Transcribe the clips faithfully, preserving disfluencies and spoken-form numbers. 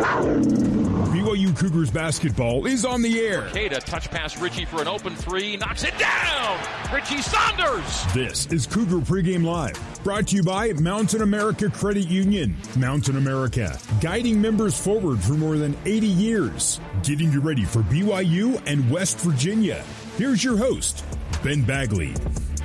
B Y U Cougars basketball is on the air. Cada touch pass Richie for an open three, knocks it down. Richie Saunders. This is Cougar Pregame Live, brought to you by Mountain America Credit Union. Mountain America, guiding members forward for more than eighty years, getting you ready for B Y U and West Virginia. Here's your host, Ben Bagley.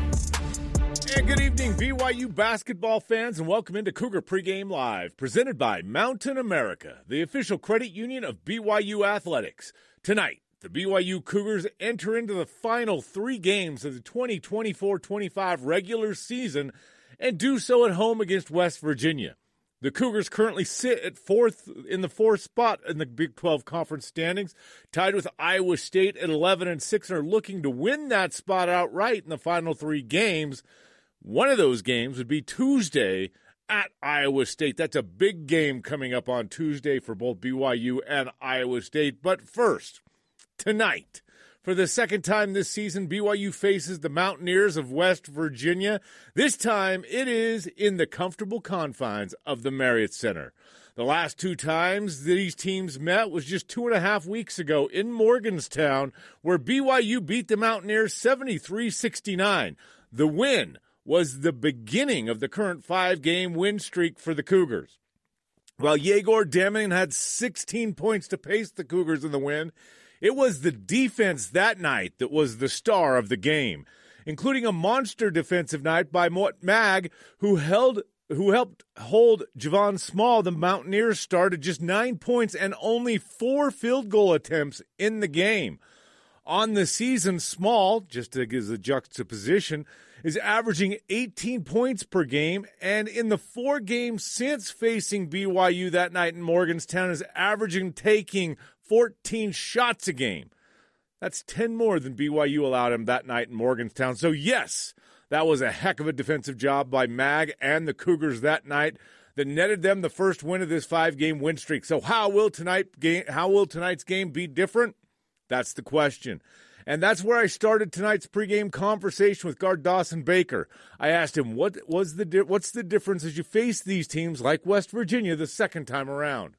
And good evening, B Y U basketball fans, and welcome into Cougar Pregame Live, presented by Mountain America, the official credit union of B Y U Athletics. Tonight, the B Y U Cougars enter into the final three games of the twenty twenty-four twenty-five regular season and do so at home against West Virginia. The Cougars currently sit at fourth in the fourth spot in the Big twelve conference standings, tied with Iowa State at eleven and six, and are looking to win that spot outright in the final three games. One of those games would be Tuesday at Iowa State. That's a big game coming up on Tuesday for both B Y U and Iowa State. But first, tonight, for the second time this season, B Y U faces the Mountaineers of West Virginia. This time, it is in the comfortable confines of the Marriott Center. The last two times these teams met was just two and a half weeks ago in Morgantown, where B Y U beat the Mountaineers seventy-three sixty-nine. The win was the beginning of the current five-game win streak for the Cougars. While Yegor Demin had sixteen points to pace the Cougars in the win, it was the defense that night that was the star of the game, including a monster defensive night by Mort Mag, who held who helped hold Javon Small, the Mountaineers star, to just nine points and only four field goal attempts in the game. On the season, Small, just as a juxtaposition, is averaging eighteen points per game, and in the four games since facing B Y U that night in Morgantown is averaging taking fourteen shots a game. That's ten more than B Y U allowed him that night in Morgantown. So yes, that was a heck of a defensive job by Mag and the Cougars that night that netted them the first win of this five-game win streak. So how will tonight game, how will tonight's game be different? That's the question. And that's where I started tonight's pregame conversation with guard Dawson Baker. I asked him, what was the di- what's the difference as you face these teams like West Virginia the second time around?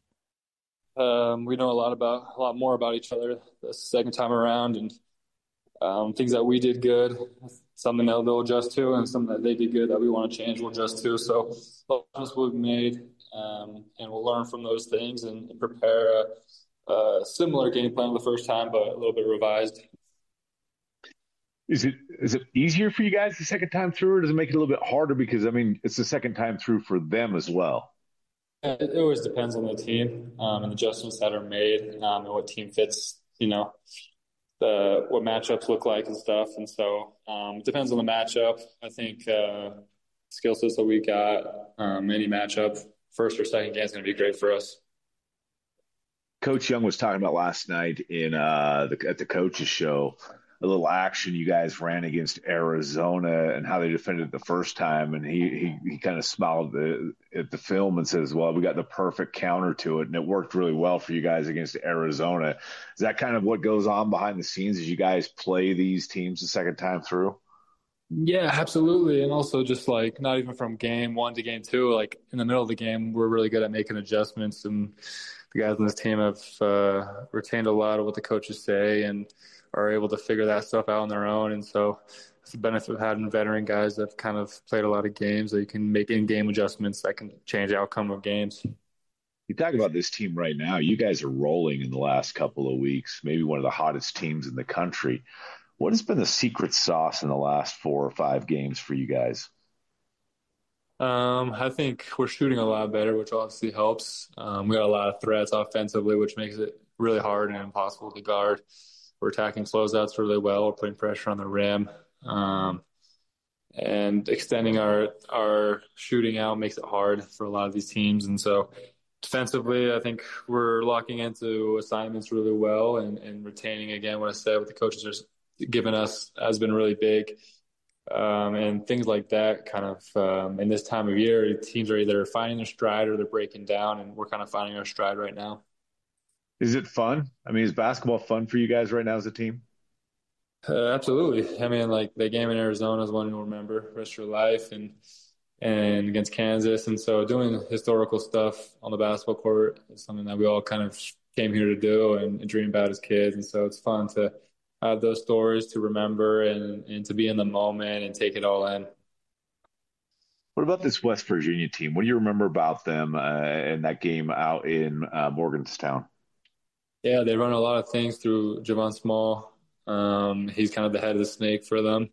Um, we know a lot about a lot more about each other the second time around, and um, things that we did good, something that they'll adjust to, and something that they did good that we want to change, we'll adjust to. So those we've made, um, and we'll learn from those things and, and prepare a, a similar game plan the first time, but a little bit revised. Is it is it easier for you guys the second time through, or does it make it a little bit harder? Because, I mean, it's the second time through for them as well. It always depends on the team um, and the adjustments that are made um, and what team fits, you know, the what matchups look like and stuff. And so um, it depends on the matchup. I think uh, skill sets that we got, um, any matchup, first or second game is going to be great for us. Coach Young was talking about last night in uh, the, at the coaches show, a little action you guys ran against Arizona and how they defended the first time. And he he, he kind of smiled the, at the film and says, well, we got the perfect counter to it, and it worked really well for you guys against Arizona. Is that kind of what goes on behind the scenes as you guys play these teams the second time through? Yeah, absolutely. And also just like not even from game one to game two, like in the middle of the game, we're really good at making adjustments. And the guys on this team have uh, retained a lot of what the coaches say and are able to figure that stuff out on their own. And so it's the benefit of having veteran guys that have kind of played a lot of games that you can make in-game adjustments that can change the outcome of games. You talk about this team right now. You guys are rolling in the last couple of weeks, maybe one of the hottest teams in the country. What has been the secret sauce in the last four or five games for you guys? Um, I think we're shooting a lot better, which obviously helps. Um, we got a lot of threats offensively, which makes it really hard and impossible to guard. We're attacking closeouts really well. We're putting pressure on the rim. Um, and extending our our shooting out makes it hard for a lot of these teams. And so defensively, I think we're locking into assignments really well and, and retaining, again, what I said, what the coaches are giving us has been really big. Um, and things like that kind of um, in this time of year, teams are either finding their stride or they're breaking down, and we're kind of finding our stride right now. Is it fun? I mean, is basketball fun for you guys right now as a team? Uh, absolutely. I mean, like the game in Arizona is one you'll remember the rest of your life. And and against Kansas. And so doing historical stuff on the basketball court is something that we all kind of came here to do and, and dream about as kids. And so it's fun to have those stories to remember and, and to be in the moment and take it all in. What about this West Virginia team? What do you remember about them uh, in that game out in uh, Morgantown? Yeah, they run a lot of things through Javon Small. Um, he's kind of the head of the snake for them.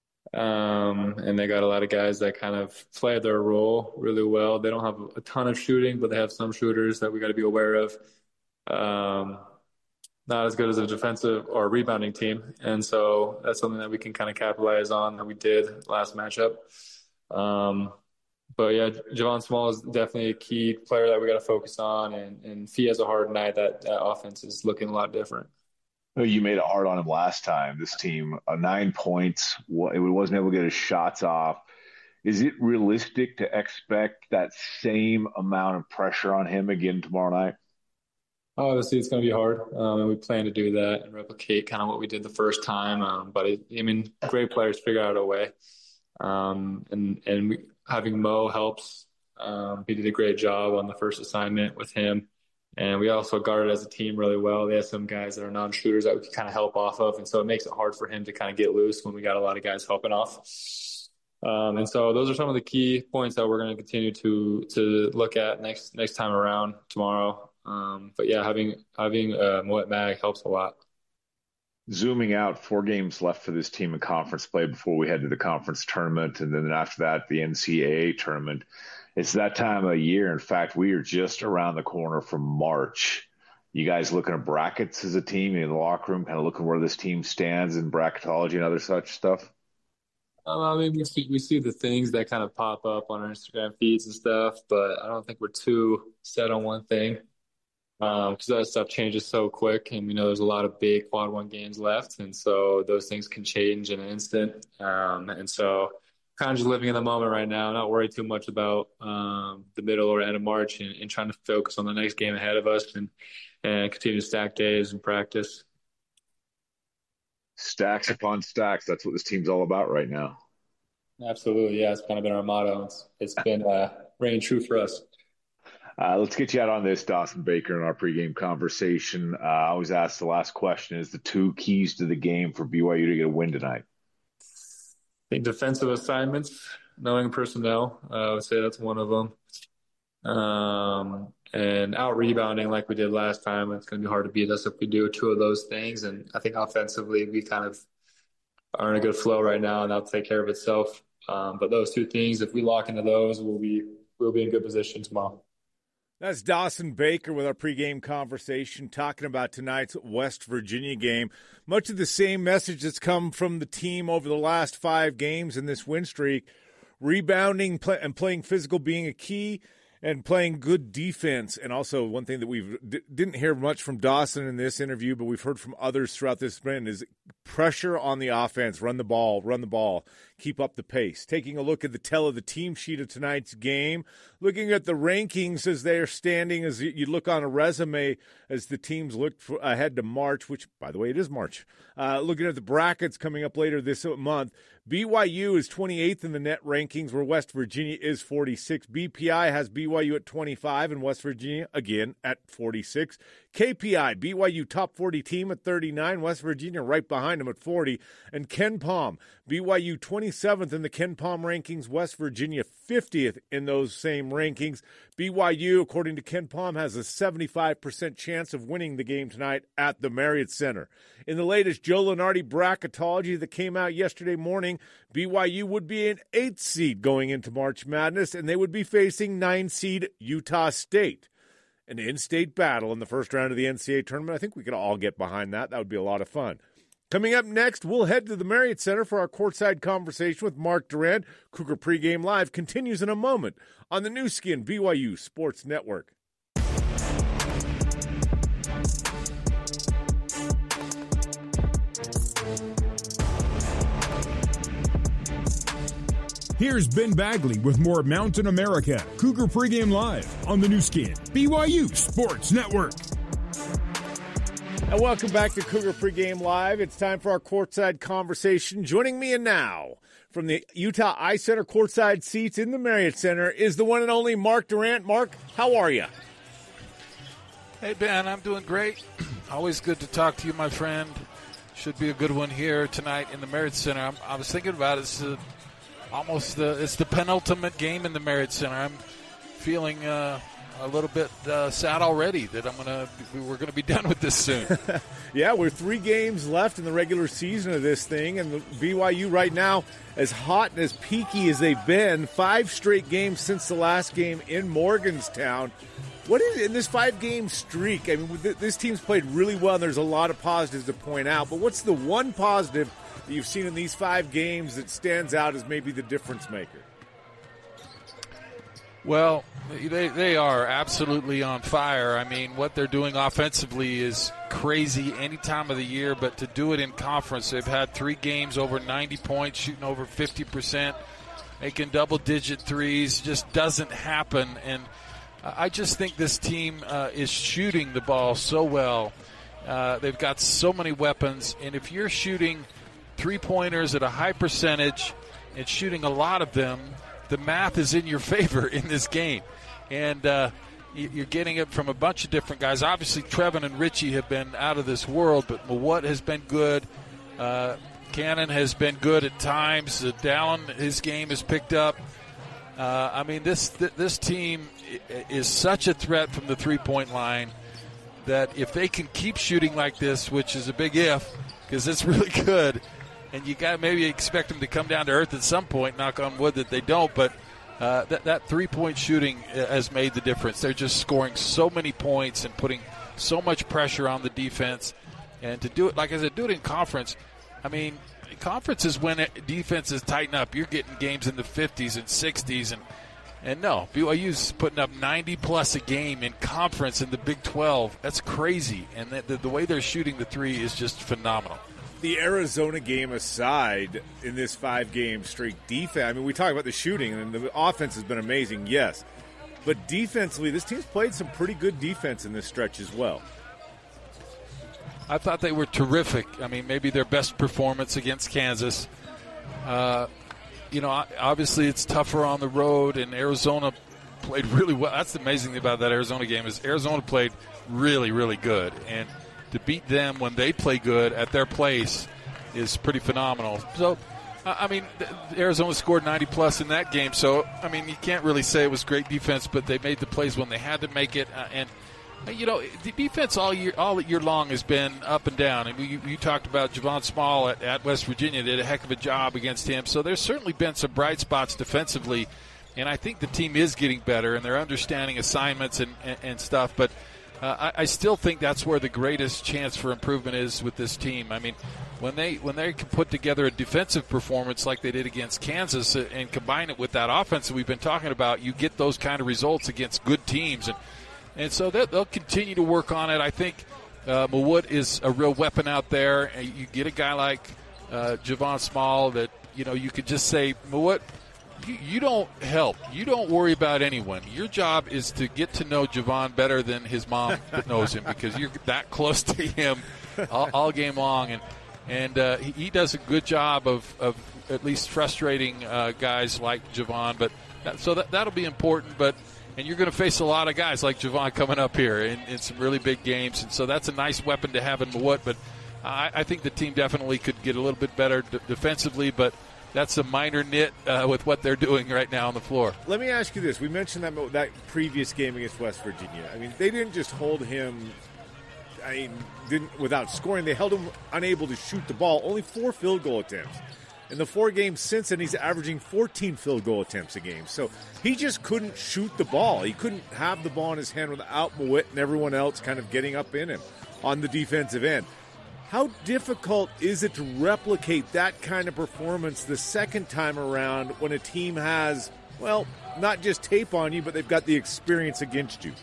Um, and they got a lot of guys that kind of play their role really well. They don't have a ton of shooting, but they have some shooters that we got to be aware of. Um, not as good as a defensive or rebounding team. And so that's something that we can kind of capitalize on that we did last matchup. Um, but yeah, Javon Small is definitely a key player that we got to focus on. And, and if he has a hard night, that, that offense is looking a lot different. You made it hard on him last time. This team, uh, nine points, it wasn't able to get his shots off. Is it realistic to expect that same amount of pressure on him again tomorrow night? Obviously, it's going to be hard, um, and we plan to do that and replicate kind of what we did the first time. Um, but, it, I mean, great players figure out a way. Um, and and we, having Mo helps. Um, he did a great job on the first assignment with him. And we also guarded as a team really well. They have some guys that are non-shooters that we can kind of help off of. And so it makes it hard for him to kind of get loose when we got a lot of guys helping off. Um, and so those are some of the key points that we're going to continue to to look at next next time around tomorrow. Um, but, yeah, having having uh, Moet Mag helps a lot. Zooming out, four games left for this team in conference play before we head to the conference tournament. And then after that, the N C double A tournament. It's that time of year. In fact, we are just around the corner from March. You guys looking at brackets as a team in the locker room, kind of looking where this team stands in bracketology and other such stuff? Um, I mean, we see, we see the things that kind of pop up on our Instagram feeds and stuff, but I don't think we're too set on one thing because um, that stuff changes so quick. And we know there's a lot of big quad one games left, and so those things can change in an instant. Um, and so kind of just living in the moment right now, not worried too much about um, the middle or end of March and, and trying to focus on the next game ahead of us and, and continue to stack days and practice. Stacks upon stacks. That's what this team's all about right now. Absolutely. Yeah, it's kind of been our motto. It's, it's been uh, ringing true for us. Uh, let's get you out on this, Dawson Baker, in our pregame conversation. Uh, I always ask the last question, is the two keys to the game for B Y U to get a win tonight? I think defensive assignments, knowing personnel, uh, I would say that's one of them. Um, and out rebounding like we did last time, it's going to be hard to beat us if we do two of those things. And I think offensively, we kind of are in a good flow right now, and that'll take care of itself. Um, but those two things, if we lock into those, we'll be we'll be in good position tomorrow. That's Dawson Baker with our pregame conversation, talking about tonight's West Virginia game. Much of the same message that's come from the team over the last five games in this win streak. Rebounding play, and playing physical being a key, and playing good defense. And also one thing that we d- didn't hear much from Dawson in this interview, but we've heard from others throughout this sprint, is pressure on the offense. Run the ball, run the ball, keep up the pace. Taking a look at the tell of the team sheet of tonight's game, looking at the rankings as they are standing, as you look on a resume as the teams look for, ahead to March, which, by the way, it is March. Uh, looking at the brackets coming up later this month, B Y U is twenty-eighth in the net rankings, where West Virginia is forty-six. B P I has B Y U at twenty-five and West Virginia, again, at forty-six. K P I, B Y U top forty team at thirty-nine, West Virginia right behind them at forty. And Ken Pom, B Y U twenty-seventh in the Ken Pom rankings, West Virginia fiftieth in those same rankings. B Y U, according to Ken Pom, has a seventy-five percent chance of winning the game tonight at the Marriott Center. In the latest Joe Lunardi bracketology that came out yesterday morning, B Y U would be an eighth seed going into March Madness, and they would be facing nine seed Utah State. An in-state battle in the first round of the N C double A tournament. I think we could all get behind that. That would be a lot of fun. Coming up next, we'll head to the Marriott Center for our courtside conversation with Mark Durant. Cougar Pregame Live continues in a moment on the new skin B Y U Sports Network. Here's Ben Bagley with more Mountain America. Cougar Pregame Live on the new skin B Y U Sports Network. And welcome back to Cougar Pregame Live. It's time for our courtside conversation. Joining me now from the Utah Ice Center courtside seats in the Marriott Center is the one and only Mark Durant. Mark, how are you? Hey, Ben, I'm doing great. Always good to talk to you, my friend. Should be a good one here tonight in the Marriott Center. I'm, I was thinking about it. It's uh, almost the it's the penultimate game in the Marriott Center. I'm feeling uh, a little bit uh, sad already that I'm gonna we're gonna be done with this soon. Yeah, we're three games left in the regular season of this thing, and the B Y U right now, as hot and as peaky as they've been, five straight games since the last game in Morgantown. What is in this five-game streak? I mean, this team's played really well, and there's a lot of positives to point out. But what's the one positive that you've seen in these five games that stands out as maybe the difference maker? Well, they they are absolutely on fire. I mean, what they're doing offensively is crazy any time of the year, but to do it in conference, they've had three games over ninety points, shooting over fifty percent, making double-digit threes. Just doesn't happen, and I just think this team uh, is shooting the ball so well. Uh, they've got so many weapons, and if you're shooting three-pointers at a high percentage and shooting a lot of them, the math is in your favor in this game. And uh, you're getting it from a bunch of different guys. Obviously, Trevin and Richie have been out of this world, but Mawut has been good. Uh, Cannon has been good at times. Uh, Dallin, his game has picked up. Uh, I mean, this th- this team is such a threat from the three-point line that if they can keep shooting like this, which is a big if, because it's really good, and you got to maybe expect them to come down to earth at some point, knock on wood that they don't, but uh, that, that three-point shooting has made the difference. They're just scoring so many points and putting so much pressure on the defense. And to do it, like I said, do it in conference, I mean, conference is when defenses tighten up. You're getting games in the fifties and sixties, and and no, B Y U's putting up ninety plus a game in conference in the Big twelve. That's crazy, and the, the, the way they're shooting the three is just phenomenal. The Arizona game aside, in this five-game streak defense, I mean, we talk about the shooting, and the offense has been amazing, yes. But defensively, this team's played some pretty good defense in this stretch as well. I thought they were terrific. I mean, maybe their best performance against Kansas. Uh, you know, obviously it's tougher on the road, and Arizona played really well. That's the amazing thing about that Arizona game is Arizona played really, really good. And to beat them when they play good at their place is pretty phenomenal. So, I mean, Arizona scored ninety plus in that game. So, I mean, you can't really say it was great defense, but they made the plays when they had to make it. Uh, and you know, the defense all year all year long has been up and down. And you, you talked about Javon Small at, at West Virginia did a heck of a job against him. So there's certainly been some bright spots defensively. And I think the team is getting better, and they're understanding assignments and, and, and stuff. But uh, I, I still think that's where the greatest chance for improvement is with this team. I mean, when they when they can put together a defensive performance like they did against Kansas and combine it with that offense that we've been talking about, you get those kind of results against good teams. And And so they'll continue to work on it. I think uh, Mawut is a real weapon out there. You get a guy like uh, Javon Small that, you know, you could just say, Mawut, you, you don't help. You don't worry about anyone. Your job is to get to know Javon better than his mom that knows him because you're that close to him all, all game long. And and uh, he, he does a good job of, of at least frustrating uh, guys like Javon. But that, so that, that'll be important. But And you're going to face a lot of guys like Javon coming up here in, in some really big games. And so that's a nice weapon to have in Mawut. But I, I think the team definitely could get a little bit better d- defensively. But that's a minor nit uh, with what they're doing right now on the floor. Let me ask you this. We mentioned that that previous game against West Virginia. I mean, they didn't just hold him I mean, didn't without scoring. They held him unable to shoot the ball. Only four field goal attempts. In the four games since then, he's averaging fourteen field goal attempts a game. So he just couldn't shoot the ball. He couldn't have the ball in his hand without Mawut and everyone else kind of getting up in him on the defensive end. How difficult is it to replicate that kind of performance the second time around when a team has, well, not just tape on you, but they've got the experience against you?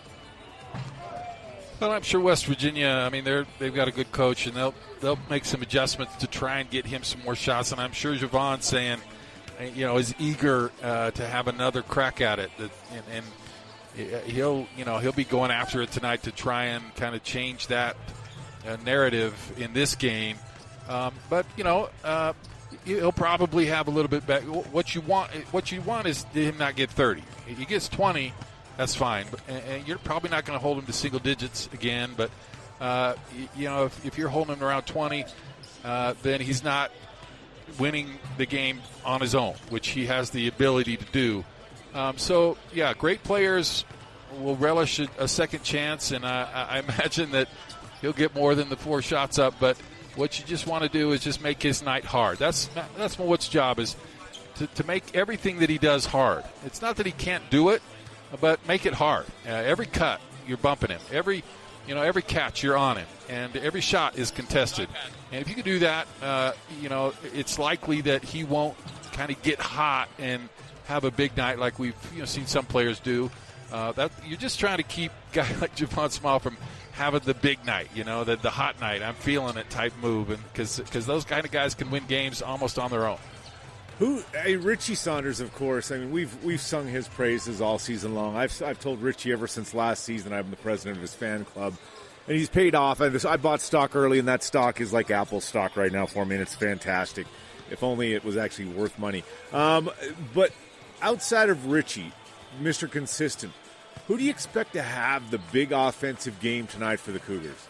Well, I'm sure West Virginia, I mean, they're, they've got a good coach, and they'll they'll make some adjustments to try and get him some more shots. And I'm sure Javon's saying, you know, is eager uh, to have another crack at it. And, and he'll, you know, he'll be going after it tonight to try and kind of change that uh, narrative in this game. Um, but, you know, uh, he'll probably have a little bit better. What you want, what you want is him not get thirty. If he gets twenty, that's fine. But, and, and you're probably not going to hold him to single digits again. But, uh, you, you know, if, if you're holding him around twenty, uh, then he's not winning the game on his own, which he has the ability to do. Um, so, yeah, great players will relish a, a second chance, and I, I imagine that he'll get more than the four shots up. But what you just want to do is just make his night hard. That's that's Mawot's job, is to, to make everything that he does hard. It's not that he can't do it, but make it hard. Uh, every cut, you're bumping him. Every you know, every catch, you're on him, and every shot is contested. And if you can do that, uh, you know, it's likely that he won't kind of get hot and have a big night like we've you know seen some players do. Uh, that you're just trying to keep a guy like Javon Small from having the big night, you know, the the hot night, I'm feeling it type move, and because because those kind of guys can win games almost on their own. Who, hey, Richie Saunders, of course. I mean, we've we've sung his praises all season long. I've I've told Richie ever since last season I'm the president of his fan club, and he's paid off. I, I bought stock early, and that stock is like Apple stock right now for me, and it's fantastic. If only it was actually worth money. Um, but outside of Richie, Mister Consistent, who do you expect to have the big offensive game tonight for the Cougars?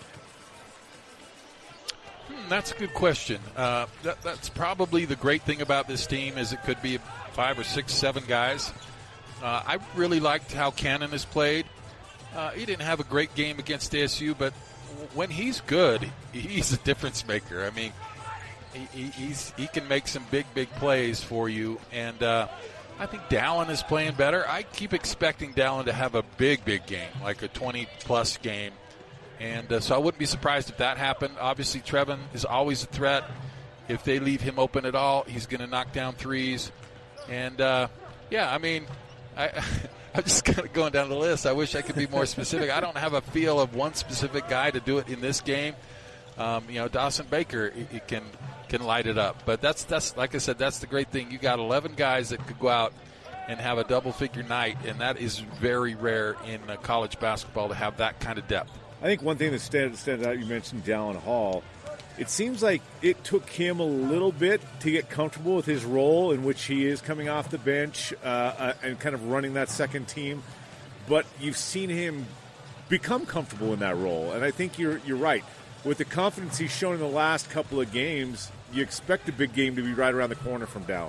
Hmm, that's a good question. Uh, that, that's probably the great thing about this team, is it could be five or six, seven guys. Uh, I really liked how Cannon has played. Uh, he didn't have a great game against A S U, but when he's good, he's a difference maker. I mean, he, he's he can make some big, big plays for you, and uh, I think Dallin is playing better. I keep expecting Dallin to have a big, big game, like a twenty-plus game. And uh, so I wouldn't be surprised if that happened. Obviously, Trevin is always a threat. If they leave him open at all, he's going to knock down threes. And, uh, yeah, I mean, I, I'm just kind of going down the list. I wish I could be more specific. I don't have a feel of one specific guy to do it in this game. Um, you know, Dawson Baker he, he can can light it up. But that's, that's like I said, that's the great thing. You got eleven guys that could go out and have a double-figure night, and that is very rare in uh, college basketball to have that kind of depth. I think one thing that stands, stands out, you mentioned Dallin Hall. It seems like it took him a little bit to get comfortable with his role, in which he is coming off the bench uh, uh, and kind of running that second team. But you've seen him become comfortable in that role, and I think you're you're right. With the confidence he's shown in the last couple of games, you expect a big game to be right around the corner from Dallin.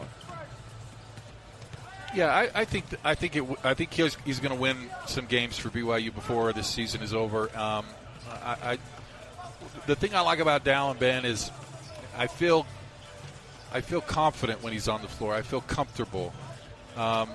Yeah, I, I think I think it. I think he's, he's going to win some games for B Y U before this season is over. Um, I, I the thing I like about Dallin, Ben, is I feel I feel confident when he's on the floor. I feel comfortable. Um,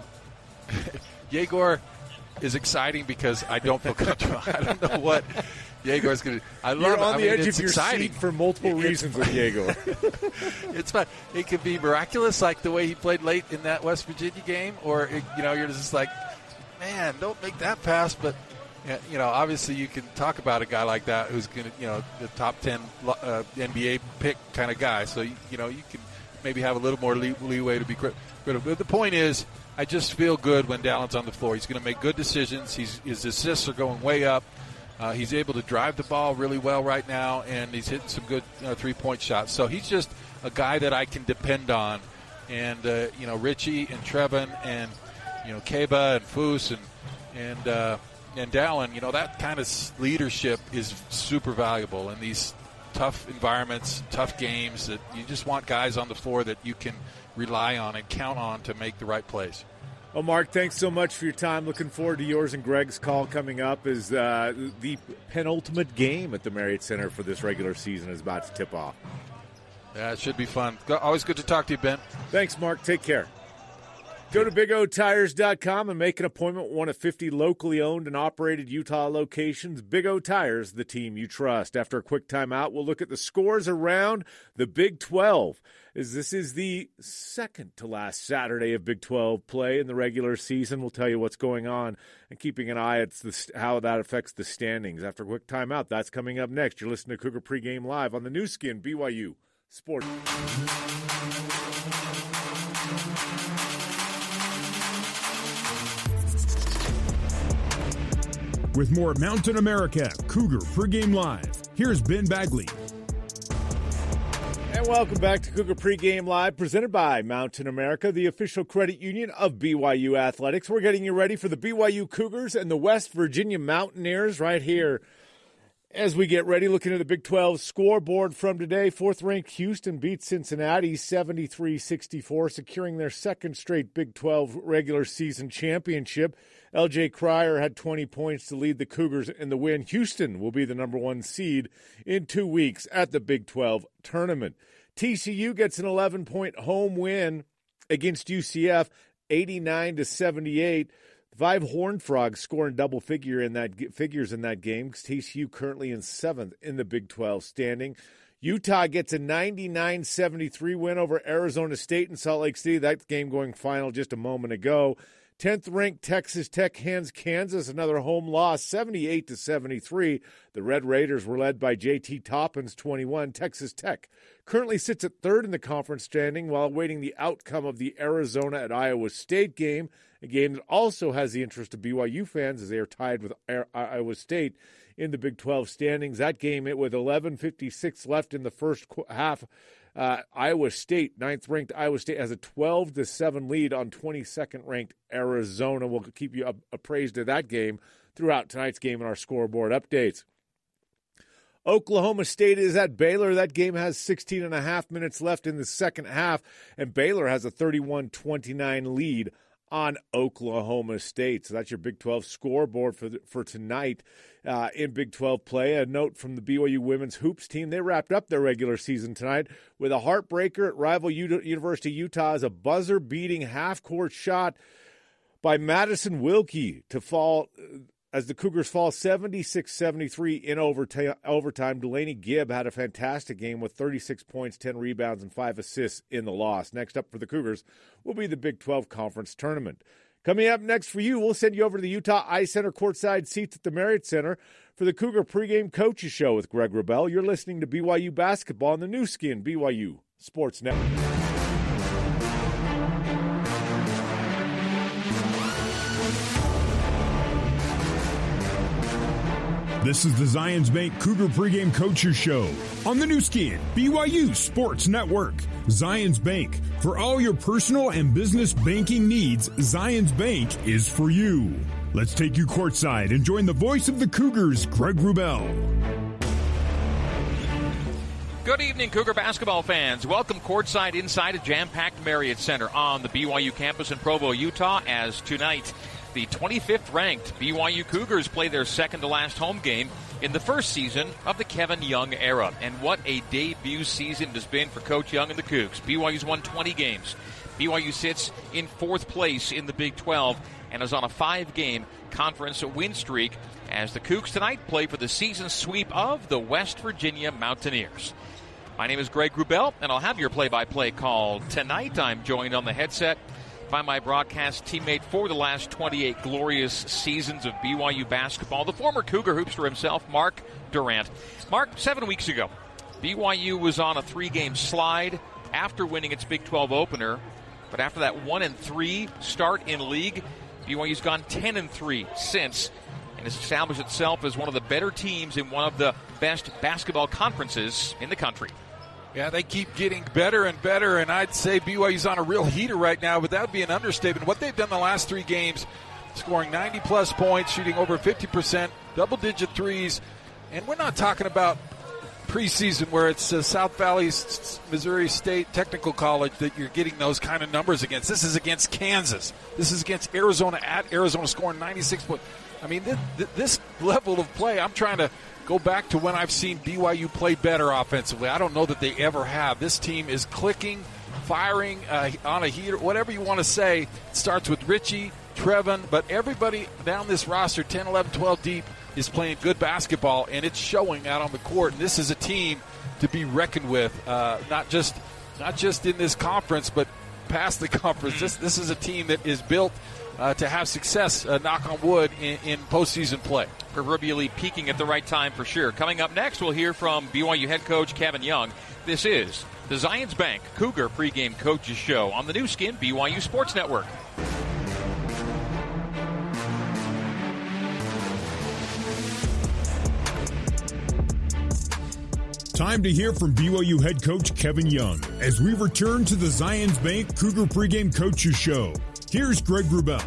Yegor is exciting because I don't feel comfortable. I don't know what Yegor's going to. I love You're it. on I the mean, edge it's of your exciting. seat for multiple reasons with Yegor. It's fun. It could be miraculous, like the way he played late in that West Virginia game, or it, you know, you're just like, man, don't make that pass. But you know, obviously, you can talk about a guy like that who's going to, you know, the top ten uh, N B A pick kind of guy. So you, you know, you can maybe have a little more lee- leeway to be critical. But the point is, I just feel good when Dallin's on the floor. He's going to make good decisions. He's, his assists are going way up. Uh, he's able to drive the ball really well right now, and he's hitting some good uh, three-point shots. So he's just a guy that I can depend on. And, uh, you know, Richie and Trevin and, you know, Keba and Foose and and uh, and Dallin, you know, that kind of leadership is super valuable in these tough environments, tough games, that you just want guys on the floor that you can rely on and count on to make the right plays. Well, Mark, thanks so much for your time. Looking forward to yours and Greg's call coming up as uh, the penultimate game at the Marriott Center for this regular season is about to tip off. Yeah, it should be fun. Always good to talk to you, Ben. Thanks, Mark. Take care. Go to big o tires dot com and make an appointment with one of fifty locally owned and operated Utah locations. Big O Tires, the team you trust. After a quick timeout, we'll look at the scores around the Big twelve, as this is the second to last Saturday of Big twelve play in the regular season. We'll tell you what's going on and keeping an eye at the, how that affects the standings. After a quick timeout, that's coming up next. You're listening to Cougar Pregame Live on the new skin B Y U Sports. With more Mountain America Cougar Pregame Live, Here's Ben Bagley. And welcome back to Cougar Pregame Live, presented by Mountain America, the official credit union of B Y U Athletics. We're getting you ready for the B Y U Cougars and the West Virginia Mountaineers right here. As we get ready, looking at the Big twelve scoreboard from today, fourth-ranked Houston beat Cincinnati seventy-three sixty-four, securing their second straight Big twelve regular season championship. L J Cryer had twenty points to lead the Cougars in the win. Houston will be the number one seed in two weeks at the Big twelve tournament. T C U gets an eleven-point home win against U C F, eighty-nine to seventy-eight. Five Horned Frogs scoring double figure in that figures in that game. T C U currently in seventh in the Big twelve standing. Utah gets a ninety-nine seventy-three win over Arizona State in Salt Lake City. That game going final just a moment ago. tenth-ranked Texas Tech hands Kansas another home loss, seventy-eight to seventy-three. The Red Raiders were led by J T Toppin's twenty-one. Texas Tech currently sits at third in the conference standing while awaiting the outcome of the Arizona at Iowa State game, a game that also has the interest of B Y U fans as they are tied with Iowa State in the Big twelve standings. That game, it with eleven fifty-six left in the first half, uh, Iowa State, ninth-ranked Iowa State, has a twelve to seven lead on twenty-second-ranked Arizona. We'll keep you appraised of that game throughout tonight's game in our scoreboard updates. Oklahoma State is at Baylor. That game has sixteen and a half minutes left in the second half, and Baylor has a thirty-one twenty-nine lead on Oklahoma State. So that's your Big twelve scoreboard for the, for tonight uh, in Big twelve play. A note from the B Y U women's hoops team. They wrapped up their regular season tonight with a heartbreaker at rival U- University of Utah as a buzzer-beating half-court shot by Madison Wilkie to fall as the Cougars fall seventy-six seventy-three in overta- overtime. Delaney Gibb had a fantastic game with thirty-six points, ten rebounds, and five assists in the loss. Next up for the Cougars will be the Big twelve Conference Tournament. Coming up next for you, we'll send you over to the Utah Ice Center courtside seats at the Marriott Center for the Cougar Pregame Coaches Show with Greg Wrubell. You're listening to B Y U Basketball on the new skin B Y U Sports Network. This is the Zions Bank Cougar Pregame Coaches Show on the new skin B Y U Sports Network. Zions Bank. For all your personal and business banking needs, Zions Bank is for you. Let's take you courtside and join the voice of the Cougars, Greg Wrubell. Good evening, Cougar basketball fans. Welcome courtside inside a jam-packed Marriott Center on the B Y U campus in Provo, Utah, as tonight the twenty-fifth ranked B Y U Cougars play their second-to-last home game in the first season of the Kevin Young era. And what a debut season it has been for Coach Young and the Cougs. B Y U's won twenty games. B Y U sits in fourth place in the Big twelve and is on a five-game conference win streak as the Cougs tonight play for the season sweep of the West Virginia Mountaineers. My name is Greg Wrubell, and I'll have your play-by-play call tonight. I'm joined on the headset by my broadcast teammate for the last twenty-eight glorious seasons of B Y U basketball, the former Cougar hoopster himself, Mark Durant. Mark, seven weeks ago, B Y U was on a three-game slide after winning its Big twelve opener, but after that one and three start in league, B Y U's gone ten and three since and has established itself as one of the better teams in one of the best basketball conferences in the country. Yeah, they keep getting better and better, and I'd say B Y U's on a real heater right now, but that would be an understatement. What they've done the last three games, scoring ninety-plus points, shooting over fifty percent, double-digit threes, and we're not talking about preseason where it's uh, South Valley, Missouri State Technical College that you're getting those kind of numbers against. This is against Kansas. This is against Arizona, at Arizona, scoring ninety-six points. I mean, this, this level of play, I'm trying to go back to when I've seen B Y U play better offensively. I don't know that they ever have. This team is clicking, firing uh, on a heater, whatever you want to say. It starts with Richie, Trevin, but everybody down this roster, ten, eleven, twelve deep, is playing good basketball, and it's showing out on the court. And this is a team to be reckoned with, uh, not just not just in this conference, but past the conference. This this is a team that is built Uh, to have success, uh, knock on wood, in, in postseason play. Proverbially peaking at the right time for sure. Coming up next, we'll hear from B Y U head coach Kevin Young. This is the Zions Bank Cougar Pregame Coaches Show on the new skin B Y U Sports Network. Time to hear from B Y U head coach Kevin Young as we return to the Zions Bank Cougar Pregame Coaches Show. Here's Greg Wrubell.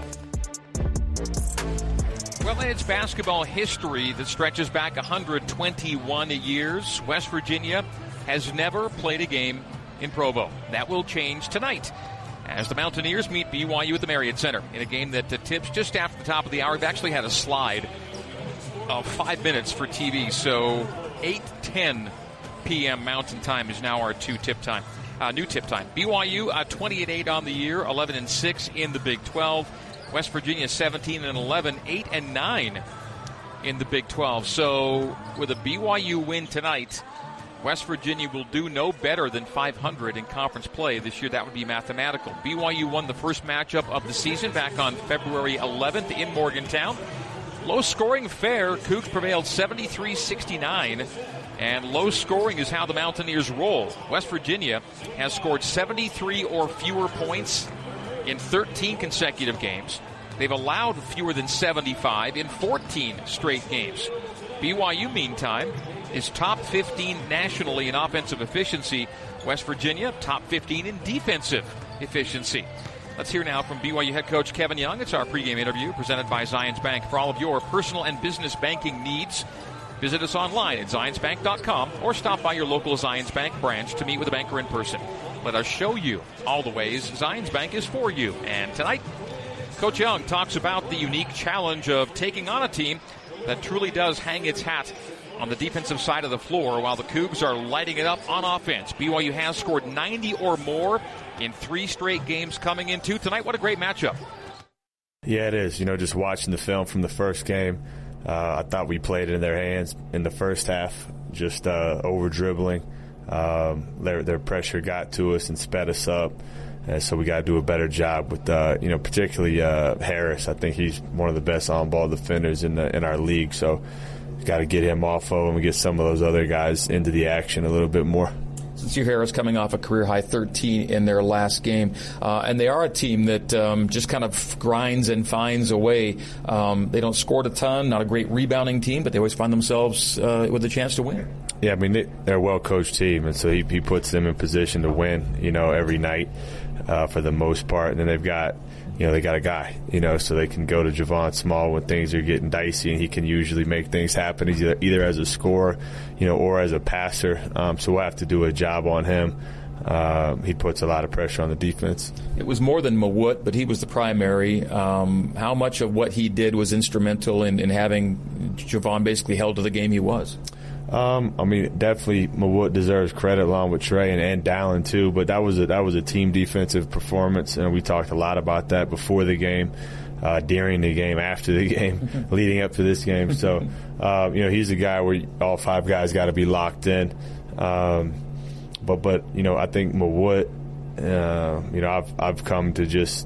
Well, it's basketball history that stretches back one hundred twenty-one years. West Virginia has never played a game in Provo. That will change tonight as the Mountaineers meet B Y U at the Marriott Center in a game that uh, tips just after the top of the hour. We've actually had a slide of five minutes for T V, so eight ten p.m. Mountain Time is now our two tip time, uh, new tip time. B Y U uh, twenty-eight and eight on the year, eleven and six in the Big twelve. West Virginia seventeen and eleven, eight and nine in the Big twelve. So with a B Y U win tonight, West Virginia will do no better than five hundred in conference play this year. That would be mathematical. B Y U won the first matchup of the season back on February eleventh in Morgantown. Low scoring affair. Cougs prevailed seventy-three sixty-nine. And low scoring is how the Mountaineers roll. West Virginia has scored seventy-three or fewer points in thirteen consecutive games. They've allowed fewer than seventy-five in fourteen straight games. B Y U, meantime, is top fifteen nationally in offensive efficiency. West Virginia, top fifteen in defensive efficiency. Let's hear now from B Y U head coach Kevin Young. It's our pregame interview presented by Zions Bank. For all of your personal and business banking needs, visit us online at zions bank dot com or stop by your local Zions Bank branch to meet with a banker in person. Let us show you all the ways Zions Bank is for you. And tonight, Coach Young talks about the unique challenge of taking on a team that truly does hang its hat on the defensive side of the floor while the Cougs are lighting it up on offense. B Y U has scored ninety or more in three straight games coming into tonight. What a great matchup. Yeah, it is. You know, just watching the film from the first game, uh, I thought we played it in their hands in the first half, just uh, over-dribbling. Um, their, their pressure got to us and sped us up. And so we got to do a better job with, uh, you know, particularly uh, Harris. I think he's one of the best on-ball defenders in the, in our league. So got to get him off of him and get some of those other guys into the action a little bit more. Sincere Harris coming off a career-high thirteen in their last game. Uh, and they are a team that um, just kind of grinds and finds a way. Um, they don't score a ton, not a great rebounding team, but they always find themselves uh, with a chance to win. Yeah, I mean, they, they're a well-coached team, and so he, he puts them in position to win, you know, every night uh, for the most part. And then they've got, you know, they got a guy, you know, so they can go to Javon Small when things are getting dicey, and he can usually make things happen either, either as a scorer, you know, or as a passer. Um, so we'll have to do a job on him. Uh, he puts a lot of pressure on the defense. It was more than Mawut, but he was the primary. Um, how much of what he did was instrumental in, in having Javon basically held to the game he was? Um, I mean, definitely Mawut deserves credit along with Trey and, and Dallin too, but that was a, that was a team defensive performance, and we talked a lot about that before the game, uh, during the game, after the game, leading up to this game. So, uh, you know, he's a guy where all five guys got to be locked in. Um, but, but, you know, I think Mawut, uh, you know, I've, I've come to just,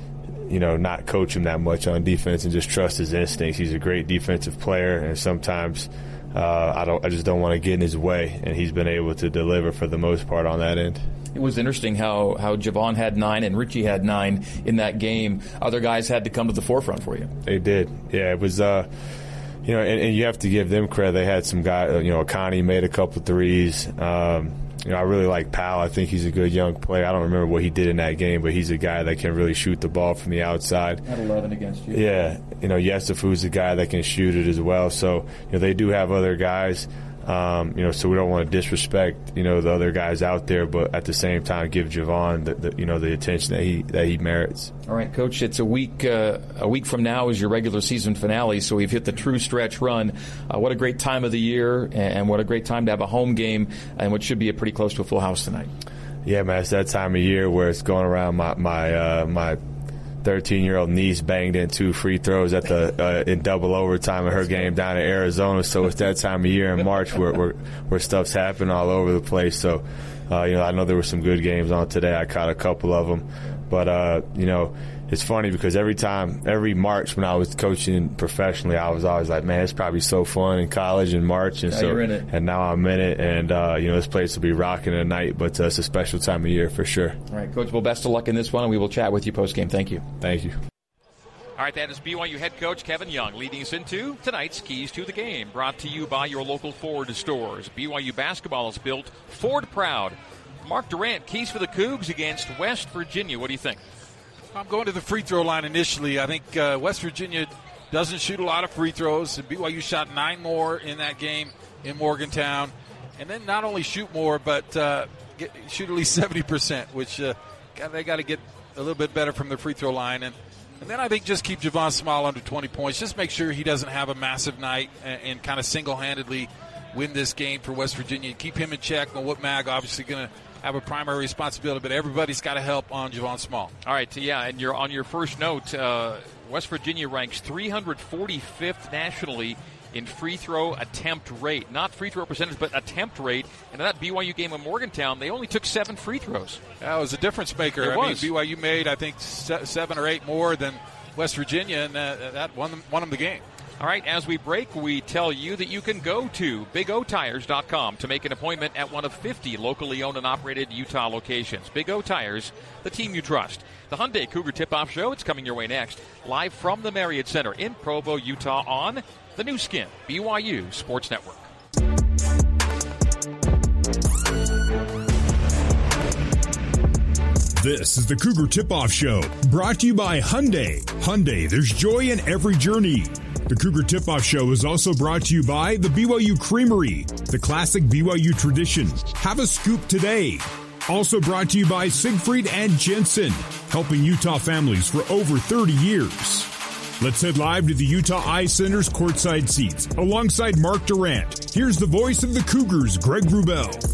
you know, not coach him that much on defense and just trust his instincts. He's a great defensive player, and sometimes, Uh, I don't. I just don't want to get in his way, and he's been able to deliver for the most part on that end. It was interesting how, how Javon had nine and Richie had nine in that game. Other guys had to come to the forefront for you. They did. Yeah, it was, uh, you know, and, and you have to give them credit. They had some guy, you know, Akani made a couple threes. Um, you know, I really like Powell. I think he's a good young player. I don't remember what he did in that game, but he's a guy that can really shoot the ball from the outside. Had eleven against you. Yeah. You know, Yesufu's a guy that can shoot it as well. So, you know, they do have other guys. Um, you know, so we don't want to disrespect, you know, the other guys out there, but at the same time give Javon the, the you know, the attention that he that he merits. All right, Coach, it's a week uh, a week from now is your regular season finale, so we've hit the true stretch run. Uh, what a great time of the year, and what a great time to have a home game, and what should be a pretty close to a full house tonight. Yeah, man, it's that time of year where it's going around my my uh, my thirteen-year-old niece banged in two free throws at the uh, in double overtime in her game down in Arizona. So it's that time of year in March where where, where stuff's happening all over the place. So, uh, you know, I know there were some good games on today. I caught a couple of them. But, uh, you know, it's funny because every time, every March when I was coaching professionally, I was always like, man, it's probably so fun in college in March. And now so, you're in it. And now I'm in it. And, uh, you know, this place will be rocking tonight, but uh, it's a special time of year for sure. All right, Coach, well, best of luck in this one, and we will chat with you post-game. Thank you. Thank you. All right, that is B Y U head coach Kevin Young leading us into tonight's Keys to the Game, brought to you by your local Ford stores. B Y U basketball is built Ford proud. Mark Durant, keys for the Cougs against West Virginia. What do you think? I'm going to the free throw line initially. I think uh, West Virginia doesn't shoot a lot of free throws. B Y U shot nine more in that game in Morgantown. And then not only shoot more, but uh, get, shoot at least seventy percent, which uh, they got to get a little bit better from the free throw line. And And then I think just keep Javon Small under twenty points. Just make sure he doesn't have a massive night and, and kind of single-handedly win this game for West Virginia. Keep him in check. Mawut Mag obviously going to have a primary responsibility, but everybody's got to help on Javon Small. All right, yeah, and you're on your first note, uh, West Virginia ranks three hundred forty-fifth nationally in free throw attempt rate. Not free throw percentage, but attempt rate. And in that B Y U game in Morgantown, they only took seven free throws. That was a difference maker. It I was. mean, B Y U made, I think, seven or eight more than West Virginia, and uh, that won them, won them the game. All right, as we break, we tell you that you can go to big o tires dot com to make an appointment at one of fifty locally owned and operated Utah locations. Big O Tires, the team you trust. The Hyundai Cougar Tip-Off Show, it's coming your way next. Live from the Marriott Center in Provo, Utah on the new skin, B Y U Sports Network. This is the Cougar Tip-Off Show, brought to you by Hyundai. Hyundai, there's joy in every journey. The Cougar Tip-Off Show is also brought to you by the B Y U Creamery, the classic B Y U tradition. Have a scoop today. Also brought to you by Siegfried and Jensen, helping Utah families for over thirty years. Let's head live to the Utah Eye Center's courtside seats alongside Mark Durant. Here's the voice of the Cougars, Greg Wrubell.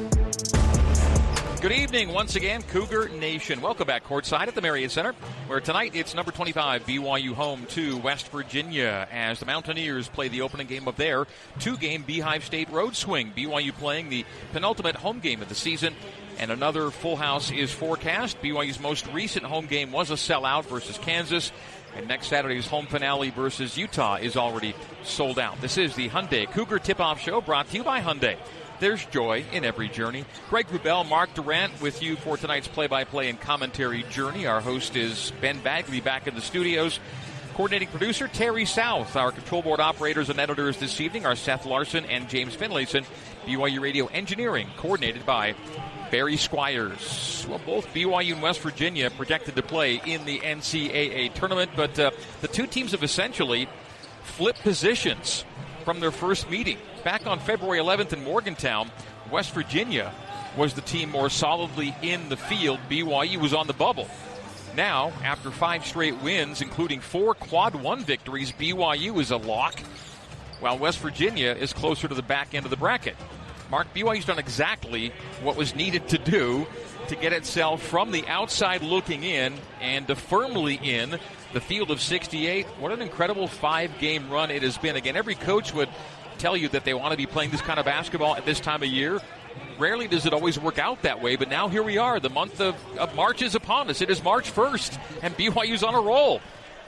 Good evening once again, Cougar Nation. Welcome back courtside at the Marriott Center, where tonight it's number twenty-five, B Y U home to West Virginia, as the Mountaineers play the opening game of their two-game Beehive State road swing. B Y U playing the penultimate home game of the season, and another full house is forecast. B Y U's most recent home game was a sellout versus Kansas, and next Saturday's home finale versus Utah is already sold out. This is the Hyundai Cougar Tip-Off Show, brought to you by Hyundai. There's joy in every journey. Greg Wrubell, Mark Durant with you for tonight's play-by-play and commentary journey. Our host is Ben Bagley back in the studios. Coordinating producer Terry South. Our control board operators and editors this evening are Seth Larson and James Finlayson. B Y U Radio Engineering coordinated by Barry Squires. Well, both B Y U and West Virginia projected to play in the N C double A tournament, but uh, the two teams have essentially flipped positions from their first meeting. Back on February eleventh in Morgantown, West Virginia was the team more solidly in the field. B Y U was on the bubble. Now, after five straight wins, including four quad one victories, B Y U is a lock, while West Virginia is closer to the back end of the bracket. Mark, B Y U's done exactly what was needed to do to get itself from the outside looking in and to firmly in the field of sixty-eight. What an incredible five-game run it has been. Again, every coach would tell you that they want to be playing this kind of basketball at this time of year. Rarely does it always work out that way, but now here we are. The month of, of March is upon us. It is March first, and B Y U's on a roll.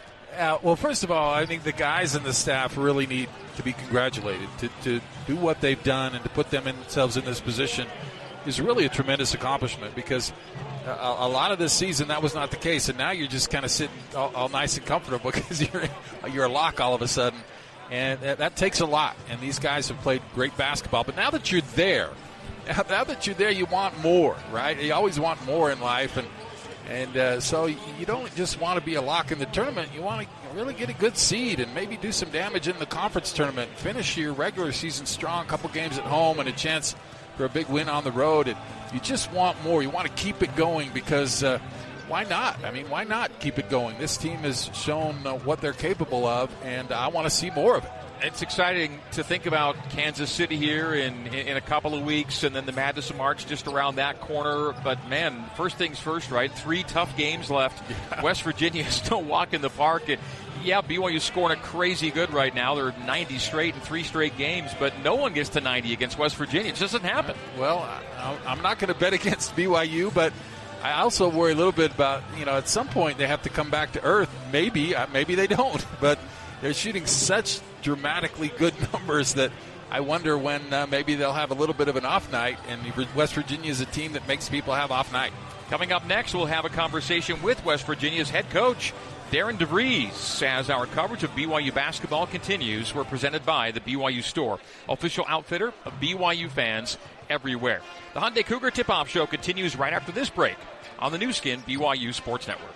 Uh, well, first of all, I think the guys and the staff really need to be congratulated. To, to do what they've done and to put them in themselves in this position is really a tremendous accomplishment, because a, a lot of this season that was not the case, and now you're just kind of sitting all, all nice and comfortable because you're you're a lock all of a sudden, and that, that takes a lot. And these guys have played great basketball, but now that you're there, now that you're there, you want more, right? You always want more in life, and and uh, so you don't just want to be a lock in the tournament. You want to really get a good seed and maybe do some damage in the conference tournament. Finish your regular season strong, a couple games at home and a chance for a big win on the road. And you just want more. You want to keep it going, because uh, why not? I mean, why not keep it going? This team has shown uh, what they're capable of, and I want to see more of it. It's exciting to think about Kansas City here in, in a couple of weeks, and then the Madness of March just around that corner. But, man, first things first, right? Three tough games left. Yeah. West Virginia is still walking the park. And, yeah, B Y U's scoring a crazy good right now. They're ninety straight in three straight games, but no one gets to ninety against West Virginia. It just doesn't happen. Well, I'm not going to bet against B Y U, but I also worry a little bit about, you know, at some point they have to come back to earth. Maybe, maybe they don't, but they're shooting such dramatically good numbers that I wonder when uh, maybe they'll have a little bit of an off night, and West Virginia is a team that makes people have off night. Coming up next, we'll have a conversation with West Virginia's head coach, Darren DeVries, as our coverage of B Y U basketball continues. We're presented by the B Y U Store, official outfitter of B Y U fans everywhere. The Hyundai Cougar Tip-Off Show continues right after this break on the new skin B Y U Sports Network.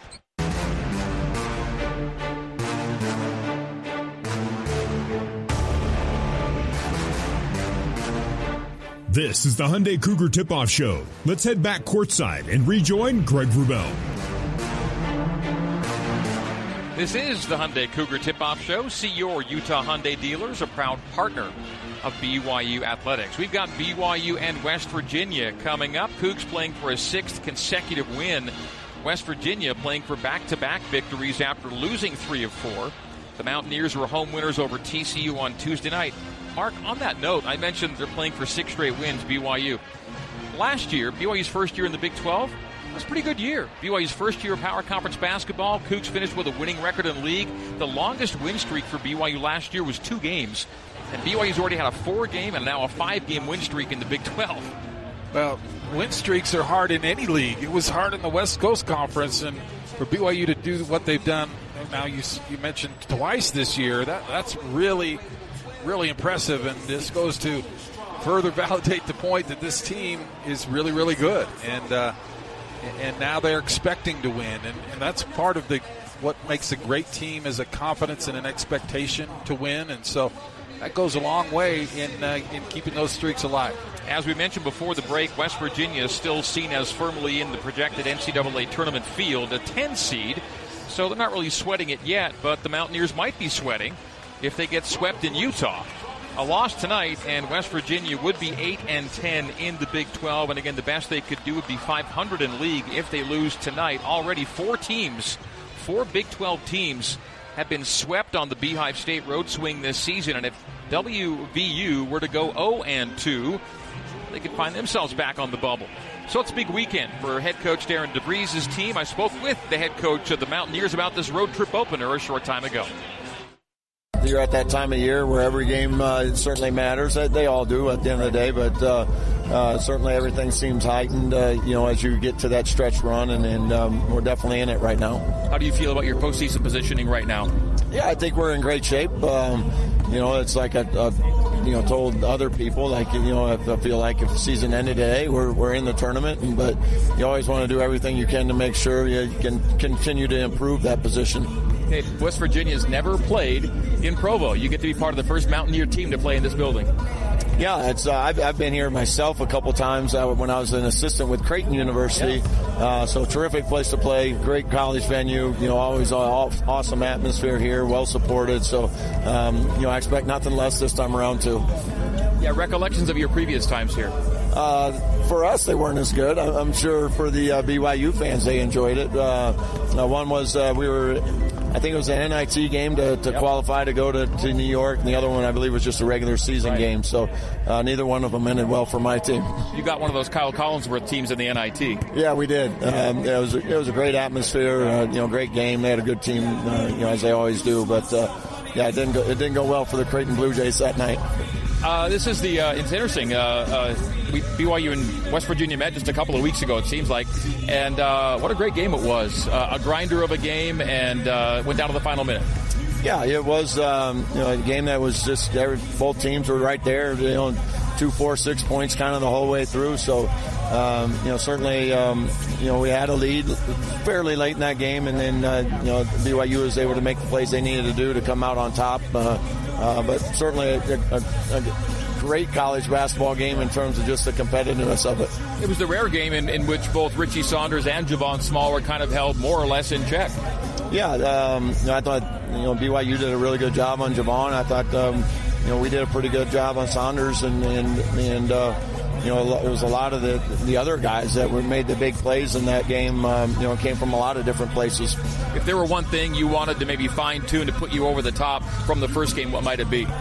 This is the Hyundai Cougar Tip-Off Show. Let's head back courtside and rejoin Greg Wrubell. This is the Hyundai Cougar Tip-Off Show. See your Utah Hyundai dealers, a proud partner of B Y U Athletics. We've got B Y U and West Virginia coming up. Cougs playing for a sixth consecutive win. West Virginia playing for back-to-back victories after losing three of four. The Mountaineers were home winners over T C U on Tuesday night. Mark, on that note, I mentioned they're playing for six straight wins, B Y U. Last year, B Y U's first year in the Big twelve, it was a pretty good year. B Y U's first year of Power Conference basketball, Cougs finished with a winning record in the league. The longest win streak for B Y U last year was two games. And B Y U's already had a four-game and now a five-game win streak in the Big twelve. Well, win streaks are hard in any league. It was hard in the West Coast Conference, and for B Y U to do what they've done, now you you mentioned twice this year, that that's really, really impressive. And this goes to further validate the point that this team is really, really good. And uh, and now they're expecting to win. And, and that's part of the what makes a great team is a confidence and an expectation to win. And so that goes a long way in uh, in keeping those streaks alive. As we mentioned before the break, West Virginia is still seen as firmly in the projected N C double A tournament field, a ten seed. So they're not really sweating it yet, but the Mountaineers might be sweating if they get swept in Utah. A loss tonight, and West Virginia would be eight and ten in the Big twelve. And again, the best they could do would be five hundred in league if they lose tonight. Already four teams, four Big twelve teams have been swept on the Beehive State road swing this season. And if W V U were to go oh and two, they could find themselves back on the bubble. So it's a big weekend for head coach Darren DeVries' team. I spoke with the head coach of the Mountaineers about this road trip opener a short time ago. You're at that time of year where every game uh, certainly matters. They all do at the end of the day, but uh, uh, certainly everything seems heightened, uh, you know, as you get to that stretch run, and, and um, we're definitely in it right now. How do you feel about your postseason positioning right now? Yeah, I think we're in great shape. Um, you know, it's like I, uh, you know, told other people, like, you know, I feel like if the season ended today, we're we're in the tournament, but you always want to do everything you can to make sure you can continue to improve that position. Hey, West Virginia's never played in Provo. You get to be part of the first Mountaineer team to play in this building. Yeah, it's uh, I've, I've been here myself a couple times uh, when I was an assistant with Creighton University. Yeah. Uh, so terrific place to play, great college venue. You know, always all, awesome atmosphere here, well supported. So, um, you know, I expect nothing less this time around too. Yeah, recollections of your previous times here. Uh, for us, they weren't as good. I'm sure for the uh, B Y U fans, they enjoyed it. Uh, one was uh, we were, I think it was an N I T game to, to yep. qualify to go to, to New York, and the other one, I believe, was just a regular season right. game. So uh, neither one of them ended well for my team. You got one of those Kyle Collinsworth teams in the N I T. Yeah, we did. Um, it was a, it was a great atmosphere. Uh, you know, great game. They had a good team, uh, you know, as they always do. But uh, yeah, it didn't go, it didn't go well for the Creighton Blue Jays that night. Uh, this is the, uh, it's interesting. Uh, uh, we, B Y U and West Virginia met just a couple of weeks ago, it seems like. And uh, what a great game it was. Uh, a grinder of a game, and uh, went down to the final minute. Yeah, it was um, you know, a game that was just, every, both teams were right there, you know, two, four, six points kind of the whole way through. So, um, you know, certainly, um, you know, we had a lead fairly late in that game, and then, uh, you know, B Y U was able to make the plays they needed to do to come out on top. Uh, uh, but certainly a, a, a great college basketball game in terms of just the competitiveness of it. It was the rare game in, in which both Richie Saunders and Javon Small were kind of held more or less in check. Yeah, um, I thought, you know, B Y U did a really good job on Javon. I thought, um, you know, we did a pretty good job on Saunders, and, and, and uh, you know, it was a lot of the the other guys that were made the big plays in that game, um, you know, came from a lot of different places. If there were one thing you wanted to maybe fine-tune to put you over the top from the first game, what might it be?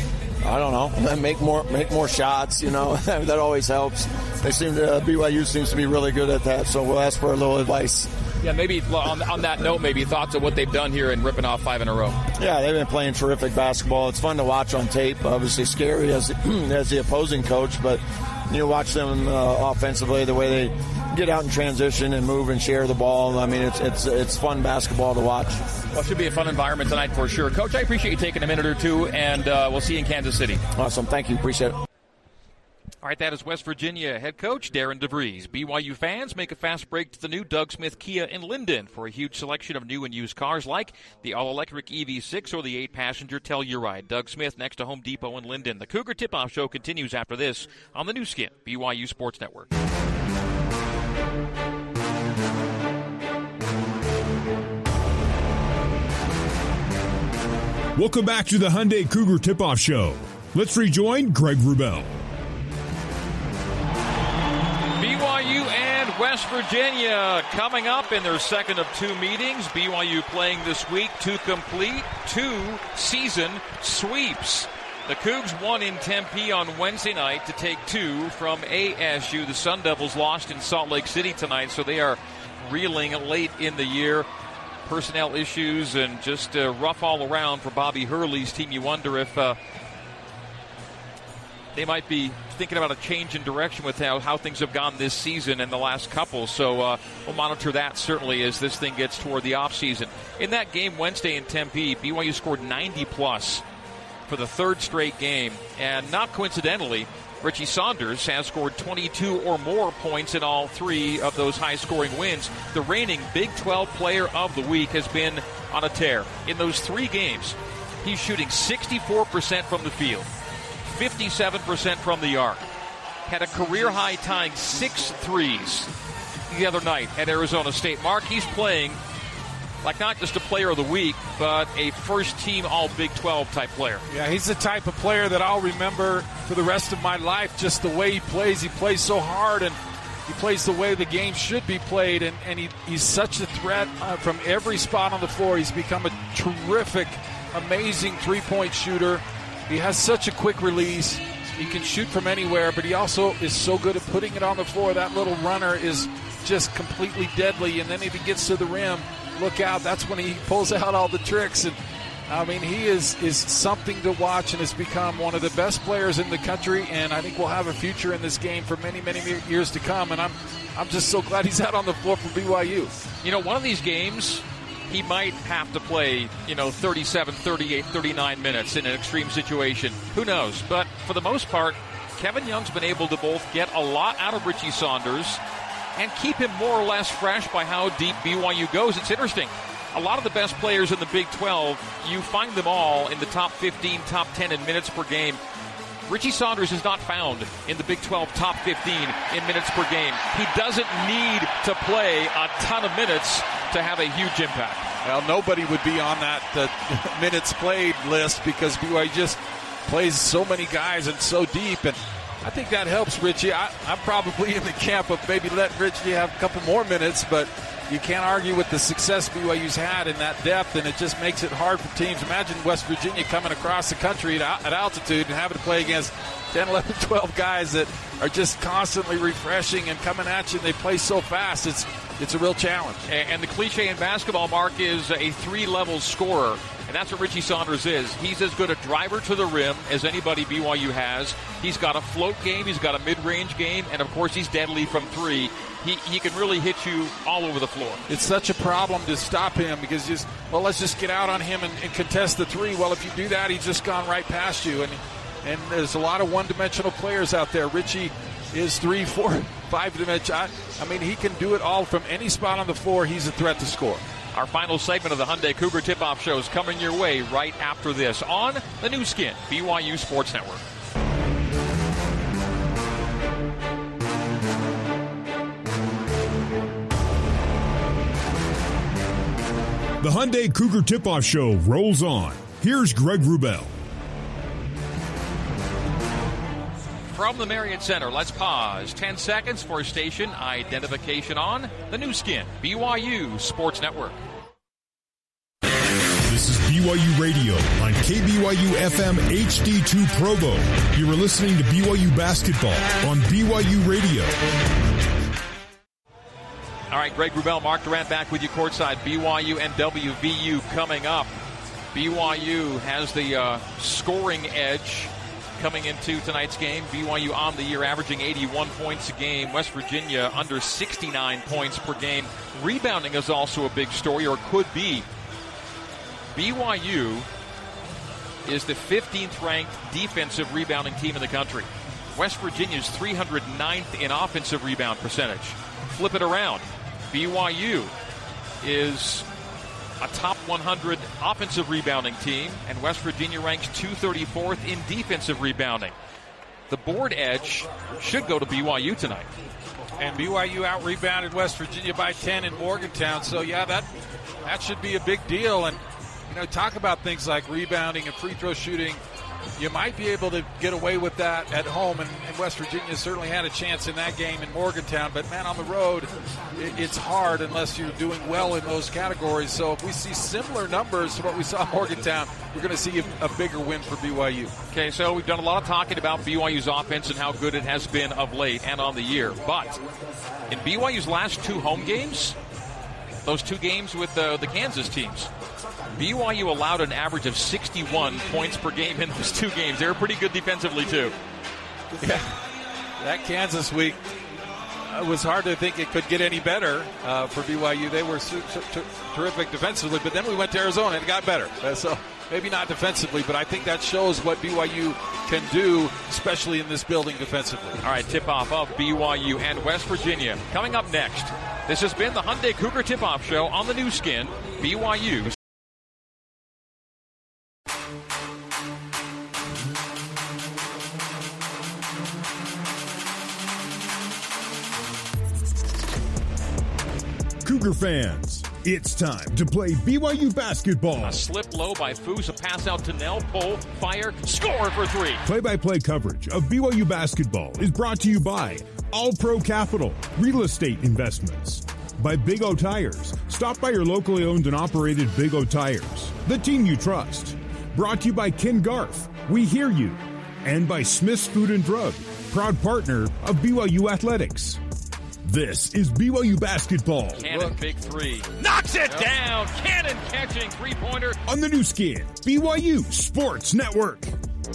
I don't know. Make more, make more shots. You know, that always helps. They seem to uh, B Y U seems to be really good at that. So we'll ask for a little advice. Yeah, maybe on, on that note, maybe thoughts of what they've done here in ripping off five in a row. Yeah, they've been playing terrific basketball. It's fun to watch on tape. Obviously scary as as the opposing coach, but you know, watch them uh, offensively, the way they get out in transition and move and share the ball. I mean, it's it's it's fun basketball to watch. Well, it should be a fun environment tonight for sure. Coach, I appreciate you taking a minute or two, and uh, we'll see you in Kansas City. Awesome. Thank you. Appreciate it. All right, that is West Virginia head coach Darren DeVries. B Y U fans make a fast break to the new Doug Smith Kia in Linden for a huge selection of new and used cars like the all-electric E V six or the eight-passenger Telluride. Doug Smith next to Home Depot in Linden. The Cougar Tip-Off Show continues after this on the new Skin, B Y U Sports Network. Welcome back to the Hyundai Cougar Tip-Off Show. Let's rejoin Greg Wrubell. B Y U and West Virginia coming up in their second of two meetings. B Y U playing this week to complete two season sweeps. The Cougs won in Tempe on Wednesday night to take two from A S U. The Sun Devils lost in Salt Lake City tonight, so they are reeling late in the year. Personnel issues and just uh, rough all around for Bobby Hurley's team. You wonder if uh, they might be thinking about a change in direction with how, how things have gone this season and the last couple. So uh, we'll monitor that certainly as this thing gets toward the offseason. In that game Wednesday in Tempe, B Y U scored ninety plus for the third straight game. And not coincidentally, Richie Saunders has scored twenty-two or more points in all three of those high-scoring wins. The reigning Big twelve Player of the Week has been on a tear. In those three games, he's shooting sixty-four percent from the field, fifty-seven percent from the arc. Had a career-high tying six threes the other night at Arizona State. Mark, he's playing like not just a player of the week, but a first-team All-Big twelve type player. Yeah, he's the type of player that I'll remember for the rest of my life, just the way he plays. He plays so hard, and he plays the way the game should be played, and, and he, he's such a threat uh, from every spot on the floor. He's become a terrific, amazing three-point shooter. He has such a quick release. He can shoot from anywhere, but he also is so good at putting it on the floor. That little runner is just completely deadly, and then if he gets to the rim, look out, that's when he pulls out all the tricks. And I mean, he is is something to watch and has become one of the best players in the country, and I think we'll have a future in this game for many, many years to come. And I'm I'm just so glad he's out on the floor for B Y U. You know, one of these games, he might have to play, you know, thirty-seven, thirty-eight, thirty-nine minutes in an extreme situation. Who knows? But for the most part, Kevin Young's been able to both get a lot out of Richie Saunders and keep him more or less fresh by how deep B Y U goes. It's interesting. A lot of the best players in the Big twelve, you find them all in the top fifteen, top ten in minutes per game. Richie Saunders is not found in the Big twelve top fifteen in minutes per game. He doesn't need to play a ton of minutes to have a huge impact. Well, nobody would be on that uh, minutes played list because B Y U just plays so many guys and so deep, and I think that helps Richie. I, I'm probably in the camp of maybe let Richie have a couple more minutes, but you can't argue with the success B Y U's had in that depth, and it just makes it hard for teams. Imagine West Virginia coming across the country at, at altitude and having to play against ten, eleven, twelve guys that are just constantly refreshing and coming at you, and they play so fast. It's it's a real challenge. And, and the cliche in basketball, Mark, is a three-level scorer. And that's what Richie Saunders is. He's as good a driver to the rim as anybody B Y U has. He's got a float game. He's got a mid-range game. And, of course, he's deadly from three. He he can really hit you all over the floor. It's such a problem to stop him because, just well, let's just get out on him and, and contest the three. Well, if you do that, he's just gone right past you. And, and there's a lot of one-dimensional players out there. Richie is three, four, five-dimensional. I, I mean, he can do it all from any spot on the floor. He's a threat to score. Our final segment of the Hyundai Cougar Tip-Off Show is coming your way right after this on the new Skin, B Y U Sports Network. The Hyundai Cougar Tip-Off Show rolls on. Here's Greg Wrubell. From the Marriott Center, let's pause ten seconds for station identification on the new Skin, B Y U Sports Network. This is B Y U Radio on K B Y U F M H D two Provo. You are listening to B Y U Basketball on B Y U Radio. All right, Greg Wrubell, Mark Durant back with you courtside. B Y U and W V U coming up. B Y U has the uh, scoring edge coming into tonight's game. B Y U on the year averaging eighty-one points a game. West Virginia under sixty-nine points per game. Rebounding is also a big story, or could be. B Y U is the fifteenth ranked defensive rebounding team in the country. West Virginia's three hundred ninth in offensive rebound percentage. Flip it around. B Y U is a top one hundred offensive rebounding team, and West Virginia ranks two hundred thirty-fourth in defensive rebounding. The board edge should go to B Y U tonight. And B Y U out-rebounded West Virginia by ten in Morgantown, so yeah, that that should be a big deal. And, you know, talk about things like rebounding and free throw shooting. You might be able to get away with that at home, and, and West Virginia certainly had a chance in that game in Morgantown. But, man, on the road, it, it's hard unless you're doing well in those categories. So if we see similar numbers to what we saw in Morgantown, we're going to see a, a bigger win for B Y U. Okay, so we've done a lot of talking about B Y U's offense and how good it has been of late and on the year. But in B Y U's last two home games, those two games with the, the Kansas teams, B Y U allowed an average of sixty-one points per game in those two games. They were pretty good defensively, too. Yeah, that Kansas week, it was hard to think it could get any better uh, for B Y U. They were su- su- terrific defensively, but then we went to Arizona and it got better. Uh, so maybe not defensively, but I think that shows what B Y U can do, especially in this building defensively. All right, tip-off of B Y U and West Virginia. Coming up next, this has been the Hyundai Cougar Tip-Off Show on the new skin, B Y U. Cougar fans, it's time to play B Y U basketball. A slip low by Foose, a pass out to Nell, pull, fire, score for three. Play-by-play coverage of B Y U basketball is brought to you by All Pro Capital, Real Estate Investments, by Big O Tires. Stop by your locally owned and operated Big O Tires, the team you trust. Brought to you by Ken Garth, we hear you, and by Smith's Food and Drug, proud partner of B Y U Athletics. This is B Y U basketball. Cannon, big three. Knocks it yep. down. Cannon catching three-pointer. On the new skin, B Y U Sports Network.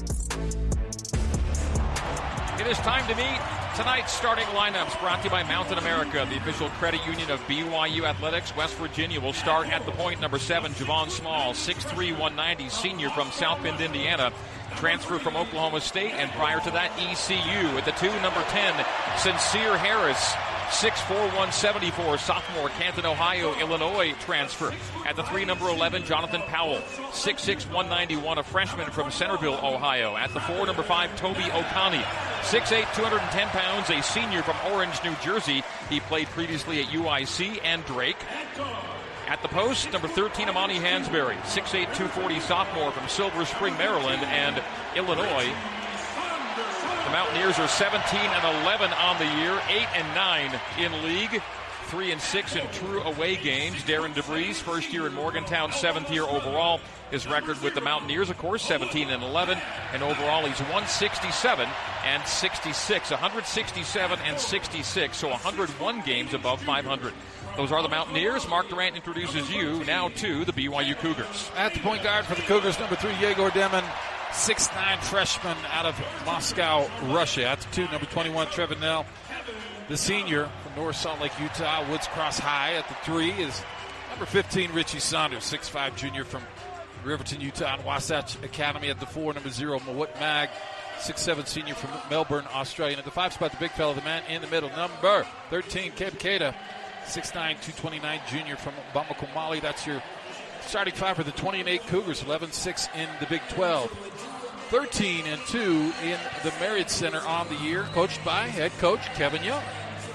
It is time to meet tonight's starting lineups, brought to you by Mountain America, the official credit union of B Y U Athletics. West Virginia will start at the point, number seven, Javon Small, six three, one ninety, senior from South Bend, Indiana. Transfer from Oklahoma State, and prior to that, E C U. At the two, number ten, Sincere Harris, six four, one seventy-four, sophomore, Canton, Ohio, Illinois transfer. At the three, number eleven, Jonathan Powell, six six, one ninety-one, a freshman from Centerville, Ohio. At the four, number five, Toby Okani, six eight, two hundred ten pounds, a senior from Orange, New Jersey. He played previously at U I C and Drake. At the post, number thirteen, Amani Hansberry, six eight, two forty, sophomore from Silver Spring, Maryland, and Illinois. The Mountaineers are seventeen and eleven on the year, eight and nine in league, three and six in true away games. Darren DeVries, first year in Morgantown, seventh year overall. His record with the Mountaineers, of course, seventeen and eleven, and overall he's one sixty-seven and sixty-six, one sixty-seven and sixty-six, so one hundred one games above five hundred. Those are the Mountaineers. Mark Durant introduces you now to the B Y U Cougars. At the point guard for the Cougars, number three, Yegor Demon, six nine freshman out of Moscow, Russia. At the two, number twenty-one, Trevin Nell, the senior from North Salt Lake, Utah, Woods Cross High. At the three is number fifteen, Richie Saunders, six five junior from Riverton, Utah, and Wasatch Academy. At the four, number zero, Mawut Mag, six seven senior from Melbourne, Australia. And at the five spot, the big fella, the man in the middle, number thirteen, Keb Keita, six nine, two twenty-nine junior from Bamako, Mali. That's your starting five for the twenty and eight Cougars, eleven six in the Big twelve. thirteen and two in the Marriott Center on the year, coached by head coach Kevin Young.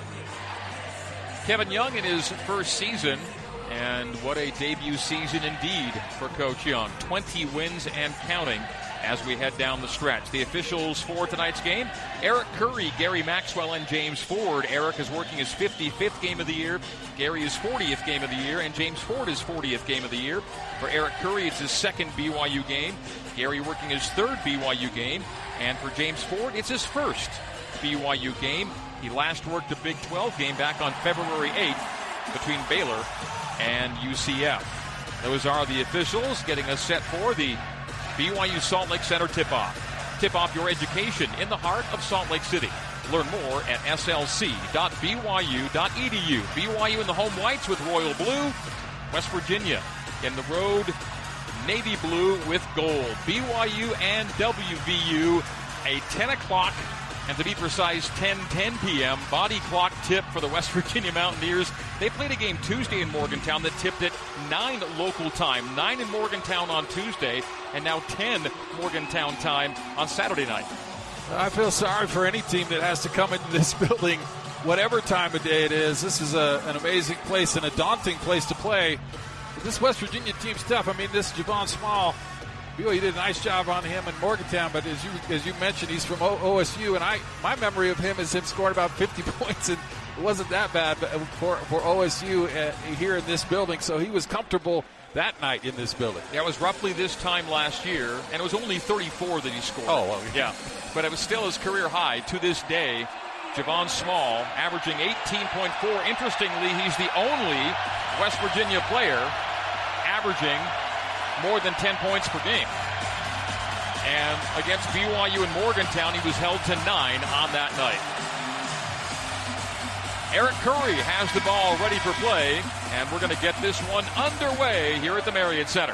Kevin Young in his first season, and what a debut season indeed for Coach Young. twenty wins and counting as we head down the stretch. The officials for tonight's game, Eric Curry, Gary Maxwell, and James Ford. Eric is working his fifty-fifth game of the year. Gary is fortieth game of the year, and James Ford is fortieth game of the year. For Eric Curry, it's his second B Y U game. Gary working his third B Y U game. And for James Ford, it's his first B Y U game. He last worked a Big twelve game back on February eighth between Baylor and U C F. Those are the officials getting us set for the B Y U Salt Lake Center tip-off. Tip off your education in the heart of Salt Lake City. Learn more at S L C dot B Y U dot E D U. B Y U in the home whites with royal blue. West Virginia in the road navy blue with gold. B Y U and W V U, a ten o'clock, and to be precise, ten ten p.m. body clock tip for the West Virginia Mountaineers. They played a game Tuesday in Morgantown that tipped at nine local time. nine in Morgantown on Tuesday, and now ten Morgantown time on Saturday night. I feel sorry for any team that has to come into this building whatever time of day it is. This is a, an amazing place and a daunting place to play. But this West Virginia team's tough. I mean, this Javon Small, B Y U did a nice job on him in Morgantown, but as you as you mentioned, he's from o- OSU, and I my memory of him is him scoring about fifty points, and it wasn't that bad for, for O S U uh, here in this building, so he was comfortable that night in this building. Yeah, it was roughly this time last year, and it was only thirty-four that he scored. Oh, well, yeah. But it was still his career high to this day. Javon Small averaging eighteen point four. Interestingly, he's the only West Virginia player averaging more than ten points per game. And against B Y U in Morgantown, he was held to nine on that night. Eric Curry has the ball ready for play, and we're going to get this one underway here at the Marriott Center.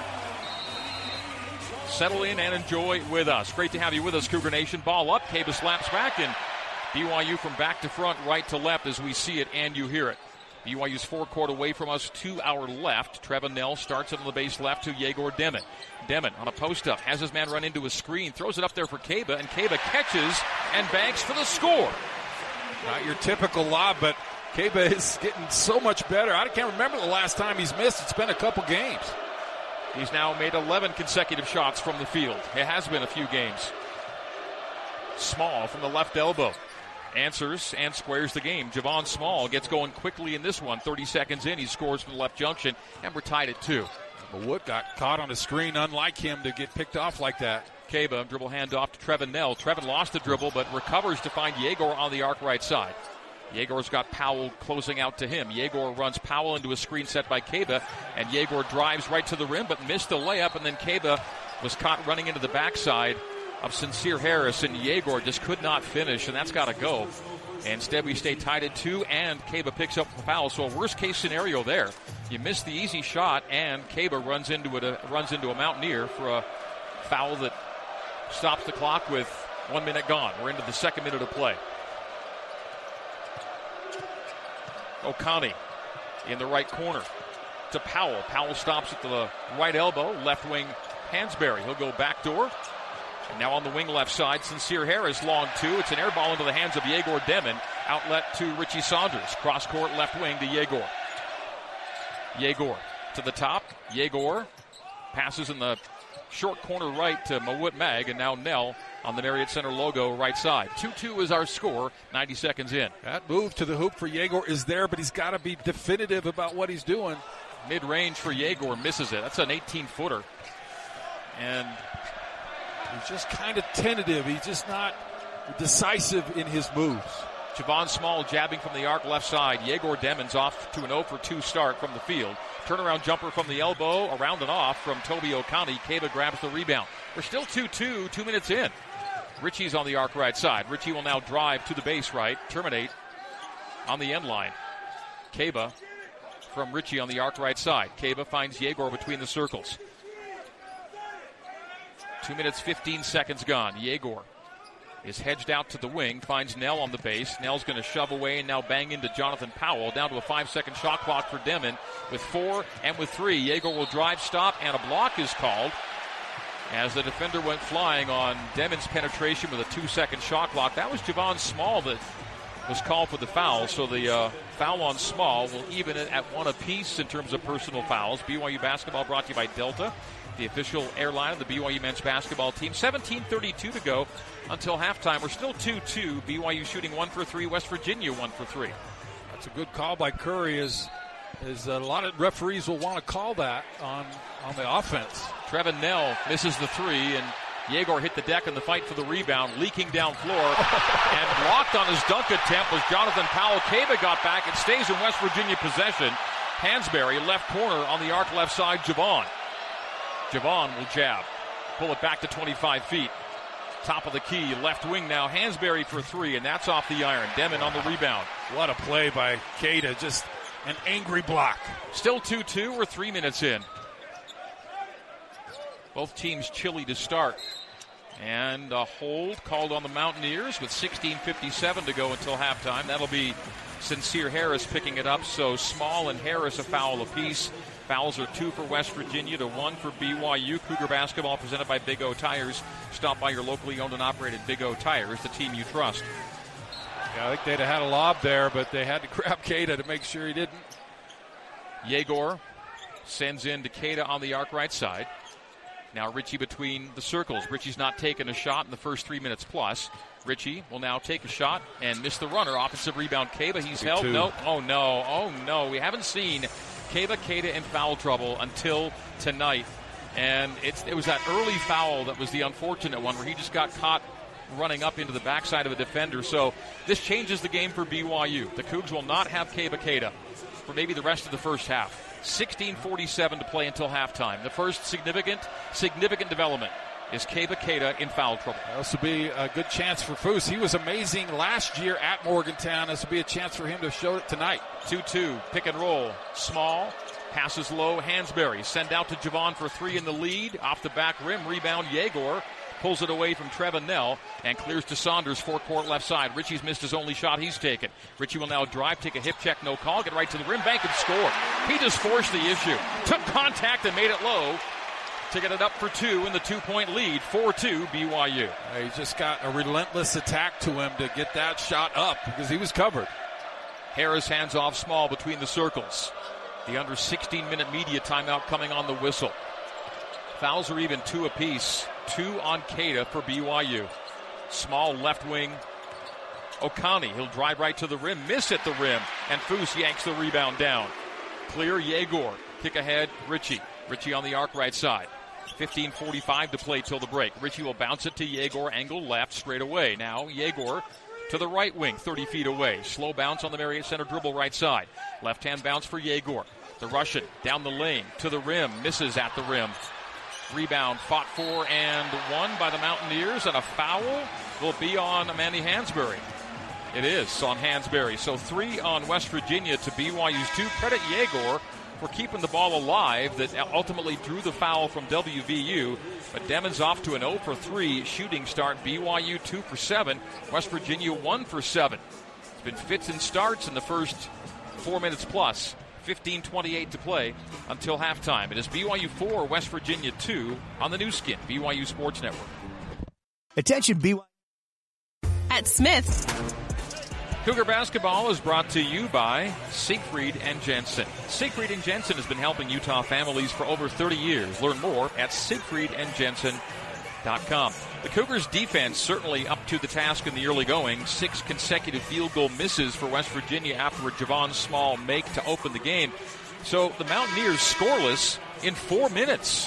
Settle in and enjoy with us. Great to have you with us, Cougar Nation. Ball up, Caba slaps back, and B Y U from back to front, right to left as we see it and you hear it. B Y U's forecourt away from us to our left. Trevin Knell starts it on the base left to Yegor Demmin. Demmin on a post-up, has his man run into a screen, throws it up there for Caba, and Caba catches and banks for the score. Not your typical lob, but Caba is getting so much better. I can't remember the last time he's missed. It's been a couple games. He's now made eleven consecutive shots from the field. It has been a few games. Small from the left elbow. Answers and squares the game. Javon Small gets going quickly in this one. thirty seconds in, he scores from the left junction, and we're tied at two. Wood got caught on a screen, unlike him to get picked off like that. Caba, dribble handoff to Trevin Knell. Trevin lost the dribble, but recovers to find Yegor on the arc right side. Yegor's got Powell closing out to him. Yegor runs Powell into a screen set by Caba, and Yegor drives right to the rim, but missed the layup, and then Caba was caught running into the backside of Sincere Harris, and Yegor just could not finish, and that's got to go. Instead, we stay tied at two, and Caba picks up the foul. So a worst-case scenario there. You miss the easy shot, and Caba runs into it, uh, runs into a Mountaineer for a foul that stops the clock with one minute gone. We're into the second minute of play. Okani in the right corner to Powell. Powell stops at the right elbow, left wing Hansberry. He'll go backdoor. And now on the wing left side, Sincere Harris, long two. It's an air ball into the hands of Yegor Demmin. Outlet to Richie Saunders. Cross court left wing to Yegor. Yegor to the top. Yegor passes in the short corner right to Mawut Mag, and now Knell on the Marriott Center logo right side. two two is our score, ninety seconds in. That move to the hoop for Yegor is there, but he's got to be definitive about what he's doing. Mid-range for Yegor, misses it. That's an eighteen-footer. And he's just kind of tentative. He's just not decisive in his moves. Javon Small jabbing from the arc left side. Yegor Demmin's off to an oh for two start from the field. Turnaround jumper from the elbow, around and off from Toby Okani. Caba grabs the rebound. We're still two two, two minutes in. Richie's on the arc right side. Richie will now drive to the base right, terminate on the end line. Caba from Richie on the arc right side. Caba finds Yegor between the circles. Two minutes, fifteen seconds gone. Yegor is hedged out to the wing, finds Knell on the base. Knell's going to shove away and now bang into Jonathan Powell. Down to a five-second shot clock for Demmin. With four and with three, Yegor will drive, stop, and a block is called as the defender went flying on Demmin's penetration with a two-second shot clock. That was Javon Small that was called for the foul, so the uh, foul on Small will even it at one apiece in terms of personal fouls. B Y U basketball brought to you by Delta, the official airline of the B Y U men's basketball team. seventeen thirty-two to go until halftime. We're still two two. B Y U shooting one for three. West Virginia one for three. That's a good call by Curry. Is is a lot of referees will want to call that on on the offense. Trevin Knell misses the three, and Yegor hit the deck in the fight for the rebound, leaking down floor, and blocked on his dunk attempt was Jonathan Powell. Caba got back. It stays in West Virginia possession. Hansberry, left corner on the arc left side, Javon. Javon will jab. Pull it back to twenty-five feet. Top of the key, left wing now. Hansberry for three, and that's off the iron. Demmin on the rebound. What a play by Keita. Just an angry block. Still two two. We're three minutes in. Both teams chilly to start. And a hold called on the Mountaineers with sixteen fifty-seven to go until halftime. That'll be Sincere Harris picking it up. So Small and Harris a foul apiece. Fouls are two for West Virginia to one for B Y U. Cougar basketball presented by Big O Tires. Stop by your locally owned and operated Big O Tires, the team you trust. Yeah, I think they'd have had a lob there, but they had to grab Keita to make sure he didn't. Yegor sends in to Keita on the arc right side. Now Ritchie between the circles. Ritchie's not taken a shot in the first three minutes plus. Ritchie will now take a shot and miss the runner. Offensive rebound, Keba. He's held. Two. No. Oh, no. Oh, no. We haven't seen Keba Keita in foul trouble until tonight. And it's, it was that early foul that was the unfortunate one where he just got caught running up into the backside of a defender. So this changes the game for B Y U. The Cougs will not have Keba Keita for maybe the rest of the first half. sixteen forty-seven to play until halftime. The first significant, significant development is Keba Keita in foul trouble. This will be a good chance for Foose. He was amazing last year at Morgantown. This will be a chance for him to show it tonight. two two, pick and roll. Small, passes low, Hansberry. Send out to Javon for three in the lead. Off the back rim, rebound, Yegor. Pulls it away from Trevin Nell and clears to Saunders, four-court left side. Ritchie's missed his only shot he's taken. Ritchie will now drive, take a hip check, no call, get right to the rim, bank and score. He just forced the issue. Took contact and made it low to get it up for two in the two-point lead, four two B Y U. Uh, he's just got a relentless attack to him to get that shot up because he was covered. Harris hands off Small between the circles. The under sixteen-minute media timeout coming on the whistle. Fouls are even two apiece. Two on Keita for B Y U. Small left wing. Okani, he'll drive right to the rim, miss at the rim, and Foose yanks the rebound down. Clear, Yegor. Kick ahead, Ritchie. Ritchie on the arc right side. fifteen forty-five to play till the break. Ritchie will bounce it to Yegor, angle left, straight away. Now Yegor to the right wing, thirty feet away. Slow bounce on the Marriott Center dribble right side. Left-hand bounce for Yegor. The Russian down the lane to the rim, misses at the rim. Rebound fought for and won by the Mountaineers, and a foul will be on Manny Hansberry. It is on Hansberry. So three on West Virginia to B Y U's two. Credit Yegor for keeping the ball alive that ultimately drew the foul from W V U. But Demmon's off to an oh for three shooting start. B Y U two for seven. West Virginia one for seven. It's been fits and starts in the first four minutes plus. fifteen twenty-eight to play until halftime. It is B Y U four, West Virginia two on the new skin, B Y U Sports Network. Attention B Y U. At Smith's. Cougar basketball is brought to you by Siegfried and Jensen. Siegfried and Jensen has been helping Utah families for over thirty years. Learn more at siegfried and jensen dot com. The Cougars defense certainly up to the task in the early going. Six consecutive field goal misses for West Virginia after a Javon Small make to open the game. So the Mountaineers scoreless in four minutes.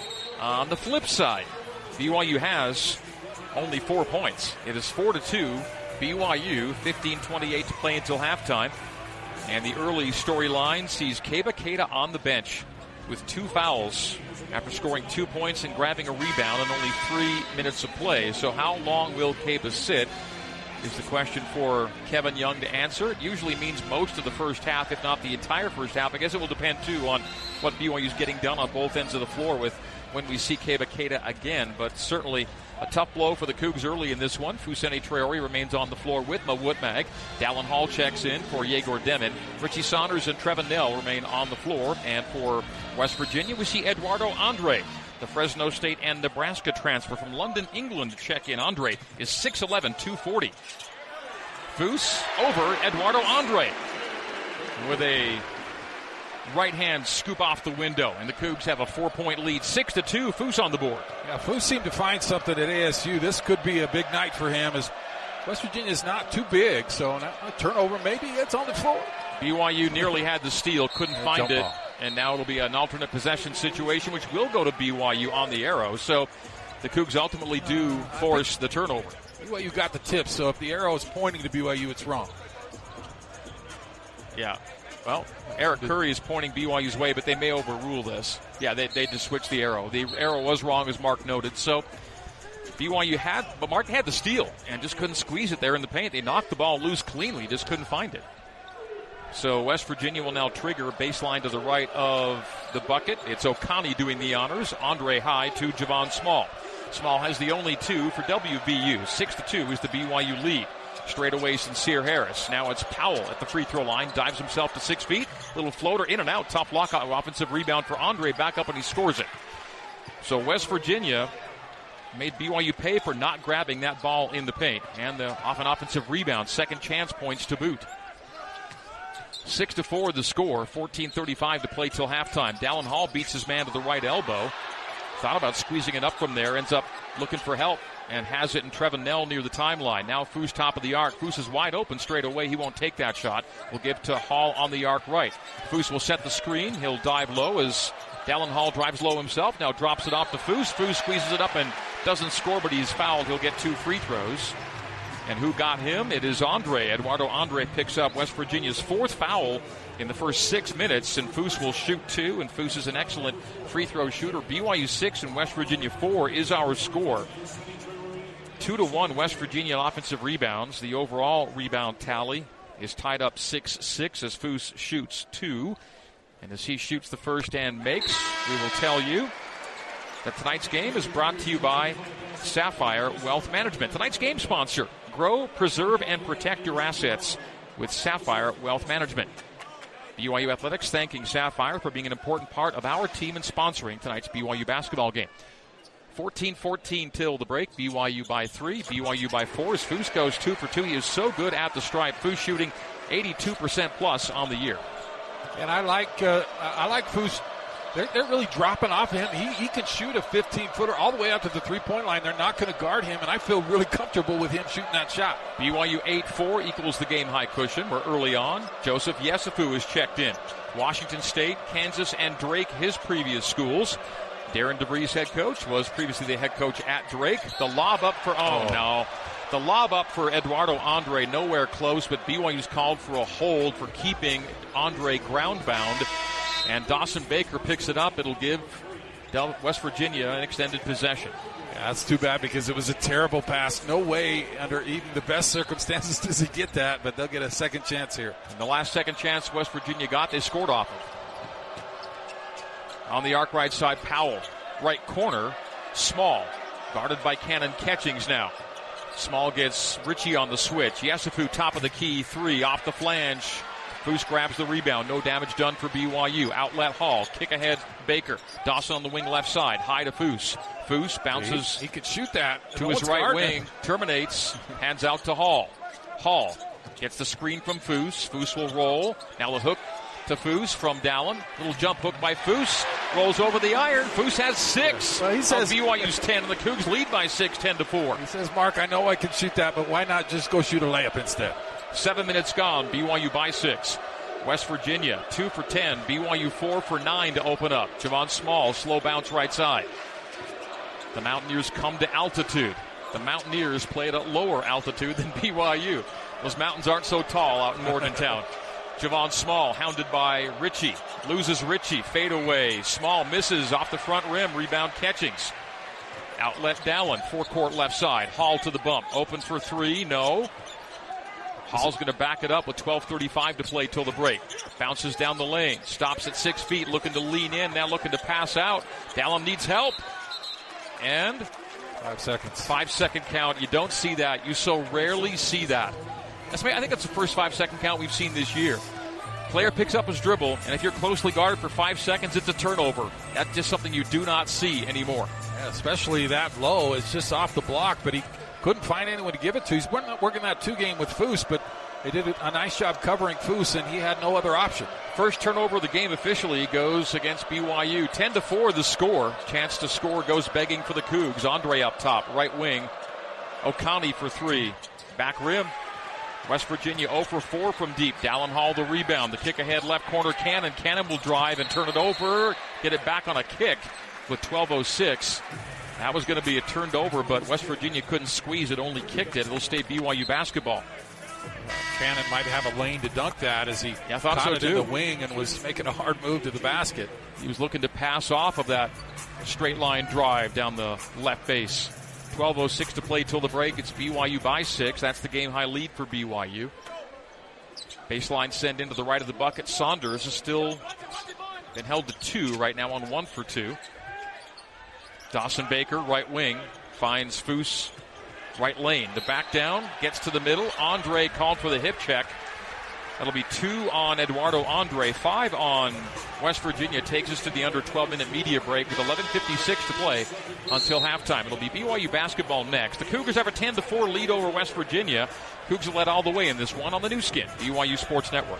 On the flip side, B Y U has only four points. It is four to two. B Y U, fifteen twenty-eight to play until halftime. And the early storyline sees Keba Keita on the bench with two fouls after scoring two points and grabbing a rebound in only three minutes of play. So how long will Keba sit is the question for Kevin Young to answer. It usually means most of the first half, if not the entire first half. I guess it will depend, too, on what B Y U's getting done on both ends of the floor with when we see Keba Keita again. But certainly a tough blow for the Cougs early in this one. Fousseyni Traore remains on the floor with Mawutmag. Dallin Hall checks in for Yegor Demmin. Richie Saunders and Trevin Nell remain on the floor. And for West Virginia, we see Eduardo Andre, the Fresno State and Nebraska transfer from London, England, to check in. Andre is six eleven, two forty. Foose over Eduardo Andre with a right-hand scoop off the window, and the Cougs have a four-point lead, six to two. Foose on the board. Yeah, Foose seemed to find something at A S U. This could be a big night for him, as West Virginia is not too big, so a turnover, maybe it's on the floor. B Y U nearly had the steal, couldn't find it, ball. And now it'll be an alternate possession situation, which will go to B Y U on the arrow. So the Cougs ultimately do force the turnover. B Y U got the tip, so if the arrow is pointing to B Y U, it's wrong. Yeah. Well, Eric Curry is pointing B Y U's way, but they may overrule this. Yeah, they, they just switched the arrow. The arrow was wrong, as Mark noted. So B Y U had, but Martin had the steal and just couldn't squeeze it there in the paint. They knocked the ball loose cleanly, just couldn't find it. So West Virginia will now trigger baseline to the right of the bucket. It's O'Connell doing the honors. Andre high to Javon Small. Small has the only two for W V U. Six to two is the B Y U lead. Straight away, Sincere Harris. Now it's Powell at the free throw line. Dives himself to six feet. Little floater in and out. Top block offensive rebound for Andre. Back up and he scores it. So West Virginia made B Y U pay for not grabbing that ball in the paint. And the off an offensive rebound. Second chance points to boot. Six to four the score. fourteen thirty-five to play till halftime. Dallin Hall beats his man to the right elbow. Thought about squeezing it up from there. Ends up looking for help and has it in Trevin Nell near the timeline. Now Foose top of the arc. Foose is wide open straight away. He won't take that shot. We'll give to Hall on the arc right. Foose will set the screen. He'll dive low as Dallin Hall drives low himself. Now drops it off to Foose. Foose squeezes it up and doesn't score, but he's fouled. He'll get two free throws. And who got him? It is Andre. Eduardo Andre picks up West Virginia's fourth foul in the first six minutes, and Foose will shoot two, and Foose is an excellent free throw shooter. B Y U six and West Virginia four is our score. Two to one West Virginia offensive rebounds. The overall rebound tally is tied up six six as Foose shoots two. And as he shoots the first and makes, we will tell you that tonight's game is brought to you by Sapphire Wealth Management. Tonight's game sponsor, grow, preserve, and protect your assets with Sapphire Wealth Management. B Y U Athletics thanking Sapphire for being an important part of our team and sponsoring tonight's B Y U basketball game. fourteen fourteen till the break. B Y U by three. B Y U by four as Foose goes two for two. He is so good at the stripe. Foose shooting eighty-two percent plus on the year. And I like uh, I like Foose. They're, they're really dropping off him. He, he can shoot a fifteen-footer all the way out to the three-point line. They're not going to guard him, and I feel really comfortable with him shooting that shot. B Y U eight four equals the game-high cushion. We're early on. Joseph Yesufu is checked in. Washington State, Kansas, and Drake, his previous schools. Darren DeVries, head coach, was previously the head coach at Drake. The lob up for, oh, oh. no. The lob up for Eduardo Andre, nowhere close, but B Y U's called for a hold for keeping Andre ground-bound. And Dawson Baker picks it up. It'll give West Virginia an extended possession. Yeah, that's too bad because it was a terrible pass. No way under even the best circumstances does he get that, but they'll get a second chance here. And the last second chance West Virginia got, they scored off it. On the arc right side, Powell. Right corner, Small. Guarded by Cannon Catchings now. Small gets Ritchie on the switch. Yesufu top of the key, three off the flange. Foose grabs the rebound. No damage done for B Y U. Outlet Hall. Kick ahead Baker. Dawson on the wing left side. High to Foose. Foose bounces. He, he could shoot that. To no his right wing. Him. Terminates. Hands out to Hall. Hall gets the screen from Foose. Foose will roll. Now the hook to Foose from Dallin. Little jump hook by Foose. Rolls over the iron. Foose has six. Well, he says B Y U's ten, and the Cougs lead by six, ten to four. He says, Mark, I know I can shoot that, but why not just go shoot a layup instead? Seven minutes gone. B Y U by six. West Virginia, two for ten. B Y U four for nine to open up. Javon Small, slow bounce right side. The Mountaineers come to altitude. The Mountaineers play at a lower altitude than B Y U. Those mountains aren't so tall out in Morgantown. Javon Small, hounded by Ritchie. Loses Ritchie. Fade away. Small misses off the front rim. Rebound Catchings. Outlet Dallin. Forecourt left side. Hall to the bump. Open for three. No. Hall's going to back it up with twelve thirty-five to play till the break. Bounces down the lane. Stops at six feet. Looking to lean in. Now looking to pass out. Dallin needs help. And five seconds. Five second count. You don't see that. You so rarely see that. That's, I think that's the first five second count we've seen this year. Player picks up his dribble, and if you're closely guarded for five seconds, it's a turnover. That's just something you do not see anymore. Yeah, especially that low. It's just off the block, but he couldn't find anyone to give it to. He's not working that two game with Foose, but they did a nice job covering Foose, and he had no other option. First turnover of the game officially goes against B Y U. ten to four the score. Chance to score goes begging for the Cougs. Andre up top, right wing. O'Connell for three. Back rim. West Virginia zero for four from deep. Dallin Hall the rebound. The kick ahead left corner Cannon. Cannon will drive and turn it over. Get it back on a kick with twelve oh six. That was going to be a turned over, but West Virginia couldn't squeeze it, only kicked it. It'll stay B Y U basketball. Cannon might have a lane to dunk that as he yeah, I thought caught so it too. in the wing and was making a hard move to the basket. He was looking to pass off of that straight line drive down the left base. twelve oh six to play till the break. It's B Y U by six. That's the game high lead for B Y U. Baseline send into the right of the bucket. Saunders has still been held to two right now on one for two. Dawson Baker, right wing, finds Foose, right lane. The back down, gets to the middle. Andre called for the hip check. That'll be two on Eduardo Andre, five on West Virginia. Takes us to the under twelve-minute media break with eleven fifty-six to play until halftime. It'll be B Y U basketball next. The Cougars have a ten to four lead over West Virginia. Cougs led all the way in this one on the new skin, B Y U Sports Network.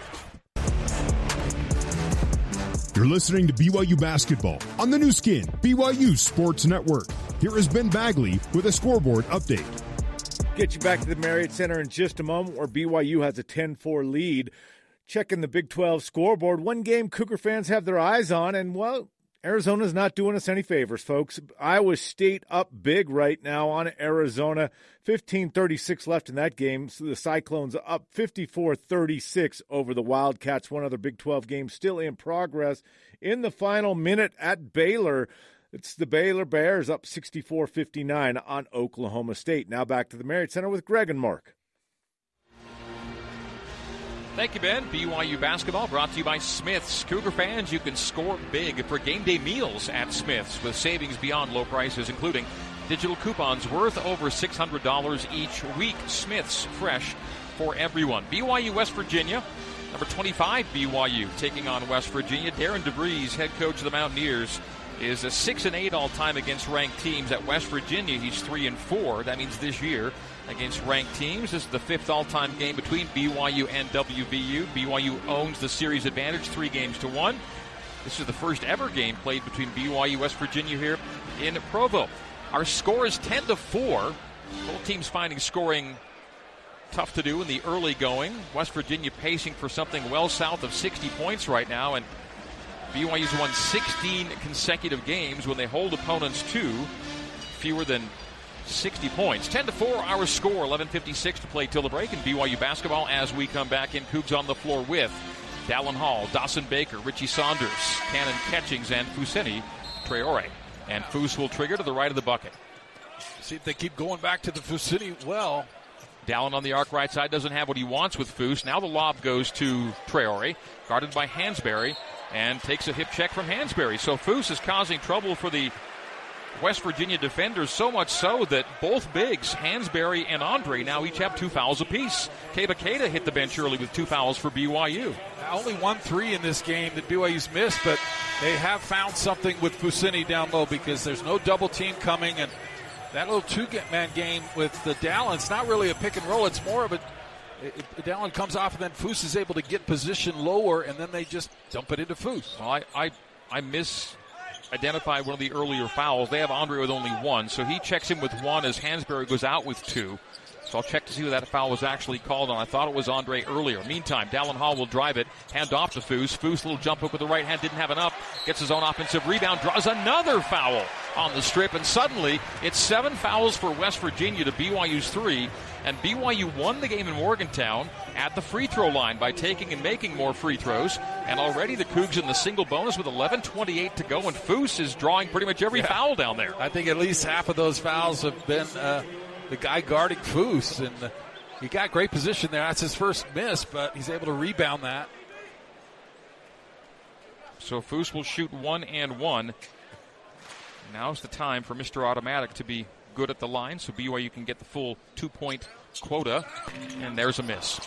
You're listening to B Y U basketball on the new skin, B Y U Sports Network. Here is Ben Bagley with a scoreboard update. Get you back to the Marriott Center in just a moment, where B Y U has a ten four lead. Checking the Big twelve scoreboard, one game Cougar fans have their eyes on, and, well, Arizona's not doing us any favors, folks. Iowa State up big right now on Arizona. fifteen thirty-six left in that game. So the Cyclones up fifty-four thirty-six over the Wildcats. One other Big twelve game still in progress. In the final minute at Baylor, it's the Baylor Bears up sixty-four fifty-nine on Oklahoma State. Now back to the Marriott Center with Greg and Mark. Thank you, Ben. B Y U basketball brought to you by Smith's. Cougar fans, you can score big for game day meals at Smith's with savings beyond low prices, including digital coupons worth over six hundred dollars each week. Smith's, fresh for everyone. B Y U West Virginia, number twenty-five B Y U taking on West Virginia. Darren DeVries, head coach of the Mountaineers, is a six and eight all time against ranked teams. At West Virginia, he's three and four. That means this year against ranked teams, this is the fifth all-time game between B Y U and W V U. B Y U owns the series advantage, three games to one. This is the first ever game played between B Y U and West Virginia here in Provo. Our score is ten to four. Both teams finding scoring tough to do in the early going. West Virginia pacing for something well south of sixty points right now, and B Y U's won sixteen consecutive games when they hold opponents to fewer than sixty points. ten to four, our score. eleven fifty-six to play till the break in B Y U basketball as we come back in. Cougs on the floor with Dallin Hall, Dawson Baker, Richie Saunders, Cannon Catchings, and Fousseyni Traore. And Foose will trigger to the right of the bucket. See if they keep going back to the Fousseyni well. Dallin on the arc right side doesn't have what he wants with Foose. Now the lob goes to Traore, guarded by Hansberry, and takes a hip check from Hansberry. So Foose is causing trouble for the West Virginia defenders, so much so that both bigs, Hansberry and Andre, now each have two fouls apiece. Keba Keita hit the bench early with two fouls for B Y U. Only one three in this game that B Y U's missed, but they have found something with Fousseyni down low because there's no double team coming, and that little two-man game with the Dallin, it's not really a pick and roll, it's more of a Dallin comes off and then Foose is able to get position lower, and then they just dump it into Foose. Well, I, I, I miss... identify one of the earlier fouls. They have Andre with only one, so he checks in with one as Hansberry goes out with two. So I'll check to see who that foul was actually called on. I thought it was Andre earlier. Meantime, Dallin Hall will drive it, hand off to Foose. Foose, little jump hook with the right hand, didn't have enough. Gets his own offensive rebound, draws another foul on the strip, and suddenly it's seven fouls for West Virginia to B Y U's three. And B Y U won the game in Morgantown at the free throw line by taking and making more free throws. And already the Cougs in the single bonus with eleven twenty-eight to go, and Foose is drawing pretty much every yeah. foul down there. I think at least half of those fouls have been uh, the guy guarding Foose. And uh, he got great position there. That's his first miss, but he's able to rebound that. So Foose will shoot one and one. Now's the time for Mister Automatic to be good at the line, so B Y U can get the full two-point quota. And there's a miss.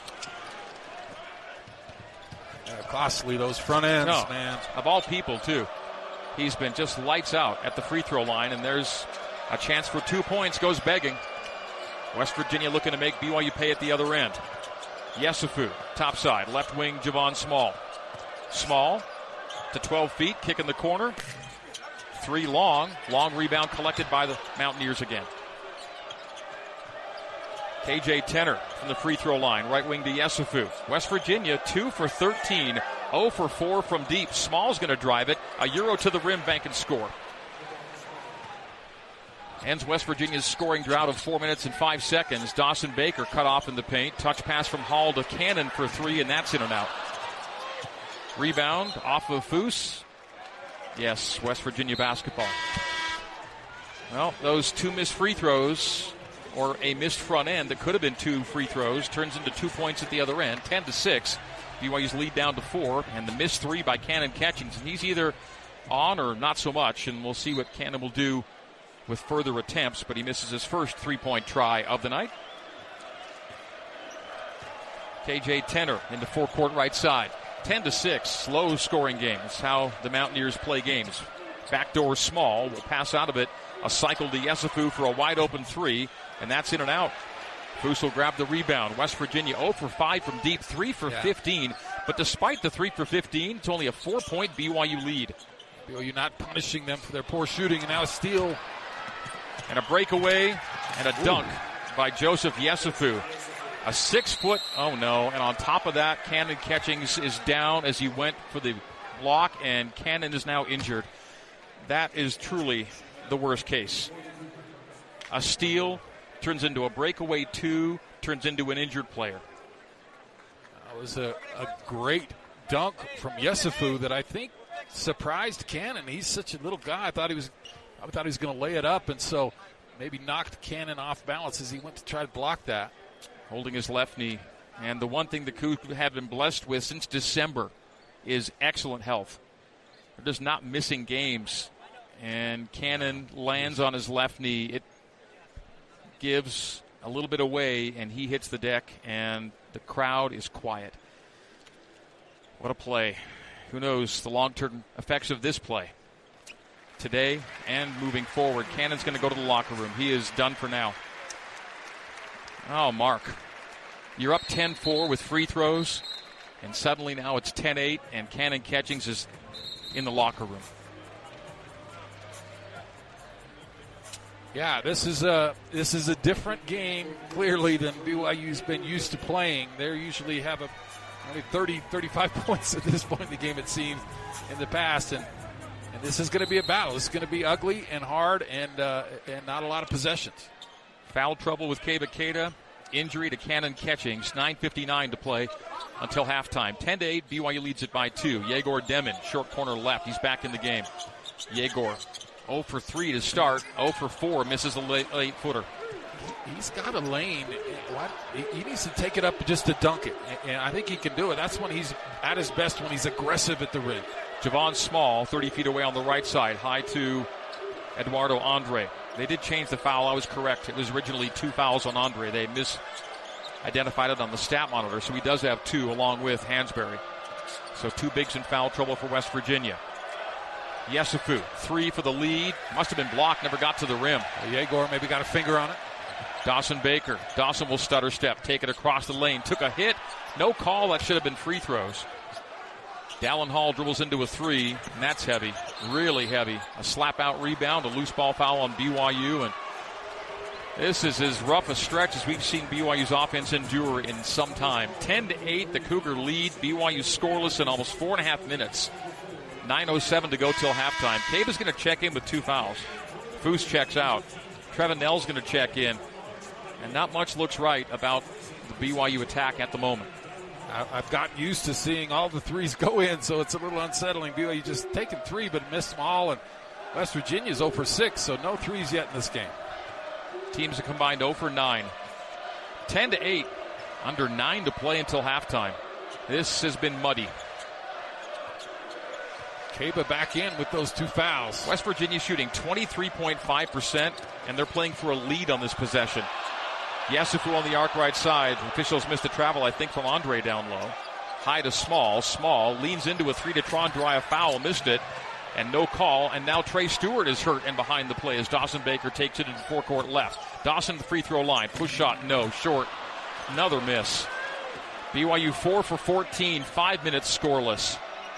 Yeah, costly, those front ends, no, man. Of all people, too. He's been just lights out at the free throw line, and there's a chance for two points. Goes begging. West Virginia looking to make B Y U pay at the other end. Yesufu, top side, left wing, Javon Small. Small to twelve feet, kick in the corner. Three long. Long rebound collected by the Mountaineers again. K J Tenner from the free throw line. Right wing to Yesufu. West Virginia, two for thirteen. zero for four from deep. Small's going to drive it. A Euro to the rim, bank and score. Ends West Virginia's scoring drought of four minutes and five seconds. Dawson Baker cut off in the paint. Touch pass from Hall to Cannon for three, and that's in and out. Rebound off of Foose. Yes, West Virginia basketball. Well, those two missed free throws, or a missed front end that could have been two free throws, turns into two points at the other end, ten to six. B Y U's lead down to four, and the missed three by Cannon Catchings. And he's either on or not so much, and we'll see what Cannon will do with further attempts, but he misses his first three-point try of the night. K J Tenner into forecourt right side. ten to six, slow scoring game. That's how the Mountaineers play games. Backdoor small, will pass out of it. A cycle to Yesufu for a wide open three, and that's in and out. Foose will grab the rebound. West Virginia oh for five from deep, three for yeah. fifteen. But despite the three for fifteen, it's only a four-point B Y U lead. B Y U not punishing them for their poor shooting, and now a steal. And a breakaway and a dunk Ooh. by Joseph Yesufu. A six-foot, oh no, and on top of that, Cannon Catchings is down as he went for the block, and Cannon is now injured. That is truly the worst case. A steal turns into a breakaway two, turns into an injured player. That was a, a great dunk from Yesufu that I think surprised Cannon. He's such a little guy. I thought he was, I thought he was going to lay it up, and so maybe knocked Cannon off balance as he went to try to block that. Holding his left knee. And the one thing the Cougs have been blessed with since December is excellent health. They're just not missing games. And Cannon lands on his left knee. It gives a little bit away, and he hits the deck, and the crowd is quiet. What a play. Who knows the long-term effects of this play today and moving forward. Cannon's going to go to the locker room. He is done for now. Oh, Mark, you're up ten four with free throws, and suddenly now it's ten eight, and Cannon Catchings is in the locker room. Yeah, this is a this is a different game, clearly, than B Y U's been used to playing. They usually have a only thirty, thirty-five points at this point in the game, it seems, in the past, and and this is going to be a battle. This is going to be ugly and hard, and uh, and not a lot of possessions. Foul trouble with Keba Keita. Injury to Cannon Catchings. nine fifty-nine to play until halftime. ten to eight, B Y U leads it by two. Yegor Demon, short corner left. He's back in the game. Yegor, oh for three to start. oh for four, misses a late, late footer. He's got a lane. He needs to take it up just to dunk it, and I think he can do it. That's when he's at his best, when he's aggressive at the rim. Javon Small, thirty feet away on the right side. High to Eduardo Andre. They did change the foul. I was correct. It was originally two fouls on Andre. They misidentified it on the stat monitor, so he does have two along with Hansberry. So two bigs in foul trouble for West Virginia. Yesufu, three for the lead. Must have been blocked, never got to the rim. Well, Yegor maybe got a finger on it. Dawson Baker. Dawson will stutter step, take it across the lane. Took a hit. No call. That should have been free throws. Dallin Hall dribbles into a three, and that's heavy, really heavy. A slap-out rebound, a loose ball foul on B Y U, and this is as rough a stretch as we've seen B Y U's offense endure in some time. ten to eight, the Cougar lead. B Y U scoreless in almost four and a half minutes. nine oh seven to go till halftime. Caba's going to check in with two fouls. Foose checks out. Trevin Nell's going to check in. And not much looks right about the B Y U attack at the moment. I've gotten used to seeing all the threes go in, so it's a little unsettling. B Y U just taking three, but missed them all. And West Virginia's oh for six, so no threes yet in this game. Teams have combined oh for nine. ten to eight, under nine to play until halftime. This has been muddy. Keba back in with those two fouls. West Virginia shooting twenty-three point five percent, and they're playing for a lead on this possession. Yesufu on the arc right side. Officials missed a travel, I think, from Andre down low. High to Small. Small leans into a three to Tron Dry, a foul, missed it, and no call. And now Trey Stewart is hurt and behind the play as Dawson Baker takes it into forecourt left. Dawson to the free throw line. Push shot, no. Short. Another miss. B Y U four for fourteen, five minutes scoreless.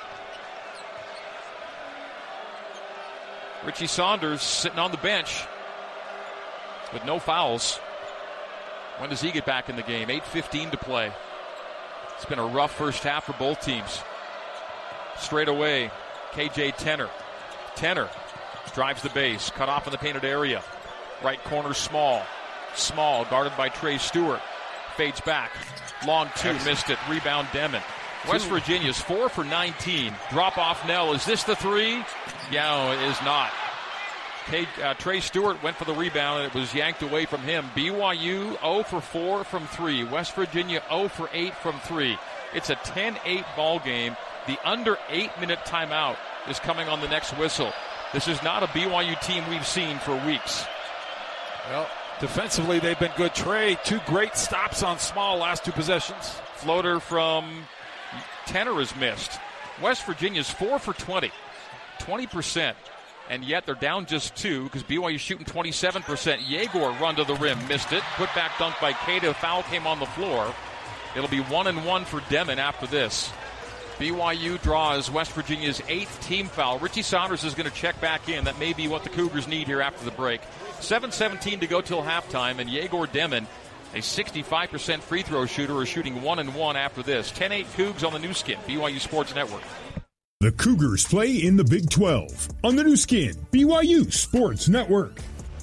Richie Saunders sitting on the bench with no fouls. When does he get back in the game? eight fifteen to play. It's been a rough first half for both teams. Straight away, K J Tenner. Tenner drives the base, cut off in the painted area. Right corner, Small. Small, guarded by Trey Stewart. Fades back. Long two, Excellent. Missed it. Rebound, Demon. West Virginia's four for nineteen. Drop off Nell. Is this the three? Yeah, no, it is not. K, uh, Trey Stewart went for the rebound, and it was yanked away from him. B Y U zero for four from three. West Virginia zero for eight from three. It's a ten eight ball game. The under eight-minute timeout is coming on the next whistle. This is not a B Y U team we've seen for weeks. Well, defensively, they've been good. Trey, two great stops on Small last two possessions. Floater from Tenor is missed. West Virginia's four for twenty, twenty percent. And yet they're down just two because B Y U's shooting twenty-seven percent. Yegor run to the rim, missed it. Put back dunk by Keita. Foul came on the floor. It'll be one and one for Demon after this. B Y U draws West Virginia's eighth team foul. Richie Saunders is going to check back in. That may be what the Cougars need here after the break. seven seventeen to go till halftime, and Yegor Demon, a sixty-five percent free throw shooter, is shooting one and one after this. ten eight Cougs on the new skin, B Y U Sports Network. The Cougars play in the Big twelve on the new skin, B Y U Sports Network.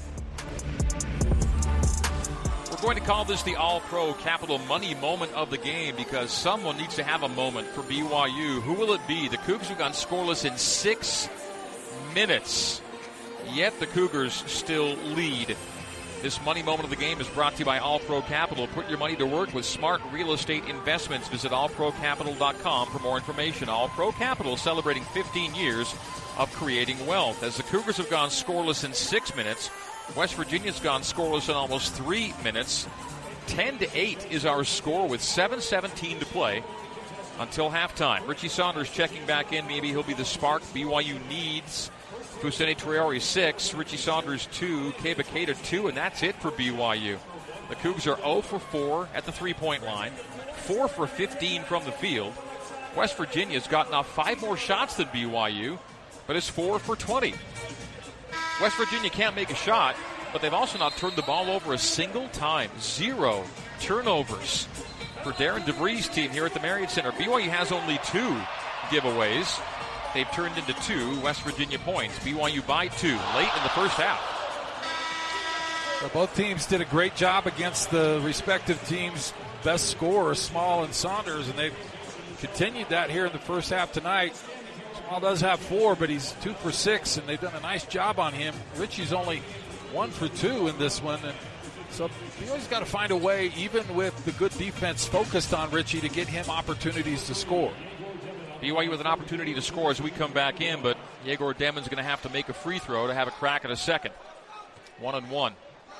We're going to call this the All-Pro Capital Money moment of the game because someone needs to have a moment for B Y U. Who will it be? The Cougs have gone scoreless in six minutes, yet the Cougars still lead. This money moment of the game is brought to you by All-Pro Capital. Put your money to work with smart real estate investments. Visit all pro capital dot com for more information. All-Pro Capital celebrating fifteen years of creating wealth. As the Cougars have gone scoreless in six minutes, West Virginia's gone scoreless in almost three minutes. ten to eight is our score with seven seventeen to play until halftime. Richie Saunders checking back in. Maybe he'll be the spark B Y U needs. Fousseyni Traore six, Richie Saunders two, Keba Keita two, and that's it for B Y U. The Cougs are zero for four at the three-point line, four for fifteen from the field. West Virginia's gotten off five more shots than B Y U, but is four for twenty. West Virginia can't make a shot, but they've also not turned the ball over a single time. Zero turnovers for Darren DeVries' team here at the Marriott Center. B Y U has only two giveaways. They've turned into two West Virginia points. B Y U by two late in the first half. Well, both teams did a great job against the respective teams' best scorers, Small and Saunders, and they've continued that here in the first half tonight. Small does have four, but he's two for six, and they've done a nice job on him. Richie's only one for two in this one, and so B Y U's got to find a way, even with the good defense focused on Richie, to get him opportunities to score. B Y U with an opportunity to score as we come back in, but Yegor Demon's going to have to make a free throw to have a crack at a second. One and one.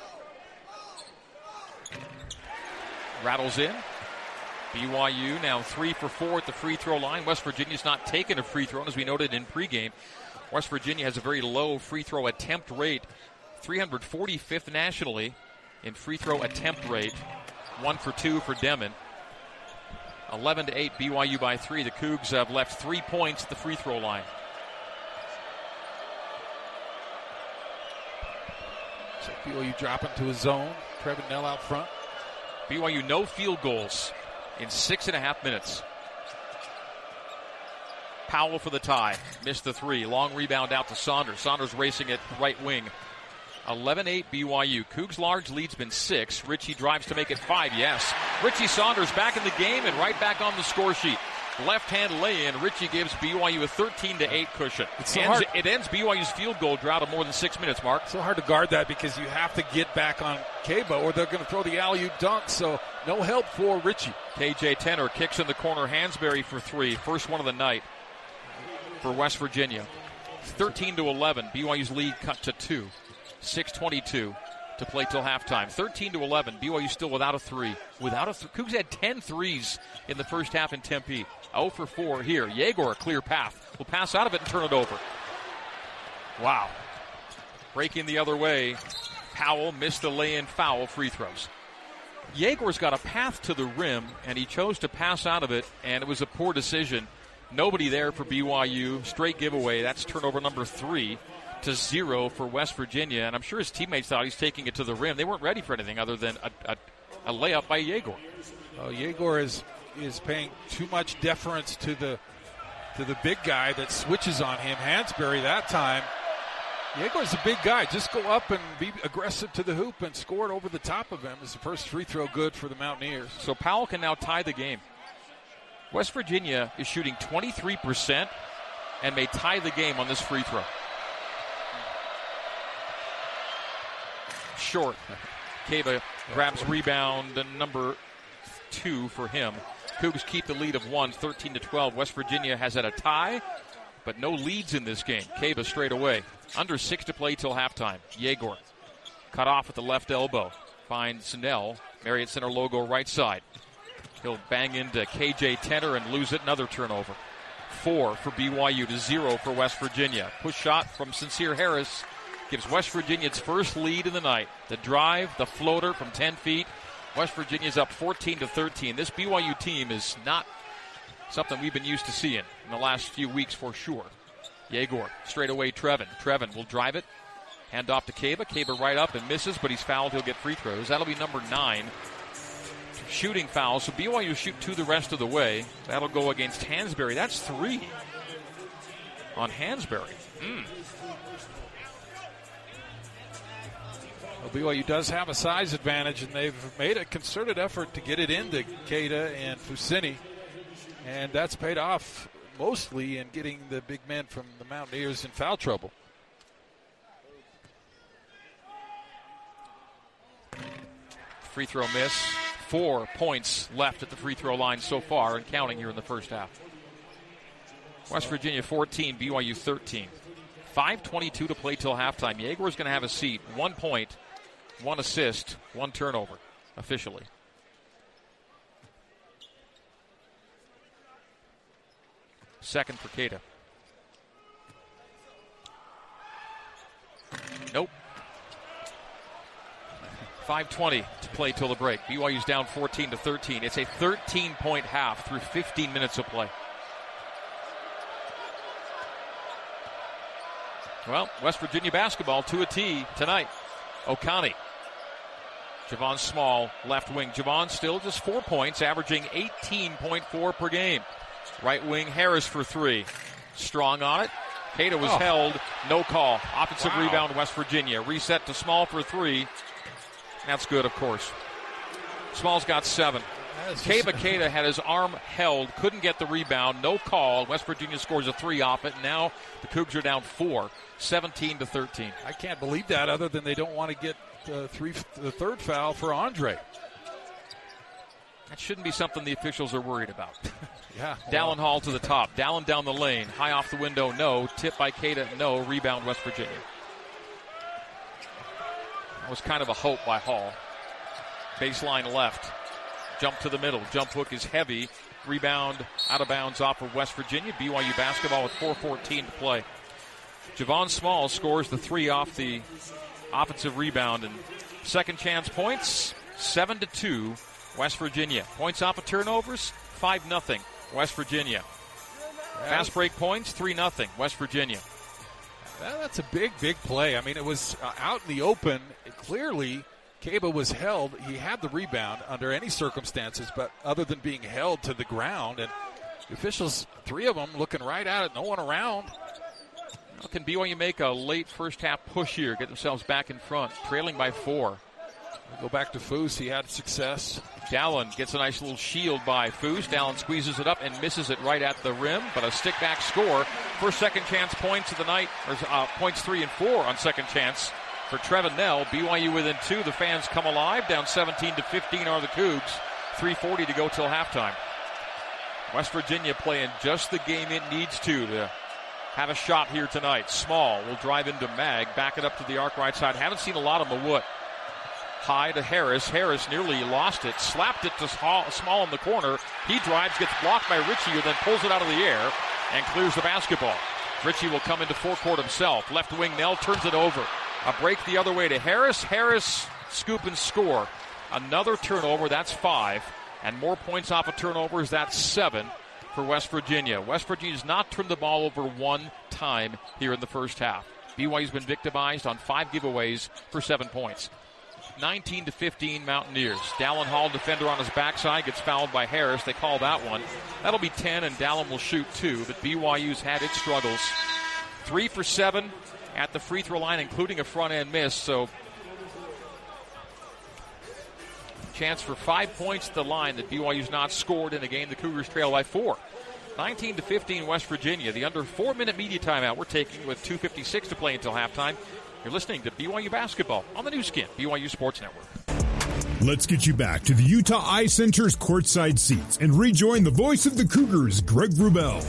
Rattles in. B Y U now three for four at the free throw line. West Virginia's not taken a free throw, and as we noted in pregame, West Virginia has a very low free throw attempt rate, three hundred forty-fifth nationally in free throw attempt rate. One for two for Demon. eleven to eight, B Y U by three. The Cougs have left three points at the free throw line. So B Y U dropping to a zone. Trevin Nell out front. B Y U no field goals in six and a half minutes. Powell for the tie. Missed the three. Long rebound out to Saunders. Saunders racing it right wing. eleven eight B Y U. Cougs' large lead's been six. Richie drives to make it five. Yes. Richie Saunders back in the game and right back on the score sheet. Left-hand lay-in. Richie gives B Y U a thirteen to eight cushion. It's so ends, hard. It ends B Y U's field goal drought of more than six minutes, Mark. So hard to guard that because you have to get back on Keba or they're going to throw the alley-oop dunk, so no help for Richie. K J Tenor kicks in the corner. Hansberry for three. First one of the night for West Virginia. thirteen to eleven. B Y U's lead cut to two. six twenty-two to play till halftime. thirteen to eleven. B Y U still without a three. Without a th- Cougs had ten threes in the first half in Tempe. zero for four here. Yegor, a clear path. Will pass out of it and turn it over. Wow. Breaking the other way. Powell missed the lay-in foul. Free throws. Yegor's got a path to the rim, and he chose to pass out of it, and it was a poor decision. Nobody there for B Y U. Straight giveaway. That's turnover number three to zero for West Virginia, and I'm sure his teammates thought he's taking it to the rim. They weren't ready for anything other than a, a, a layup by Yegor. Oh, Yegor is is paying too much deference to the to the big guy that switches on him. Hansberry that time. Yegor's a big guy. Just go up and be aggressive to the hoop and score it over the top of him. Is the first free throw good for the Mountaineers. So Powell can now tie the game. West Virginia is shooting twenty-three percent and may tie the game on this free throw. short. Caba grabs rebound and number two for him. Cougs keep the lead of one, thirteen to twelve. West Virginia has had a tie, but no leads in this game. Caba straight away. Under six to play till halftime. Yegor cut off at the left elbow. Finds Snell. Marriott Center logo right side. He'll bang into K J Tenner and lose it. Another turnover. Four for B Y U to zero for West Virginia. Push shot from Sincere Harris gives West Virginia its first lead in the night. The drive, the floater from ten feet. West Virginia's up fourteen to thirteen. This B Y U team is not something we've been used to seeing in the last few weeks for sure. Yegor, straight away Trevin. Trevin will drive it. Hand off to Caba. Caba right up and misses, but he's fouled. He'll get free throws. That'll be number nine. Shooting foul. So B Y U shoot two the rest of the way. That'll go against Hansberry. That's three on Hansberry. Mm. Well, B Y U does have a size advantage, and they've made a concerted effort to get it into Keita and Fusini, and that's paid off mostly in getting the big men from the Mountaineers in foul trouble. Free throw miss. Four points left at the free throw line so far and counting here in the first half. West Virginia fourteen, B Y U thirteen. five twenty-two to play till halftime. Yegor's going to have a seat. One point, one assist, one turnover officially. Second for Keita. Nope. five twenty to play till the break. B Y U's down fourteen to thirteen. It's a thirteen-point half through fifteen minutes of play. Well, West Virginia basketball to a T tonight. Okani. Javon Small, left wing. Javon still just four points, averaging eighteen point four per game. Right wing Harris for three. Strong on it. Keita was oh. held. No call. Offensive wow. rebound, West Virginia. Reset to Small for three. That's good, of course. Small's got seven. Caba Keita had his arm held, couldn't get the rebound, no call. West Virginia scores a three off it. Now the Cougs are down four, seventeen to thirteen. I can't believe that, other than they don't want to get uh, three, the third foul for Andre. That shouldn't be something the officials are worried about. yeah. Dallin Hall to the top. Dallin down the lane. High off the window, no. Tip by Keita, no. Rebound, West Virginia. That was kind of a hope by Hall. Baseline left. Jump to the middle. Jump hook is heavy. Rebound out of bounds off of West Virginia. B Y U basketball with four fourteen to play. Javon Small scores the three off the offensive rebound. And second chance points, seven to two, West Virginia. Points off of turnovers, five nothing, West Virginia. Fast break points, three nothing, West Virginia. That's a big, big play. I mean, it was uh, out in the open. It clearly, Caba was held. He had the rebound under any circumstances, but other than being held to the ground. And the officials, three of them, looking right at it, no one around. How can B Y U make a late first half push here, get themselves back in front, trailing by four? We'll go back to Foose. He had success. Dallin gets a nice little shield by Foose. Dallin squeezes it up and misses it right at the rim, but a stick-back score. First second chance points of the night, or uh, points three and four on second chance for Trevin Nell. B Y U within two. The fans come alive. Down seventeen to fifteen are the Cougs. three forty to go till halftime. West Virginia playing just the game it needs to to have a shot here tonight. Small will drive into Mag, back it up to the arc right side. Haven't seen a lot of Mawut. High to Harris. Harris nearly lost it. Slapped it to Small in the corner. He drives, gets blocked by Ritchie, who then pulls it out of the air and clears the basketball. Ritchie will come into forecourt himself. Left wing, Nell turns it over. A break the other way to Harris. Harris scoop and score. Another turnover, that's five. And more points off of turnovers, that's seven for West Virginia. West Virginia's not turned the ball over one time here in the first half. B Y U's been victimized on five giveaways for seven points. nineteen to fifteen Mountaineers. Dallin Hall, defender on his backside, gets fouled by Harris. They call that one. That'll be ten, and Dallin will shoot two. But B Y U's had its struggles. Three for seven at the free throw line, including a front-end miss. So chance for five points at the line that B Y U's not scored in a game. The Cougars trail by four. nineteen to fifteen West Virginia. The under four-minute media timeout we're taking with two fifty-six to play until halftime. You're listening to B Y U Basketball on the new skin, B Y U Sports Network. Let's get you back to the Utah Eye Center's courtside seats and rejoin the voice of the Cougars, Greg Wrubell.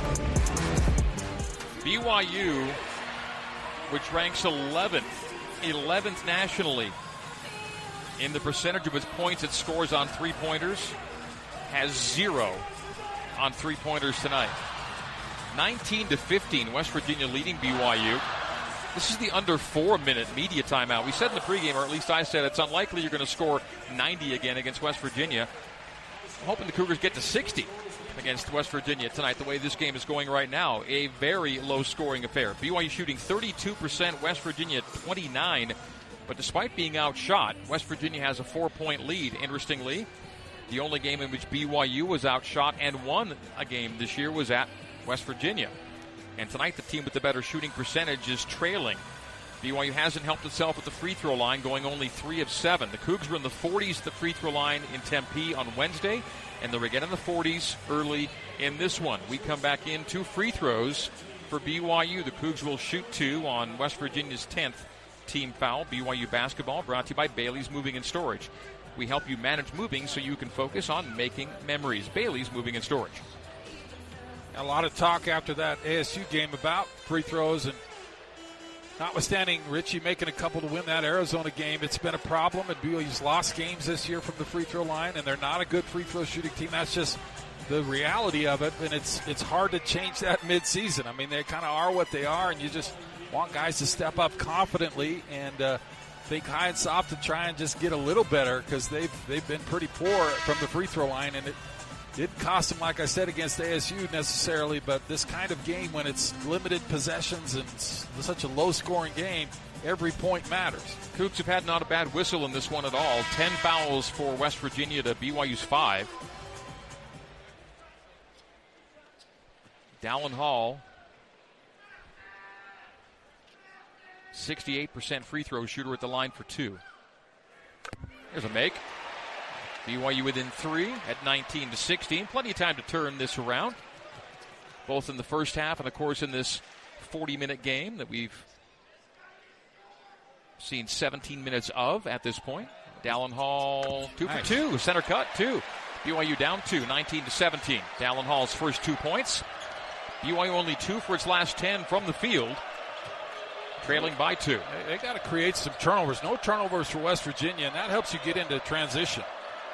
B Y U, which ranks eleventh, eleventh nationally in the percentage of its points it scores on three-pointers, has zero on three-pointers tonight. nineteen to fifteen, West Virginia leading B Y U. This is the under four-minute media timeout. We said in the pregame, or at least I said, it's unlikely you're going to score ninety again against West Virginia. I'm hoping the Cougars get to sixty against West Virginia tonight, the way this game is going right now. A very low-scoring affair. B Y U shooting thirty-two percent, West Virginia twenty-nine. But despite being outshot, West Virginia has a four-point lead. Interestingly, the only game in which B Y U was outshot and won a game this year was at West Virginia. And tonight, the team with the better shooting percentage is trailing. B Y U hasn't helped itself at the free throw line, going only three of seven. The Cougs were in the forties at the free throw line in Tempe on Wednesday, and they're again in the forties early in this one. We come back in two free throws for B Y U. The Cougs will shoot two on West Virginia's tenth team foul. B Y U basketball brought to you by Bailey's Moving and Storage. We help you manage moving so you can focus on making memories. Bailey's Moving and Storage. A lot of talk after that A S U game about free throws, and notwithstanding Richie making a couple to win that Arizona game, it's been a problem, and B Y U's lost games this year from the free throw line, and they're not a good free throw shooting team. That's just the reality of it, and it's it's hard to change that midseason. I mean, they kind of are what they are, and you just want guys to step up confidently and uh, think high and soft to try and just get a little better, because they've, they've been pretty poor from the free throw line, and it didn't cost them, like I said, against A S U necessarily, but this kind of game, when it's limited possessions and such a low-scoring game, every point matters. Cougs have had not a bad whistle in this one at all. Ten fouls for West Virginia to B Y U's five. Dallin Hall, sixty-eight percent free throw shooter at the line for two. Here's a make. B Y U within three at nineteen to sixteen. Plenty of time to turn this around, both in the first half and, of course, in this forty-minute game that we've seen seventeen minutes of at this point. Dallin Hall, two nice. for two. Center cut, two. B Y U down two, nineteen to seventeen. Dallin Hall's first two points. B Y U only two for its last ten from the field, trailing by two. They, they got to create some turnovers. No turnovers for West Virginia, and that helps you get into transition.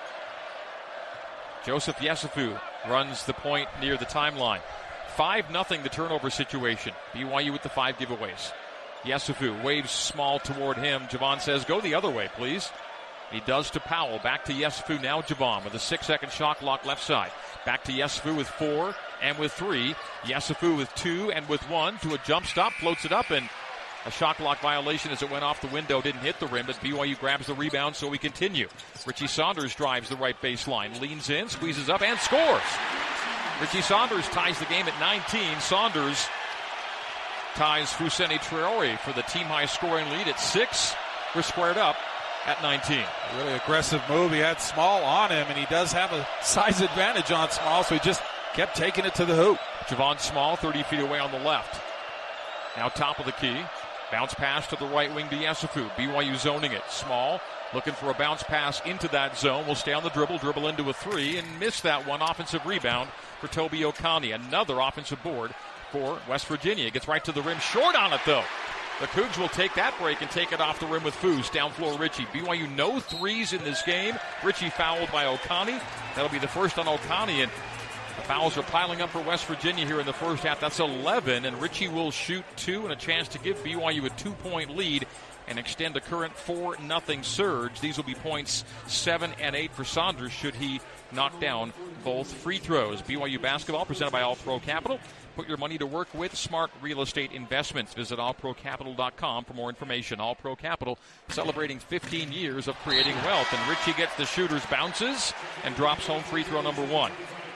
Joseph Yesufu runs the point near the timeline. five nothing the turnover situation. B Y U with the five giveaways. Yesufu waves small toward him. Javon says, go the other way, please. He does to Powell. Back to Yesufu. Now Javon with a six-second shot clock left side. Back to Yesufu with four and with three. Yesufu with two and with one to a jump stop. Floats it up, and a shot clock violation as it went off the window. Didn't hit the rim, but B Y U grabs the rebound, so we continue. Richie Saunders drives the right baseline. Leans in, squeezes up, and scores. Richie Saunders ties the game at nineteen. Saunders ties Fousseyni Traore for the team-high scoring lead at six. We're squared up at nineteen. A really aggressive move. He had Small on him, and he does have a size advantage on Small, so he just kept taking it to the hoop. Javon Small, thirty feet away on the left. Now top of the key. Bounce pass to the right wing to Yesufu. B Y U zoning it. Small looking for a bounce pass into that zone. Will stay on the dribble, dribble into a three, and miss that one. Offensive rebound for Toby Okani. Another offensive board for West Virginia. Gets right to the rim. Short on it, though. The Cougs will take that break and take it off the rim with Foos. Down floor, Richie. B Y U no threes in this game. Richie fouled by Okani. That'll be the first on Okani, and the fouls are piling up for West Virginia here in the first half. That's eleven, and Richie will shoot two, and a chance to give B Y U a two-point lead and extend a current four nothing surge. These will be points seven and eight for Saunders should he knock down both free throws. B Y U basketball presented by All Pro Capital. Put your money to work with smart real estate investments. Visit all pro capital dot com for more information. All Pro Capital celebrating fifteen years of creating wealth. And Richie gets the shooter's bounces and drops home free throw number one.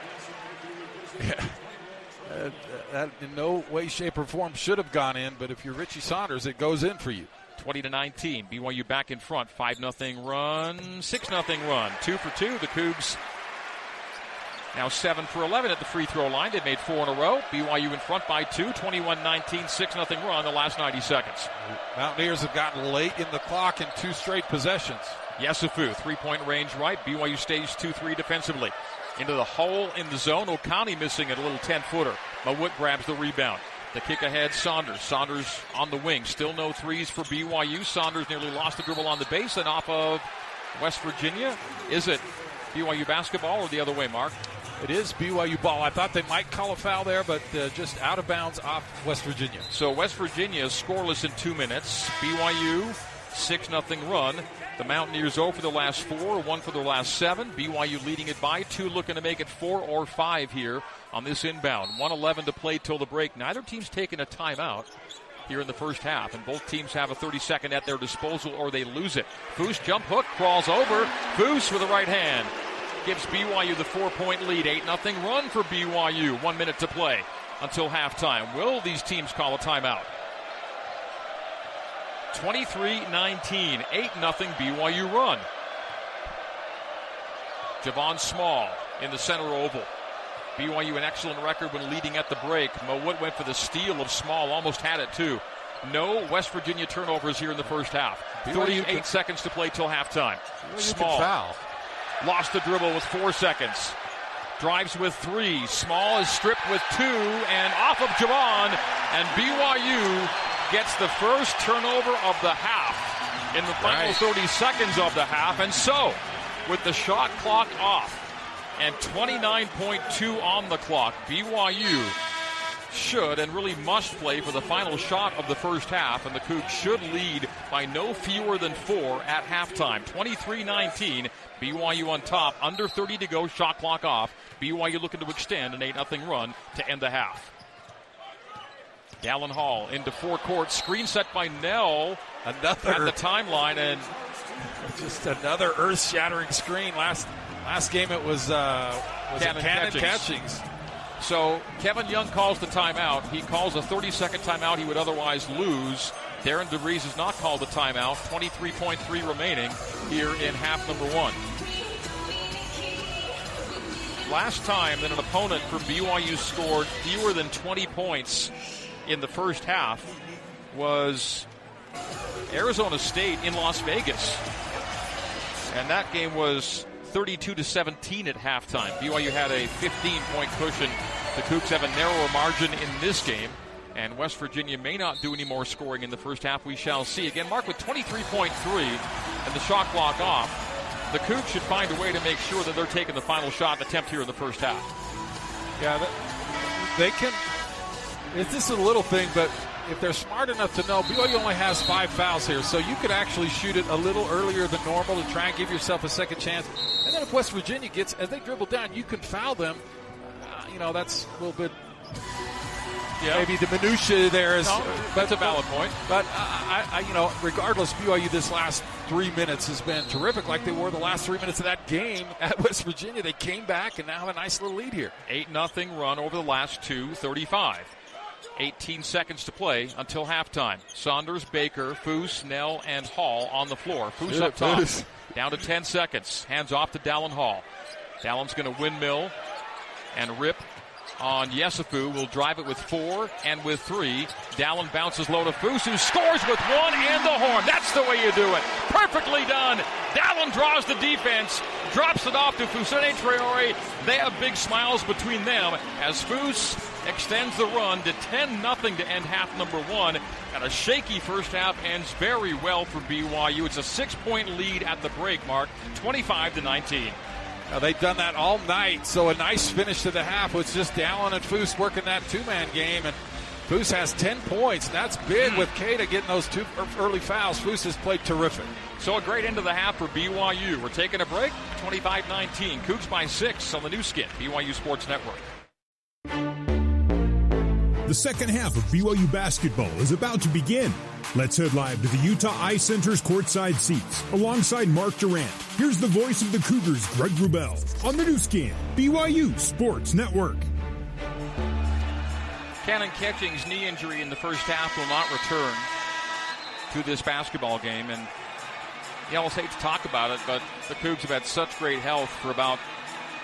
Yeah. Uh, that in no way, shape, or form should have gone in, but if you're Richie Saunders, it goes in for you. twenty to nineteen. B Y U back in front. five nothing run. six nothing run. Two for two. The Cougs Now seven for eleven at the free throw line. They've made four in a row. B Y U in front by two, twenty-one nineteen, six nothing run the last ninety seconds. Mountaineers have gotten late in the clock in two straight possessions. Yesufu, three-point range right. B Y U stays two three defensively. Into the hole in the zone. O'Connie missing a little ten-footer. Mawut grabs the rebound. The kick ahead, Saunders. Saunders on the wing. Still no threes for B Y U. Saunders nearly lost the dribble on the base and off of West Virginia. Is it B Y U basketball or the other way, Mark? It is B Y U ball. I thought they might call a foul there, but uh, just out of bounds off West Virginia. So West Virginia is scoreless in two minutes. B Y U, six nothing run. The Mountaineers zero for the last four, one for the last seven. B Y U leading it by two, looking to make it four or five here on this inbound. one eleven to play till the break. Neither team's taken a timeout here in the first half, and both teams have a thirty-second at their disposal or they lose it. Foose jump hook, crawls over. Foose with the right hand gives B Y U the four-point lead. eight nothing run for B Y U. One minute to play until halftime. Will these teams call a timeout? twenty-three nineteen, eight nothing B Y U run. Javon Small in the center oval. B Y U an excellent record when leading at the break. Mawut went for the steal of Small, almost had it too. No West Virginia turnovers here in the first half. thirty-eight can, seconds to play till halftime. Small foul. Lost the dribble with four seconds. Drives with three. Small is stripped with two and off of Javon. And B Y U gets the first turnover of the half in the final right. thirty seconds of the half. And so, with the shot clock off and twenty-nine point two on the clock, B Y U should and really must play for the final shot of the first half, and the Cougs should lead by no fewer than four at halftime. twenty-three nineteen, B Y U on top, under thirty to go, shot clock off. B Y U looking to extend an eight nothing run to end the half. Dallin Hall into forecourt, screen set by Nell another at the timeline, and just another earth-shattering screen. Last last game it was, uh, was Cannon, Cannon Catchings. Catchings. So Kevin Young calls the timeout. He calls a thirty-second timeout he would otherwise lose. Darren DeVries has not called the timeout. twenty-three point three remaining here in half number one. Last time that an opponent for B Y U scored fewer than twenty points in the first half was Arizona State in Las Vegas. And that game was thirty-two to seventeen at halftime. B Y U had a fifteen point cushion. The Cougs have a narrower margin in this game. And West Virginia may not do any more scoring in the first half. We shall see. Again, Mark, with twenty-three point three and the shot clock off, the Cougs should find a way to make sure that they're taking the final shot attempt here in the first half. Yeah, they can. It's just a little thing, but if they're smart enough to know, B Y U only has five fouls here, so you could actually shoot it a little earlier than normal to try and give yourself a second chance. And then if West Virginia gets, as they dribble down, you can foul them. Uh, you know, that's a little bit, yeah. maybe the minutia there is. No, that's a valid point. But, uh, I, I, you know, regardless, B Y U this last three minutes has been terrific, like they were the last three minutes of that game at West Virginia. They came back and now have a nice little lead here. eight nothing run over the last two, thirty-five. eighteen seconds to play until halftime. Saunders, Baker, Foose, Nell, and Hall on the floor. Foose yeah, up top. Foose. Down to ten seconds. Hands off to Dallin Hall. Dallin's going to windmill and rip on Yesufu. Will drive it with four and with three. Dallin bounces low to Foose, who scores with one and the horn. That's the way you do it. Perfectly done. Dallin draws the defense, drops it off to Fousseyni Traore. They have big smiles between them as Foose extends the run to ten nothing to end half number one. And a shaky first half ends very well for B Y U. It's a six-point lead at the break, Mark, twenty-five to nineteen. Now, they've done that all night, so a nice finish to the half with just Dallin and Foose working that two-man game. And Foose has ten points. That's big with Keita getting those two early fouls. Foose has played terrific. So a great end of the half for B Y U. We're taking a break, twenty-five nineteen. Cougs by six on the new skin, B Y U Sports Network. The second half of B Y U basketball is about to begin. Let's head live to the Utah Eye Center's courtside seats. Alongside Mark Durant, here's the voice of the Cougars, Greg Wrubell, on the new skin, B Y U Sports Network. Cannon Catchings' knee injury in the first half will not return to this basketball game. And you almost hate to talk about it, but the Cougs have had such great health for about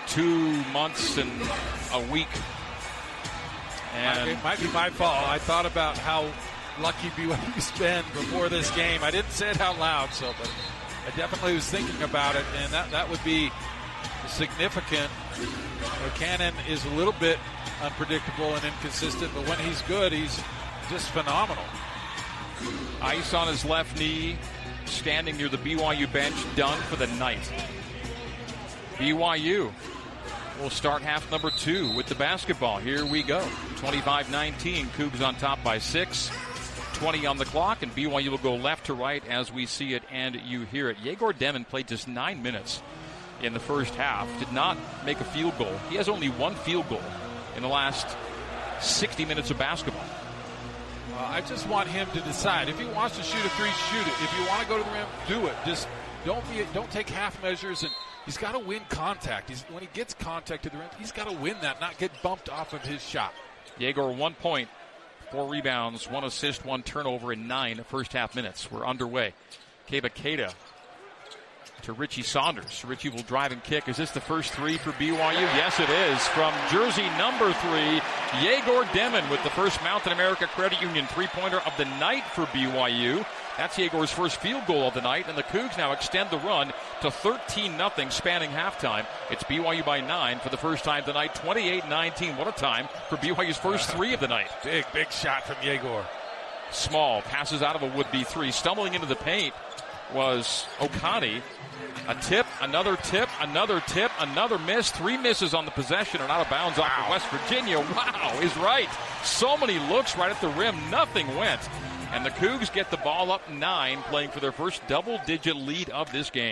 two months and a week. And it might be my fault. I thought about how lucky B Y U's been before this game. I didn't say it out loud, so but I definitely was thinking about it, and that, that would be significant. Cannon is a little bit unpredictable and inconsistent, but when he's good, he's just phenomenal. Ice on his left knee, standing near the B Y U bench, done for the night. B Y U will start half number two with the basketball. Here we go. twenty-five nineteen, Cougs on top by six. twenty on the clock, and B Y U will go left to right as we see it and you hear it. Yegor Demon played just nine minutes in the first half. Did not make a field goal. He has only one field goal in the last sixty minutes of basketball. Uh, I just want him to decide. If he wants to shoot a three, shoot it. If you want to go to the rim, do it. Just don't be, don't take half measures, and he's got to win contact. He's, when he gets contact to the rim, he's got to win that, not get bumped off of his shot. Yegor, one point, four rebounds, one assist, one turnover in nine first half minutes. We're underway. Keba Keita to Richie Saunders. Richie will drive and kick. Is this the first three for B Y U? Yes, it is. From jersey number three, Yegor Demon with the first Mountain America Credit Union three-pointer of the night for B Y U. That's Yegor's first field goal of the night, and the Cougs now extend the run to thirteen nothing spanning halftime. It's B Y U by nine for the first time tonight, twenty-eight nineteen. What a time for B Y U's first three of the night. Big, big shot from Yegor. Small passes out of a would-be three. Stumbling into the paint was Okani. A tip, another tip, another tip, another miss. Three misses on the possession and out of bounds off of West Virginia. Wow, is right. So many looks right at the rim. Nothing went. And the Cougs get the ball up nine, playing for their first double-digit lead of this game.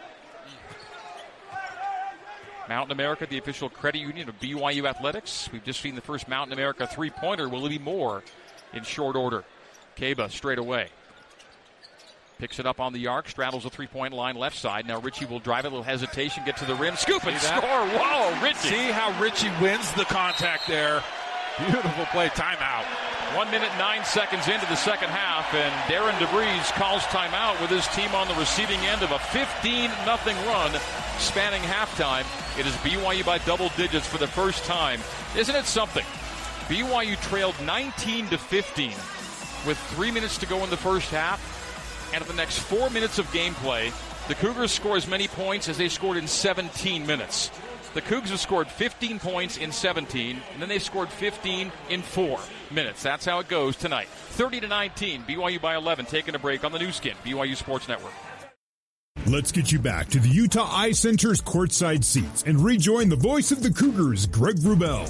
Mountain America, the official credit union of B Y U Athletics. We've just seen the first Mountain America three-pointer. Will it be more in short order? Keba straight away. Picks it up on the arc, straddles the three-point line left side. Now Richie will drive it, a little hesitation, get to the rim, scoop and score. Wow, Richie. See how Richie wins the contact there. Beautiful play, timeout. One minute, nine seconds into the second half, and Darren DeVries calls timeout with his team on the receiving end of a fifteen nothing run spanning halftime. It is B Y U by double digits for the first time. Isn't it something? B Y U trailed nineteen to fifteen with three minutes to go in the first half. And at the next four minutes of gameplay, the Cougars score as many points as they scored in seventeen minutes. The Cougs have scored fifteen points in seventeen, and then they've scored fifteen in four minutes. That's how it goes tonight. thirty to nineteen, B Y U by eleven, taking a break on the new skin, B Y U Sports Network. Let's get you back to the Utah Eye Center's courtside seats and rejoin the voice of the Cougars, Greg Wrubell.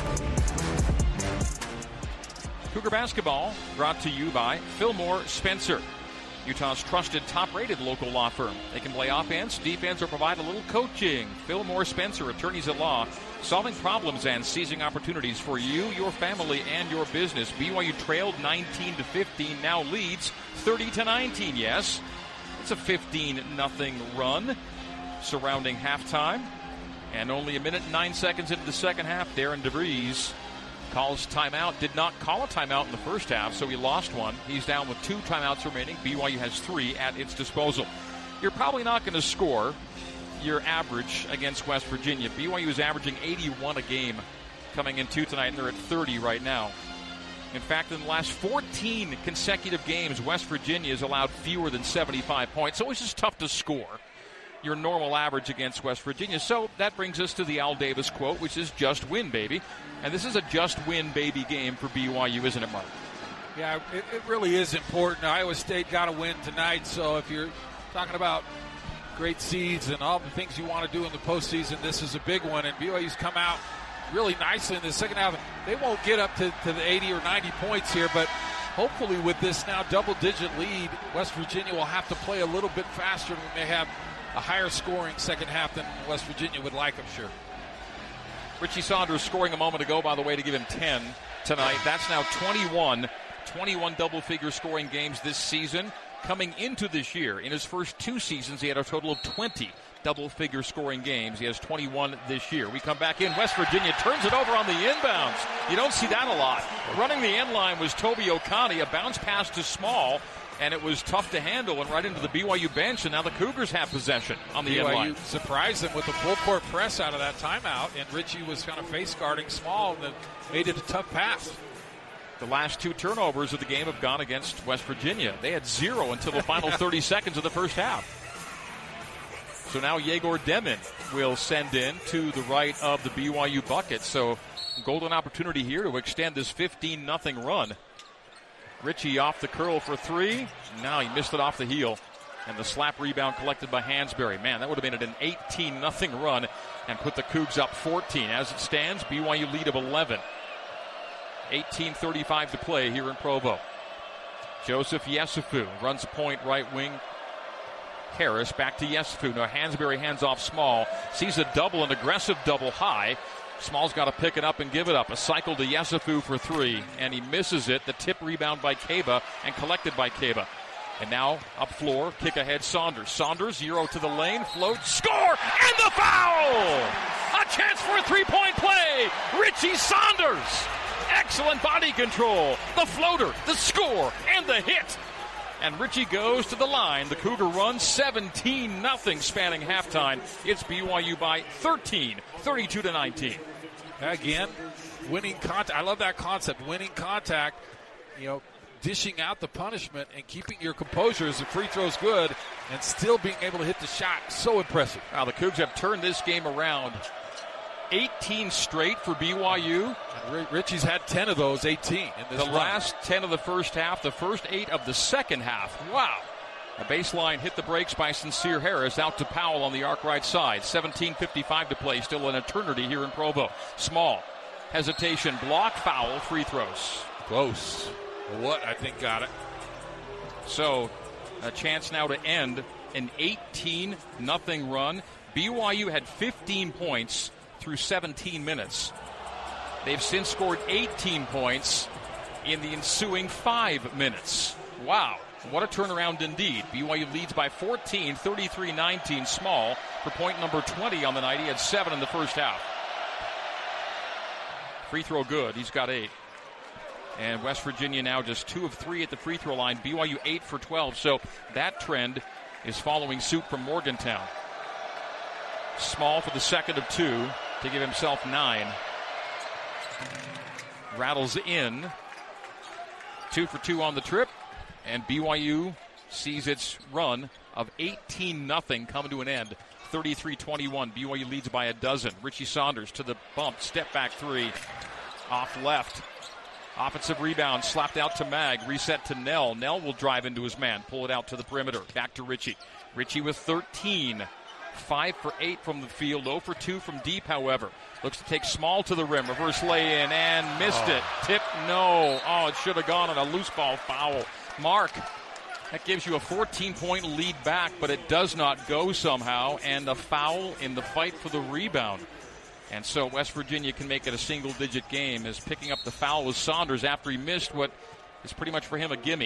Cougar basketball brought to you by Fillmore Spencer, Utah's trusted, top-rated local law firm. They can play offense, defense, or provide a little coaching. Fillmore Spencer, attorneys at law, solving problems and seizing opportunities for you, your family, and your business. B Y U trailed nineteen to fifteen, now leads thirty to nineteen. Yes, it's a fifteen nothing run surrounding halftime. And only a minute and nine seconds into the second half, Darren DeVries calls timeout. Did not call a timeout in the first half, so he lost one. He's down with two timeouts remaining. B Y U has three at its disposal. You're probably not going to score your average against West Virginia. B Y U is averaging eighty-one a game coming into tonight, and they're at thirty right now. In fact, in the last fourteen consecutive games, West Virginia has allowed fewer than seventy-five points, so it's just tough to score your normal average against West Virginia. So that brings us to the Al Davis quote, which is just win, baby. And this is a just win, baby game for B Y U, isn't it, Mark? Yeah, it, it really is important. Iowa State got to win tonight, so if you're talking about great seeds and all the things you want to do in the postseason, this is a big one. And B Y U's come out really nicely in the second half. They won't get up to, to the eighty or ninety points here, but hopefully with this now double-digit lead, West Virginia will have to play a little bit faster, and we may have a higher scoring second half than West Virginia would like, I'm sure. Richie Saunders scoring a moment ago, by the way, to give him ten tonight. That's now twenty-one. twenty-one double-figure scoring games this season. Coming into this year, in his first two seasons, he had a total of twenty double-figure scoring games. He has twenty-one this year. We come back in. West Virginia turns it over on the inbounds. You don't see that a lot. Running the end line was Toby Okani. A bounce pass to Small. and it was tough to handle and right into the B Y U bench, and now the Cougars have possession on the B Y U end line. surprised them with the full court press out of that timeout, and Richie was kind of face guarding Small and then made it a tough pass. The last two turnovers of the game have gone against West Virginia. They had zero until the final thirty seconds of the first half. So now Yegor Demin will send in to the right of the B Y U bucket. So golden opportunity here to extend this fifteen nothing run. Richie off the curl for three. Now he missed it off the heel. And the slap rebound collected by Hansberry. Man, that would have been an eighteen nothing run and put the Cougs up fourteen. As it stands, B Y U lead of eleven. eighteen thirty-five to play here in Provo. Joseph Yesufu runs a point right wing. Harris back to Yesufu. Now Hansberry hands off Small. Sees a double, an aggressive double high. Small's got to pick it up and give it up. A cycle to Yesufu for three, and he misses it. The tip rebound by Kaba and collected by Kaba. And now up floor, kick ahead Saunders. Saunders, zero to the lane, float, score, and the foul! A chance for a three-point play. Richie Saunders. Excellent body control. The floater, the score, and the hit. And Richie goes to the line. The Cougar run seventeen nothing spanning halftime. It's B Y U by thirteen, thirty-two to nineteen. Again, winning contact. I love that concept. Winning contact, you know, dishing out the punishment and keeping your composure as the free throw's good and still being able to hit the shot. So impressive. Now the Cougs have turned this game around. eighteen straight for B Y U. And Richie's had ten of those, eighteen. In this the run. last ten of the first half, the first eight of the second half. Wow. The baseline hit the brakes by Sincere Harris out to Powell on the arc right side. seventeen fifty-five to play, still an eternity here in Provo. Small. Hesitation, block, foul, free throws. Close. What, I think, got it. So, a chance now to end an eighteen nothing run. B Y U had fifteen points through seventeen minutes. They've since scored eighteen points in the ensuing five minutes. Wow, what a turnaround indeed. B Y U leads by fourteen, thirty-three nineteen. Small for point number twenty on the night. He had seven in the first half. Free throw good. He's got eight. And West Virginia now just two of three at the free throw line. B Y U eight for twelve. So that trend is following suit from Morgantown. Small for the second of two to give himself nine. Rattles in. Two for two on the trip. And B Y U sees its run of eighteen nothing come to an end. thirty-three twenty-one. B Y U leads by a dozen. Richie Saunders to the bump. Step back three. Off left. Offensive rebound slapped out to Mag. Reset to Nell. Nell will drive into his man. Pull it out to the perimeter. Back to Richie. Richie with thirteen. Five for eight from the field. zero for two from deep, however. Looks to take Small to the rim. Reverse lay-in and missed oh. it. Tip, no. Oh, it should have gone on a loose ball foul. Mark, that gives you a fourteen-point lead back, but it does not go somehow. And a foul in the fight for the rebound. And so West Virginia can make it a single-digit game as picking up the foul with Saunders after he missed what is pretty much for him a gimme.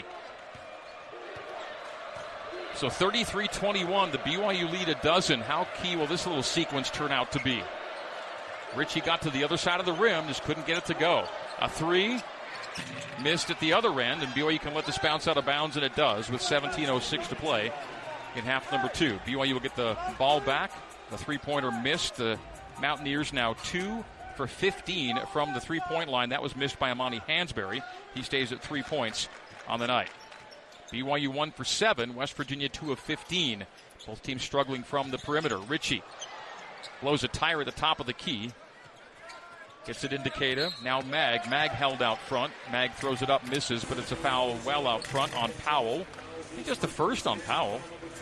So thirty-three twenty-one, the B Y U lead a dozen. How key will this little sequence turn out to be? Richie got to the other side of the rim, just couldn't get it to go. A three, missed at the other end, and B Y U can let this bounce out of bounds, and it does with seventeen oh six to play in half number two. B Y U will get the ball back. The three-pointer missed. The Mountaineers now two for fifteen from the three-point line. That was missed by Amani Hansberry. He stays at three points on the night. B Y U one for seven. West Virginia two of fifteen. Both teams struggling from the perimeter. Richie blows a tire at the top of the key. Gets it into Queta. Now Mag. Mag held out front. Mag throws it up, misses, but it's a foul well out front on Powell. He's just the first on Powell.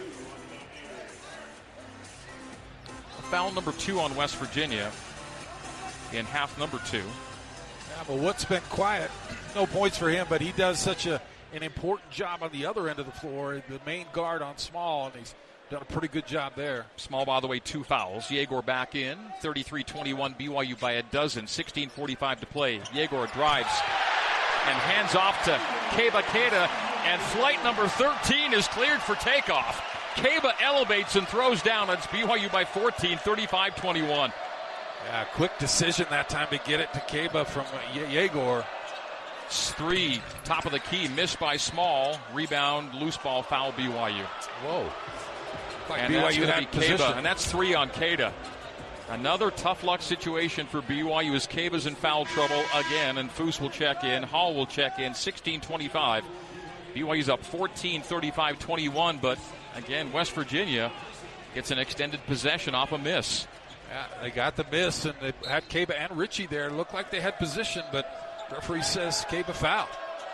Foul number two on West Virginia in half number two. Yeah, but Wood's been quiet. No points for him, but he does such a an important job on the other end of the floor, the main guard on Small, and he's done a pretty good job there. Small, by the way, two fouls. Yegor back in. thirty-three twenty-one, B Y U by a dozen. sixteen forty-five to play. Yegor drives and hands off to Keba Queta, and flight number thirteen is cleared for takeoff. Kaba elevates and throws down. It's B Y U by fourteen, thirty-five twenty-one. Yeah, quick decision that time to get it to Kaba from Yegor. That's three, top of the key, missed by Small. Rebound, loose ball, foul B Y U. Whoa. Like and B Y U that's had going to be Kaba, position. and that's three on Cada. Another tough luck situation for B Y U as Kaba's in foul trouble again, and Foose will check in. Hall will check in, sixteen twenty-five. B Y U's up fourteen thirty-five twenty-one, but again, West Virginia gets an extended possession off a miss. Yeah, they got the miss, and they had Kaba and Richie there. It looked like they had position, but referee says Kaba foul.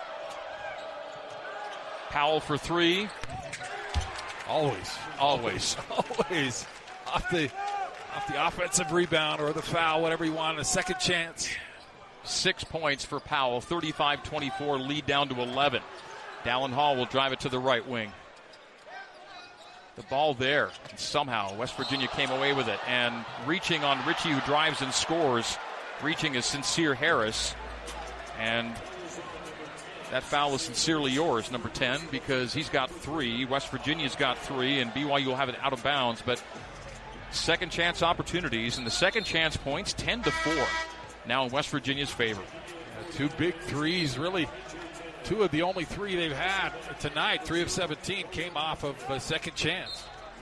Powell for three. Always. Always. Always. Off the, off the offensive rebound or the foul, whatever you want, a second chance. Six points for Powell, thirty-five twenty-four, lead down to eleven. Dallin Hall will drive it to the right wing. The ball there, and somehow West Virginia came away with it. And reaching on Richie, who drives and scores. Reaching is Sincere Harris. And that foul is sincerely yours, number ten, because he's got three. West Virginia's got three, and B Y U will have it out of bounds. But second chance opportunities, and the second chance points, ten to four. Now in West Virginia's favor. Yeah, two big threes, really. Two of the only three they've had tonight, three of seventeen, came off of a second chance.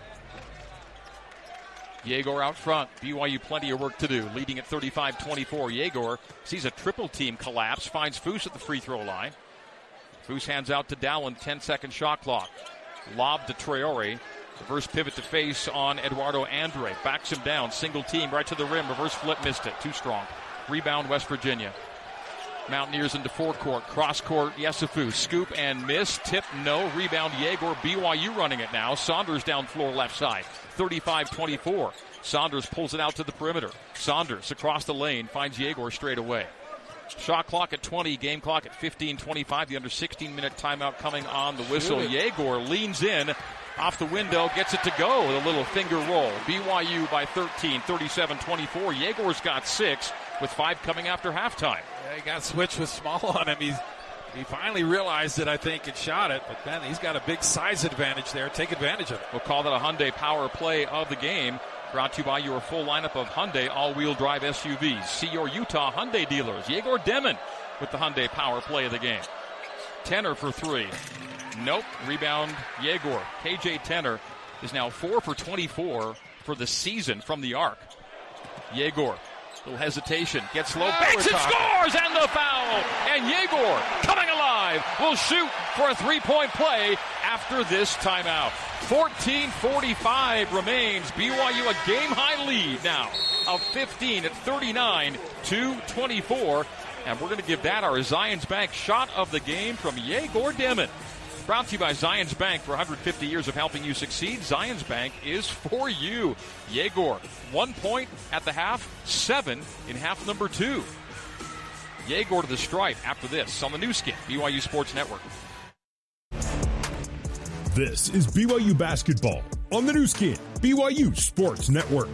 Yegor out front. B Y U plenty of work to do, leading at thirty-five twenty-four. Yegor sees a triple team collapse, finds Foose at the free throw line. Foose hands out to Dallin, ten-second shot clock. Lob to Traore. Reverse pivot to face on Eduardo Andre. Backs him down, single team right to the rim. Reverse flip, missed it, too strong. Rebound West Virginia. Mountaineers into forecourt. Cross court, Yesufu. Scoop and miss. Tip, no. Rebound, Yegor. B Y U running it now. Saunders down floor left side. thirty-five twenty-four. Saunders pulls it out to the perimeter. Saunders across the lane. Finds Yegor straight away. Shot clock at twenty. Game clock at fifteen twenty-five. The under sixteen minute timeout coming on the whistle. Yegor leans in. Off the window. Gets it to go with a little finger roll. B Y U by thirteen. thirty-seven twenty-four. Yegor's got six with five coming after halftime. Yeah, he got switched with Small on him. He's, he finally realized it, I think, and shot it. But then he's got a big size advantage there. Take advantage of it. We'll call that a Hyundai power play of the game. Brought to you by your full lineup of Hyundai all-wheel drive S U Vs. See your Utah Hyundai dealers. Yegor Demon with the Hyundai power play of the game. Tenor for three. Nope. Rebound, Yegor. K J Tenor is now four for twenty-four for the season from the arc. Yegor. Little hesitation, gets low, banks and scores, and the foul! And Yegor, coming alive, will shoot for a three-point play after this timeout. fourteen forty-five remains. B Y U a game-high lead now of fifteen at thirty-nine to twenty-four. And we're going to give that our Zions Bank shot of the game from Yegor Demon. Brought to you by Zions Bank. For one hundred fifty years of helping you succeed, Zions Bank is for you. Yegor, one point at the half, seven in half number two. Yegor to the stripe after this on the new skin, B Y U Sports Network. This is B Y U Basketball on the new skin, B Y U Sports Network.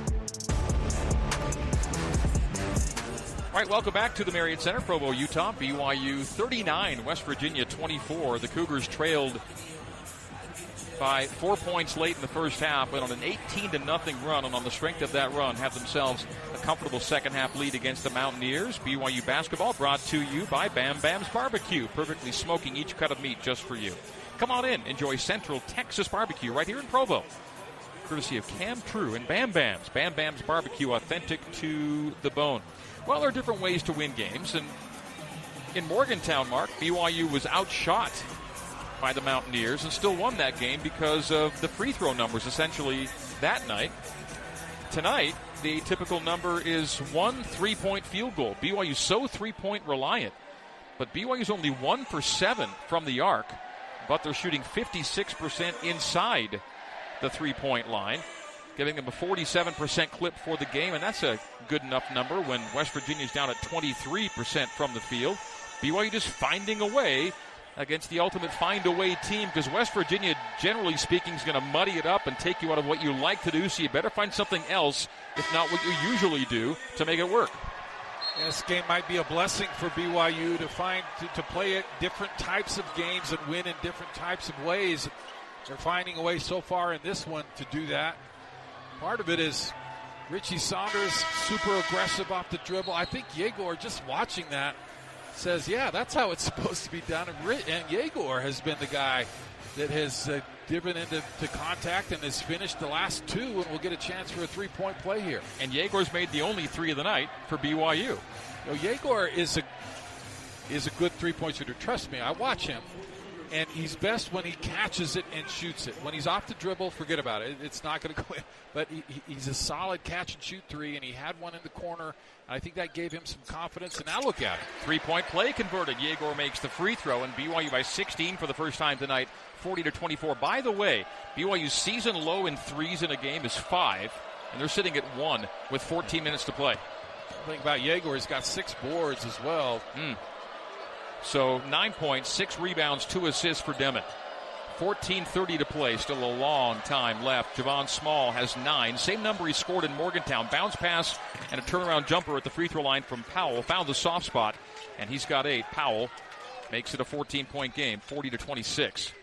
All right, welcome back to the Marriott Center, Provo, Utah. B Y U thirty-nine, West Virginia twenty-four. The Cougars trailed by four points late in the first half, but on an eighteen to nothing run, and on the strength of that run, have themselves a comfortable second half lead against the Mountaineers. B Y U basketball brought to you by Bam Bam's Barbecue, perfectly smoking each cut of meat just for you. Come on in, enjoy Central Texas barbecue right here in Provo, courtesy of Cam True and Bam Bam's. Bam Bam's Barbecue, authentic to the bone. Well, there are different ways to win games, and in Morgantown, Mark, B Y U was outshot by the Mountaineers and still won that game because of the free throw numbers essentially that night. Tonight, the typical number is one three-point field goal. B Y U so three-point reliant, but B Y U's only one for seven from the arc, but they're shooting fifty-six percent inside the three-point line, giving them a forty-seven percent clip for the game, and that's a good enough number when West Virginia's down at twenty-three percent from the field. B Y U just finding a way against the ultimate find-a-way team, because West Virginia, generally speaking, is going to muddy it up and take you out of what you like to do, so you better find something else, if not what you usually do, to make it work. Yeah, this game might be a blessing for B Y U to find to, to play at different types of games and win in different types of ways. They're finding a way so far in this one to do that. Part of it is Richie Saunders super aggressive off the dribble. I think Yegor, just watching that, says, yeah, that's how it's supposed to be done. And Yegor has been the guy that has uh, driven into to contact and has finished the last two, and will get a chance for a three-point play here. And Yegor's made the only three of the night for B Y U. You know, Yegor is a is a good three-point shooter. Trust me, I watch him, and he's best when he catches it and shoots it. When he's off the dribble, forget about it. It's not going to go in. But he, he's a solid catch-and-shoot three, and he had one in the corner. And I think that gave him some confidence, and now look at it. Three-point play converted. Yegor makes the free throw, and B Y U by sixteen for the first time tonight, forty to twenty-four. By the way, B Y U's season low in threes in a game is five, and they're sitting at one with fourteen minutes to play. The thing about Yegor, he's got six boards as well. Mm. So nine points, six rebounds, two assists for Demet. fourteen thirty to play, still a long time left. Javon Small has nine, same number he scored in Morgantown. Bounce pass and a turnaround jumper at the free throw line from Powell. Found the soft spot, and he's got eight. Powell makes it a fourteen-point game, forty to twenty-six.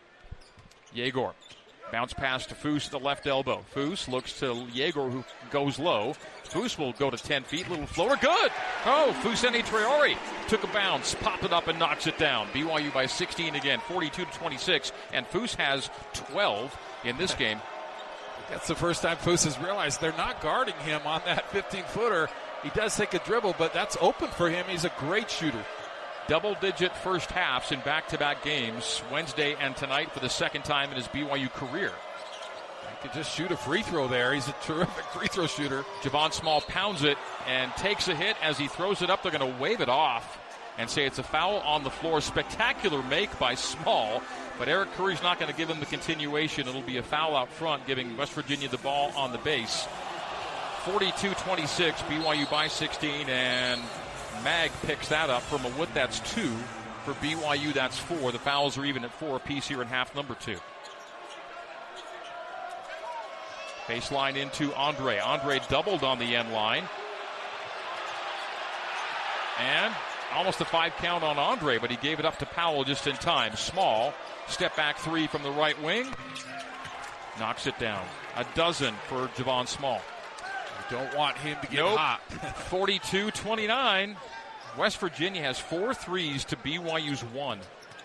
Yegor, bounce pass to Foose at the left elbow. Foose looks to Yegor, who goes low. Foose will go to ten feet, little floater, good! Oh, Fousseyni Traore took a bounce, popped it up and knocks it down. B Y U by sixteen again, forty-two to twenty-six, and Foose has twelve in this game. That's the first time Foose has realized they're not guarding him on that fifteen-footer. He does take a dribble, but that's open for him. He's a great shooter. Double-digit first halves in back-to-back games, Wednesday and tonight for the second time in his B Y U career. He can just shoot a free throw there. He's a terrific free throw shooter. Javon Small pounds it and takes a hit. As he throws it up, they're going to wave it off and say it's a foul on the floor. Spectacular make by Small, but Eric Curry's not going to give him the continuation. It'll be a foul out front, giving West Virginia the ball on the base. forty-two twenty-six, B Y U by sixteen, and Mag picks that up. For Mawood, that's two. For B Y U, that's four. The fouls are even at four apiece here in half number two. Baseline into Andre. Andre doubled on the end line. And almost a five count on Andre, but he gave it up to Powell just in time. Small, step back three from the right wing. Knocks it down. A dozen for Javon Small. You don't want him to get nope. hot. forty-two twenty-nine. West Virginia has four threes to B Y U's one.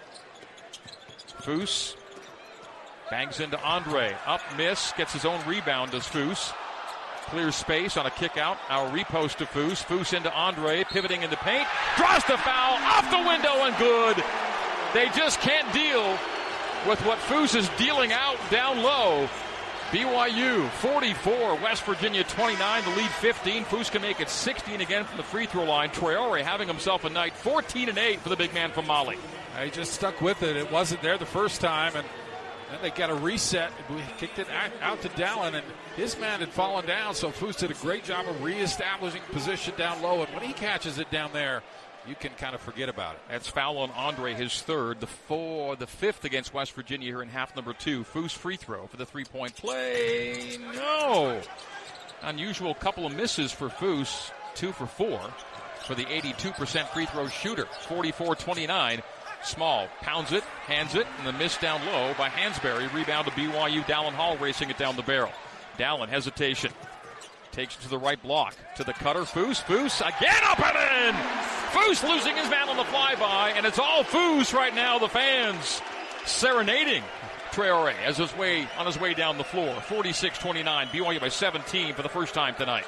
Foose bangs into Andre. Up, miss, gets his own rebound, does Foose. Clears space on a kick out. Our repost to Foose. Foose into Andre, pivoting in the paint. Draws the foul, off the window and good. They just can't deal with what Foose is dealing out down low. B Y U forty-four, West Virginia twenty-nine, the lead fifteen. Foose can make it sixteen again from the free throw line. Traore having himself a night, fourteen and eight for the big man from Mali. He just stuck with it. It wasn't there the first time, and then they got a reset. We kicked it out to Dallin, and his man had fallen down, so Foose did a great job of reestablishing position down low, and when he catches it down there, you can kind of forget about it. That's foul on Andre, his third, the four, the fifth against West Virginia here in half number two. Foose free throw for the three-point play. No. Unusual couple of misses for Foose, two for four for the eighty-two percent free throw shooter. forty-four twenty-nine. Small pounds it, hands it, and the miss down low by Hansberry. Rebound to B Y U. Dallin Hall racing it down the barrel. Dallin, hesitation. Takes it to the right block. To the cutter. Foose. Foose again up and in. Foose losing his man on the flyby, and it's all Foose right now. The fans serenading Traore as his way on his way down the floor. forty-six twenty-nine. B Y U by seventeen for the first time tonight.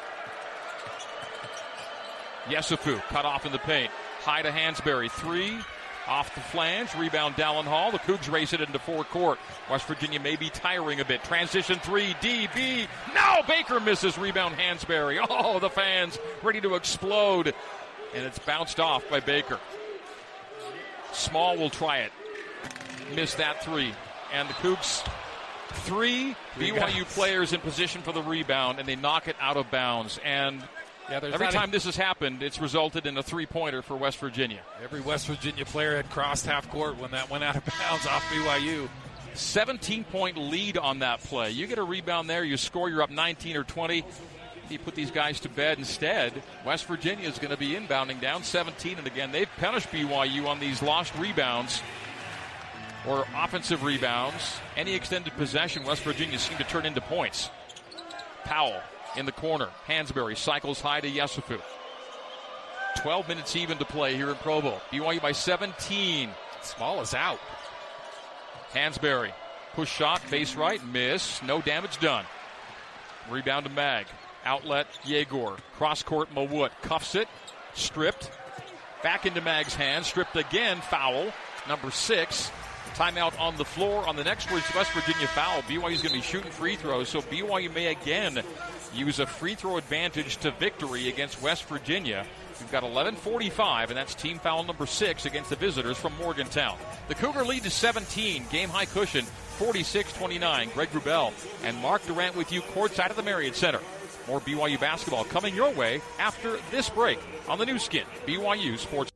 Yesufu cut off in the paint. High to Hansberry. Three. Off the flange, rebound Dallin Hall. The Cougs race it into forecourt. West Virginia may be tiring a bit. Transition three, D B. No, Baker misses. Rebound Hansberry. Oh, the fans ready to explode. And it's bounced off by Baker. Small will try it. Missed that three. And the Cougs, three B Y U players in position for the rebound, and they knock it out of bounds. And Yeah, every time a, this has happened, it's resulted in a three-pointer for West Virginia. Every West Virginia player had crossed half court when that went out of bounds off B Y U. seventeen-point lead on that play. You get a rebound there, you score, you're up nineteen or twenty. You put these guys to bed instead. West Virginia is going to be inbounding down seventeen, and again, they've punished B Y U on these lost rebounds or offensive rebounds. Any extended possession, West Virginia seemed to turn into points. Powell in the corner. Hansberry cycles high to Yesufu. twelve minutes even to play here in Provo. B Y U by seventeen. Small is out. Hansberry. Push shot, base right, miss. No damage done. Rebound to Mag. Outlet, Yegor. Cross court, Mawut. Cuffs it. Stripped. Back into Mag's hands. Stripped again. Foul. Number six. Timeout on the floor. On the next West Virginia foul, B Y U's going to be shooting free throws, so B Y U may again use a free throw advantage to victory against West Virginia. We've got eleven forty-five, and that's team foul number six against the visitors from Morgantown. The Cougar lead to seventeen. Game-high cushion, forty-six twenty-nine. Greg Wrubell and Mark Durant with you courtside of the Marriott Center. More B Y U basketball coming your way after this break on the new skin, B Y U Sports.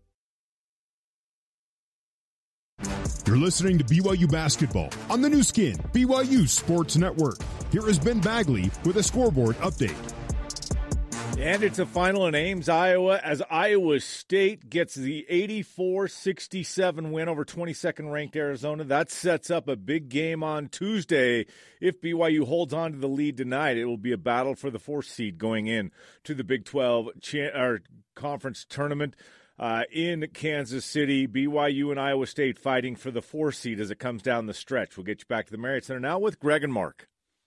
You're listening to B Y U basketball on the new skin, B Y U Sports Network. Here is Ben Bagley with a scoreboard update. And it's a final in Ames, Iowa, as Iowa State gets the eighty-four sixty-seven win over twenty-second ranked Arizona. That sets up a big game on Tuesday. If B Y U holds on to the lead tonight, it will be a battle for the fourth seed going in to the Big twelve cha- or conference tournament uh, in Kansas City. B Y U and Iowa State fighting for the fourth seed as it comes down the stretch. We'll get you back to the Marriott Center now with Greg and Mark.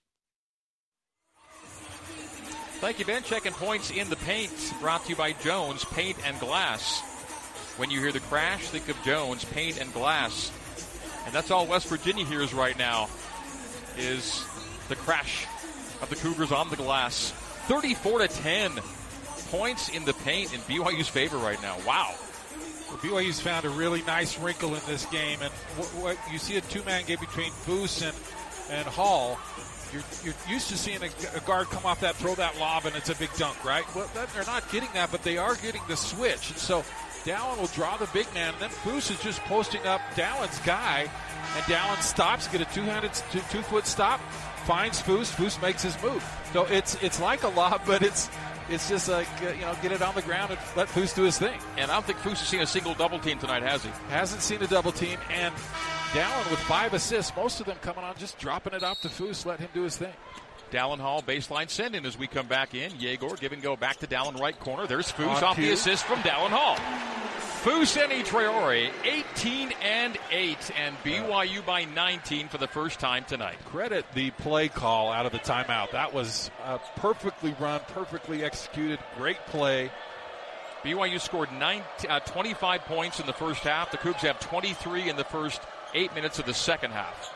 Thank you, Ben. Checking points in the paint. Brought to you by Jones Paint and Glass. When you hear the crash, think of Jones Paint and Glass. And that's all West Virginia hears right now is the crash of the Cougars on the glass. thirty-four to ten points in the paint in B Y U's favor right now. Wow. Well, B Y U's found a really nice wrinkle in this game. And what, what you see a two-man game between Foose and, and Hall. You're, you're used to seeing a, a guard come off that, throw that lob, and it's a big dunk, right? Well, that, they're not getting that, but they are getting the switch. And so Dallin will draw the big man, and then Foose is just posting up Dallin's guy, and Dallin stops, get a two-handed, two, two-foot stop, finds Foose. Foose makes his move. So it's it's like a lob, but it's it's just like, uh, you know, get it on the ground and let Foose do his thing. And I don't think Foose has seen a single double team tonight, has he? Hasn't seen a double team, and Dallin with five assists, most of them coming on just dropping it off to Foose, let him do his thing. Dallin Hall baseline send in as we come back in. Yegor give and go back to Dallin right corner. There's Foose off the assist from Dallin Hall. Fousseyni Traore, eighteen and eight, and B Y U by nineteen for the first time tonight. Credit the play call out of the timeout. That was uh, perfectly run, perfectly executed, great play. B Y U scored nine, uh, twenty-five points in the first half. The Cougs have twenty-three in the first eight minutes of the second half.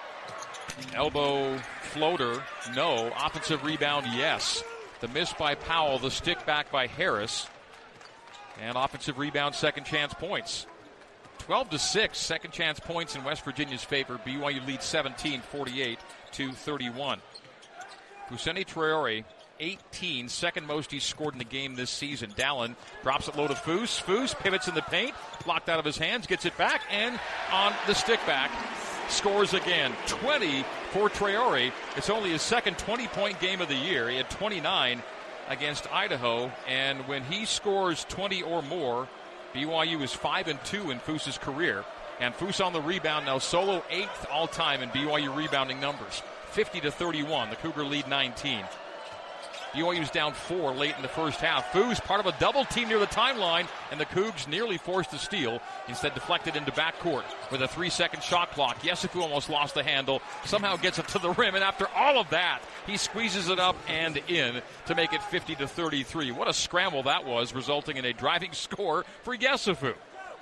Elbow floater, no. Offensive rebound, yes. The miss by Powell, the stick back by Harris. And offensive rebound, second chance points. twelve to six, second chance points in West Virginia's favor. B Y U leads seventeen, forty-eight to thirty-one. Fousseyni Traore, eighteen, second most he's scored in the game this season. Dallin drops it low to Foose. Foose pivots in the paint, blocked out of his hands, gets it back, and on the stick back, scores again. twenty for Traore. It's only his second twenty-point game of the year. He had twenty-nine against Idaho, and when he scores twenty or more, B Y U is five and two in Foose's career. And Foose on the rebound now, solo eighth all-time in B Y U rebounding numbers. fifty to thirty-one. The Cougar lead nineteen. B Y U's down four late in the first half. Foose part of a double team near the timeline, and the Cougs nearly forced a steal. Instead deflected into backcourt with a three-second shot clock. Yesufu almost lost the handle, somehow gets it to the rim, and after all of that, he squeezes it up and in to make it fifty to thirty-three. What a scramble that was, resulting in a driving score for Yesufu.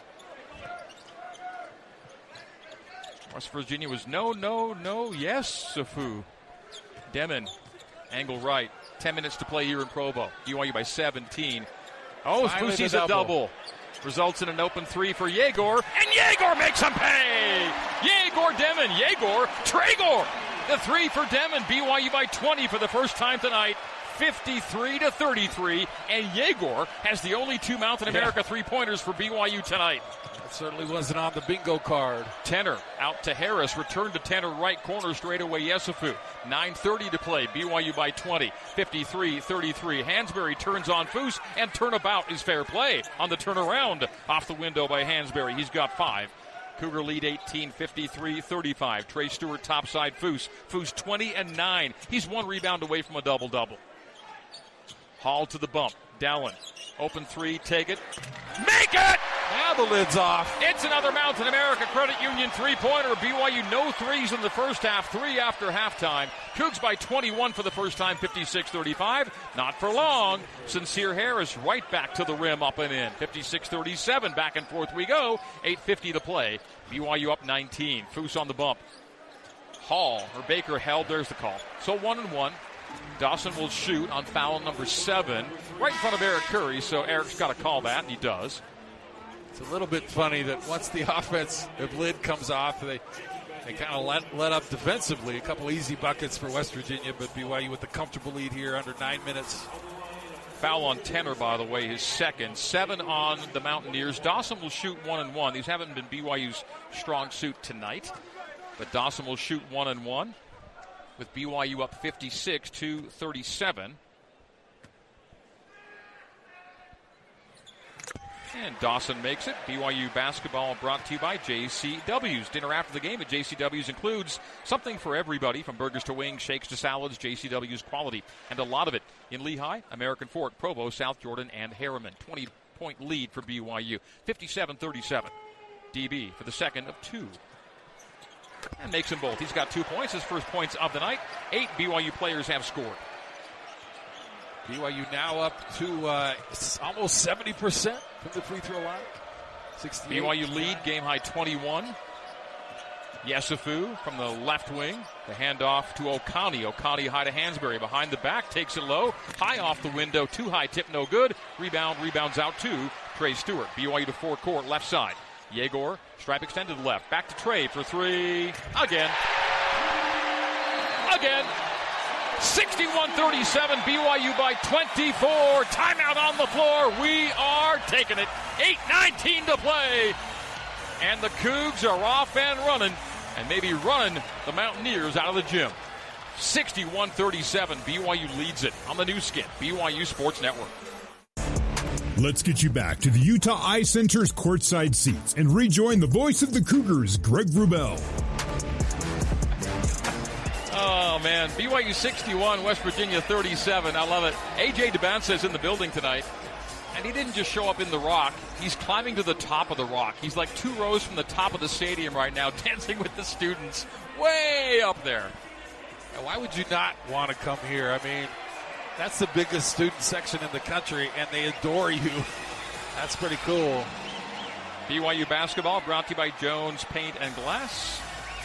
West Virginia was no, no, no, yes, Yesufu. Demon, angle right. Ten minutes to play here in Provo. B Y U by seventeen. Oh, Fousey's a double. Results in an open three for Yegor, and Yegor makes him pay! Yegor Demon, Yegor Traegor. The three for Demon. B Y U by twenty for the first time tonight. fifty-three to thirty-three, and Yegor has the only two Mountain America yeah. three-pointers for B Y U tonight. That certainly wasn't on the bingo card. Tenor out to Harris. Return to Tenor right corner straight away. Yesufu. nine thirty to play. B Y U by twenty. fifty-three thirty-three. Hansberry turns on Foose, and turnabout is fair play on the turnaround. Off the window by Hansberry. He's got five. Cougar lead eighteen, fifty-three thirty-five. Trey Stewart topside Foose. Foose twenty and nine. He's one rebound away from a double-double. Hall to the bump. Dallin, open three, take it. Make it! Now the lid's off. It's another Mountain America Credit Union three-pointer. B Y U no threes in the first half, three after halftime. Cougs by twenty-one for the first time, fifty-six thirty-five. Not for long. Sincere Harris right back to the rim, up and in. fifty-six thirty-seven, back and forth we go. eight fifty to play. B Y U up nineteen. Foose on the bump. Hall, or Baker held, there's the call. So one and one. Dawson will shoot on foul number seven, right in front of Eric Curry, so Eric's got to call that, and he does. It's a little bit funny that once the offense, if lid comes off, they they kind of let, let up defensively. A couple easy buckets for West Virginia, but B Y U with the comfortable lead here under nine minutes. Foul on Tenor, by the way, his second. Seven on the Mountaineers. Dawson will shoot one and one. These haven't been B Y U's strong suit tonight, but Dawson will shoot one and one with B Y U up fifty-six to thirty-seven. And Dawson makes it. B Y U basketball brought to you by J C W's. Dinner after the game at J C W's includes something for everybody, from burgers to wings, shakes to salads. J C W's quality, and a lot of it in Lehigh, American Fork, Provo, South Jordan, and Harriman. twenty-point lead for B Y U, fifty-seven thirty-seven. D B for the second of two. And makes them both. He's got two points, his first points of the night. Eight B Y U players have scored. B Y U now up to uh, almost seventy percent from the free throw line. B Y U lead, game high twenty-one. Yesufu from the left wing. The handoff to Okani. Okani high to Hansberry. Behind the back, takes it low. High off the window, too high, tip no good. Rebound, rebounds out to Trey Stewart. B Y U to four court, left side. Yegor, stripe extended left. Back to Trey for three. Again. Again. sixty-one thirty-seven, B Y U by twenty-four. Timeout on the floor. We are taking it. eight nineteen to play. And the Cougs are off and running, and maybe running the Mountaineers out of the gym. sixty-one thirty-seven, B Y U leads it on the new skin, B Y U Sports Network. Let's get you back to the Utah Eye Center's courtside seats and rejoin the voice of the Cougars, Greg Wrubell. Oh, man. B Y U sixty-one, West Virginia thirty-seven. I love it. A J DeBanza is in the building tonight, and he didn't just show up in the rock. He's climbing to the top of the rock. He's like two rows from the top of the stadium right now, dancing with the students way up there. Now, why would you not want to come here? I mean, that's the biggest student section in the country, and they adore you. That's pretty cool. B Y U basketball brought to you by Jones Paint and Glass.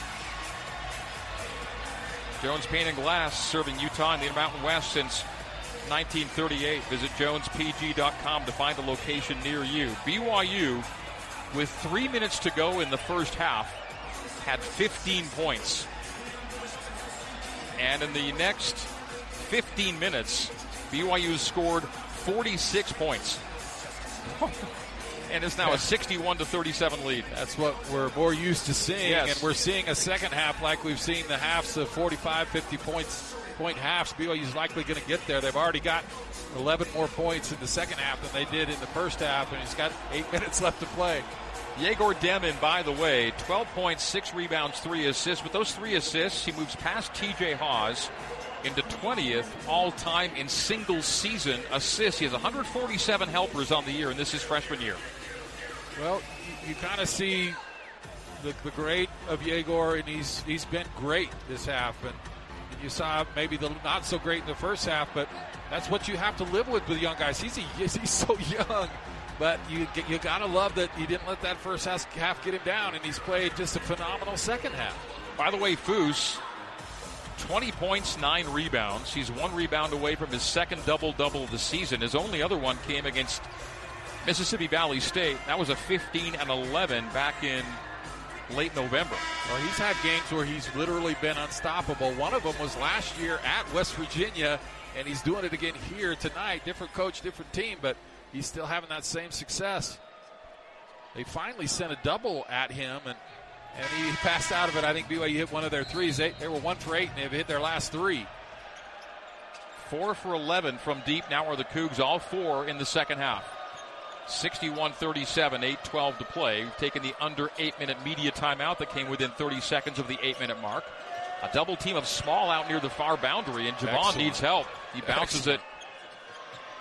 Jones Paint and Glass, serving Utah and the Intermountain West since nineteen thirty-eight. Visit jones p g dot com to find a location near you. B Y U, with three minutes to go in the first half, had fifteen points. And in the next fifteen minutes, B Y U scored forty-six points. And it's now a sixty-one to thirty-seven lead. That's what we're more used to seeing. Yes. And we're seeing a second half like we've seen the halves of forty-five, fifty points, point halves. B Y U's likely going to get there. They've already got eleven more points in the second half than they did in the first half, and he's got eight minutes left to play. Yegor Demin, by the way, twelve points, six rebounds, three assists. With those three assists, he moves past T J Haws into twentieth all-time in single-season assists. He has one hundred forty-seven helpers on the year, and this is freshman year. Well, you, you kind of see the, the great of Yegor, and he's he's been great this half. And, and you saw maybe the not so great in the first half, but that's what you have to live with with young guys. He's a, he's so young, but you you gotta love that he didn't let that first half get him down, and he's played just a phenomenal second half. By the way, Foose, twenty points, nine rebounds. He's one rebound away from his second double-double of the season. His only other one came against Mississippi Valley State. That was a fifteen and eleven back in late November. Well, he's had games where he's literally been unstoppable. One of them was last year at West Virginia, and he's doing it again here tonight. Different coach, different team, but he's still having that same success. They finally sent a double at him, and, and he passed out of it. I think B Y U hit one of their threes. They, they were one for eight, and they've hit their last three. Four for eleven from deep. Now are the Cougs, all four in the second half. sixty-one thirty-seven, eight twelve to play. We've taken the under eight-minute media timeout that came within thirty seconds of the eight-minute mark. A double team of Small out near the far boundary, and Javon Excellent. needs help. He bounces Excellent. it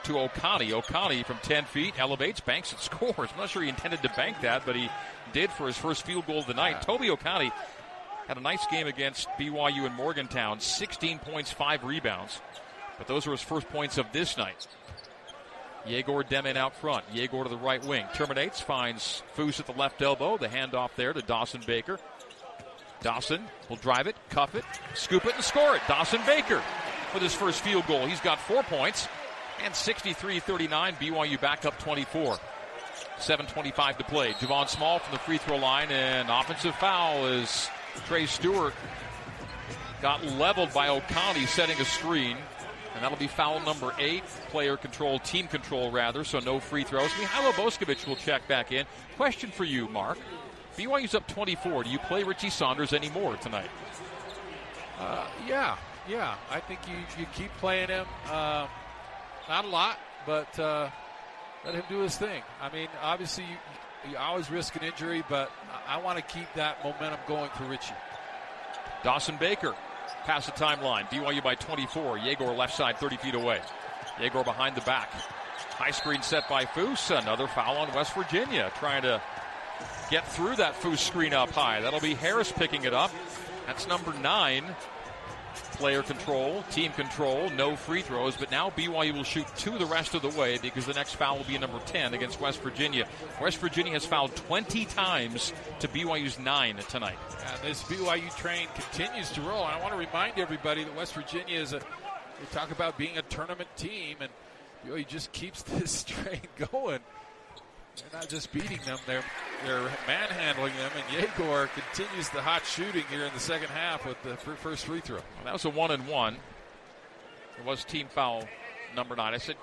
to Okani. Okani from ten feet elevates, banks, and scores. I'm not sure he intended to bank that, but he did for his first field goal of the night. Toby Okani had a nice game against B Y U in Morgantown, sixteen points, five rebounds. But those are his first points of this night. Yegor Demin out front. Yegor to the right wing. Terminates, finds Foose at the left elbow. The handoff there to Dawson Baker. Dawson will drive it, cuff it, scoop it, and score it. Dawson Baker with his first field goal. He's got four points. And sixty-three thirty-nine, B Y U back up twenty-four. seven twenty-five to play. Javon Small from the free throw line, and offensive foul as Trey Stewart got leveled by Okani setting a screen. And that'll be foul number eight. Player control, team control rather, so no free throws. Mihailo Boskovic will check back in. Question for you, Mark. B Y U's up twenty-four. Do you play Richie Saunders anymore tonight? Uh, yeah, yeah. I think you, you keep playing him. Uh, not a lot, but uh, let him do his thing. I mean, obviously you, you always risk an injury, but I, I want to keep that momentum going for Richie. Dawson Baker. Past the timeline. B Y U by twenty-four. Yegor left side, thirty feet away. Yegor behind the back. High screen set by Foose. Another foul on West Virginia. Trying to get through that Foose screen up high. That'll be Harris picking it up. That's number nine. Player control, team control, no free throws. But now B Y U will shoot two the rest of the way because the next foul will be number ten against West Virginia. West Virginia has fouled twenty times to B Y U's nine tonight. And this B Y U train continues to roll. I want to remind everybody that West Virginia is a, we talk about being a tournament team, and B Y U just keeps this train going. They're not just beating them, they're, they're manhandling them, and Yegor continues the hot shooting here in the second half with the first free throw. Well, that was a one and one. It was team foul number nine. I said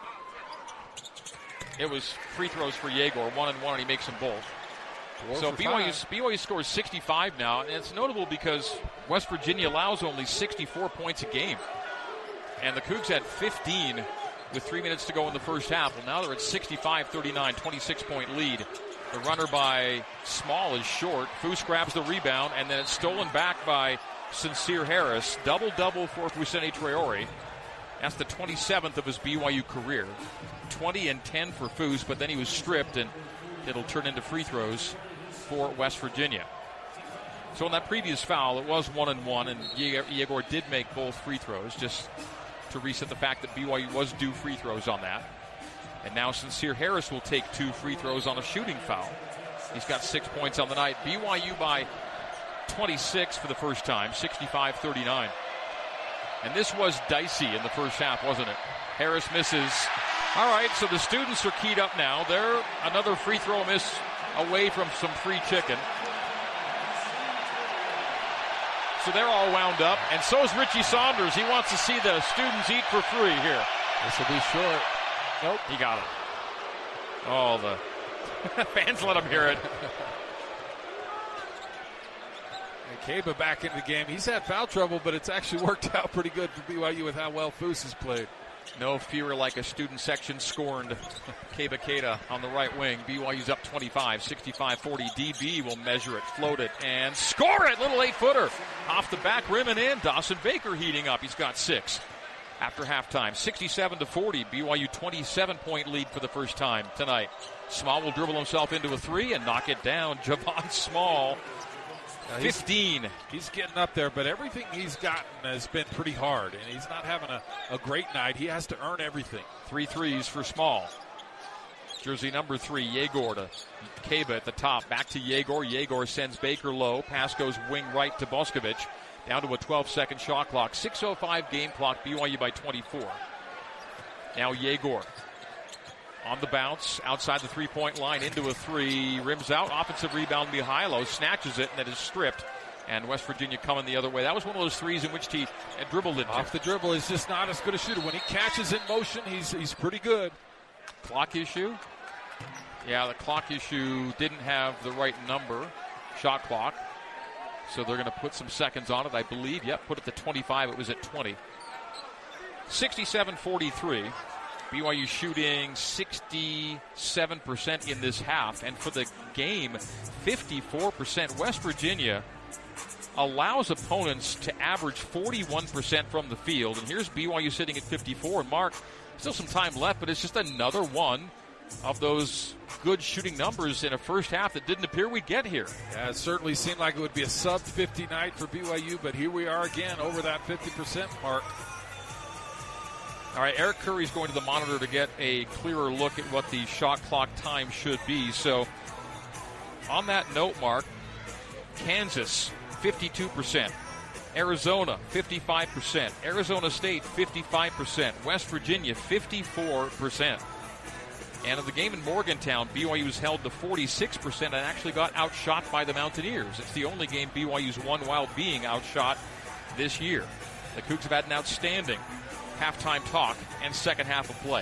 it was free throws for Yegor, one and one, and he makes them both. Four so B Y U, B Y U scores sixty-five now, and it's notable because West Virginia allows only sixty-four points a game. And the Cougs had fifteen with three minutes to go in the first half. Well, now they're at sixty-five thirty-nine, twenty-six point lead. The runner by Small is short. Foose grabs the rebound, and then it's stolen back by Sincere Harris. Double-double for Fousseyni Traore. That's the twenty-seventh of his B Y U career. twenty and ten for Foose, but then he was stripped, and it'll turn into free throws for West Virginia. So in that previous foul, it was one and one, and Yegor did make both free throws, just to reset the fact that B Y U was due free throws on that. And now Sincere Harris will take two free throws on a shooting foul. He's got six points on the night. B Y U by twenty-six for the first time, sixty-five thirty-nine. And this was dicey in the first half, wasn't it? Harris misses. All right, so the students are keyed up now. They're another free throw miss away from some free chicken. So they're all wound up, and so is Richie Saunders. He wants to see the students eat for free here. This will be short. Nope, he got it. Oh, the fans let him hear it. And Kaba back into the game. He's had foul trouble, but it's actually worked out pretty good for B Y U with how well Foose has played. No fear like a student section scorned. Kaba Keita on the right wing. B Y U's up twenty-five, sixty-five forty. D B will measure it, float it, and score it. Little eight-footer. Off the back rim and in. Dawson Baker heating up. He's got six after halftime. sixty-seven to forty. B Y U twenty-seven point lead for the first time tonight. Small will dribble himself into a three and knock it down. Javon Small. Uh, fifteen. He's, he's getting up there, but everything he's gotten has been pretty hard, and he's not having a, a great night. He has to earn everything. Three threes for Small. Jersey number three, Yegor to Kaba at the top. Back to Yegor. Yegor sends Baker low. Pass goes wing right to Boskovic. Down to a twelve-second shot clock. six oh five game clock. B Y U by twenty-four. Now Yegor. On the bounce, outside the three-point line, into a three. Rims out, offensive rebound, Mihailo snatches it, and then is stripped. And West Virginia coming the other way. That was one of those threes in which he had dribbled it. Off the dribble, he's just not as good a shooter. When he catches in motion, he's he's pretty good. Clock issue? Yeah, the clock issue didn't have the right number, shot clock. So they're going to put some seconds on it, I believe. Yep, put it to twenty-five. It was at twenty. sixty-seven forty-three. B Y U shooting sixty-seven percent in this half. And for the game, fifty-four percent. West Virginia allows opponents to average forty-one percent from the field. And here's B Y U sitting at fifty-four. And Mark, Still some time left, but it's just another one of those good shooting numbers in a first half that didn't appear we'd get here. Yeah, it certainly seemed like it would be a sub fifty night for B Y U, but here we are again over that fifty percent mark. All right, Eric Curry's going to the monitor to get a clearer look at what the shot clock time should be. So on that note, Mark, Kansas, fifty-two percent. Arizona, fifty-five percent. Arizona State, fifty-five percent. West Virginia, fifty-four percent. And of the game in Morgantown, B Y U was held to forty-six percent and actually got outshot by the Mountaineers. It's the only game B Y U's won while being outshot this year. The Cougs have had an outstanding halftime talk and second half of play.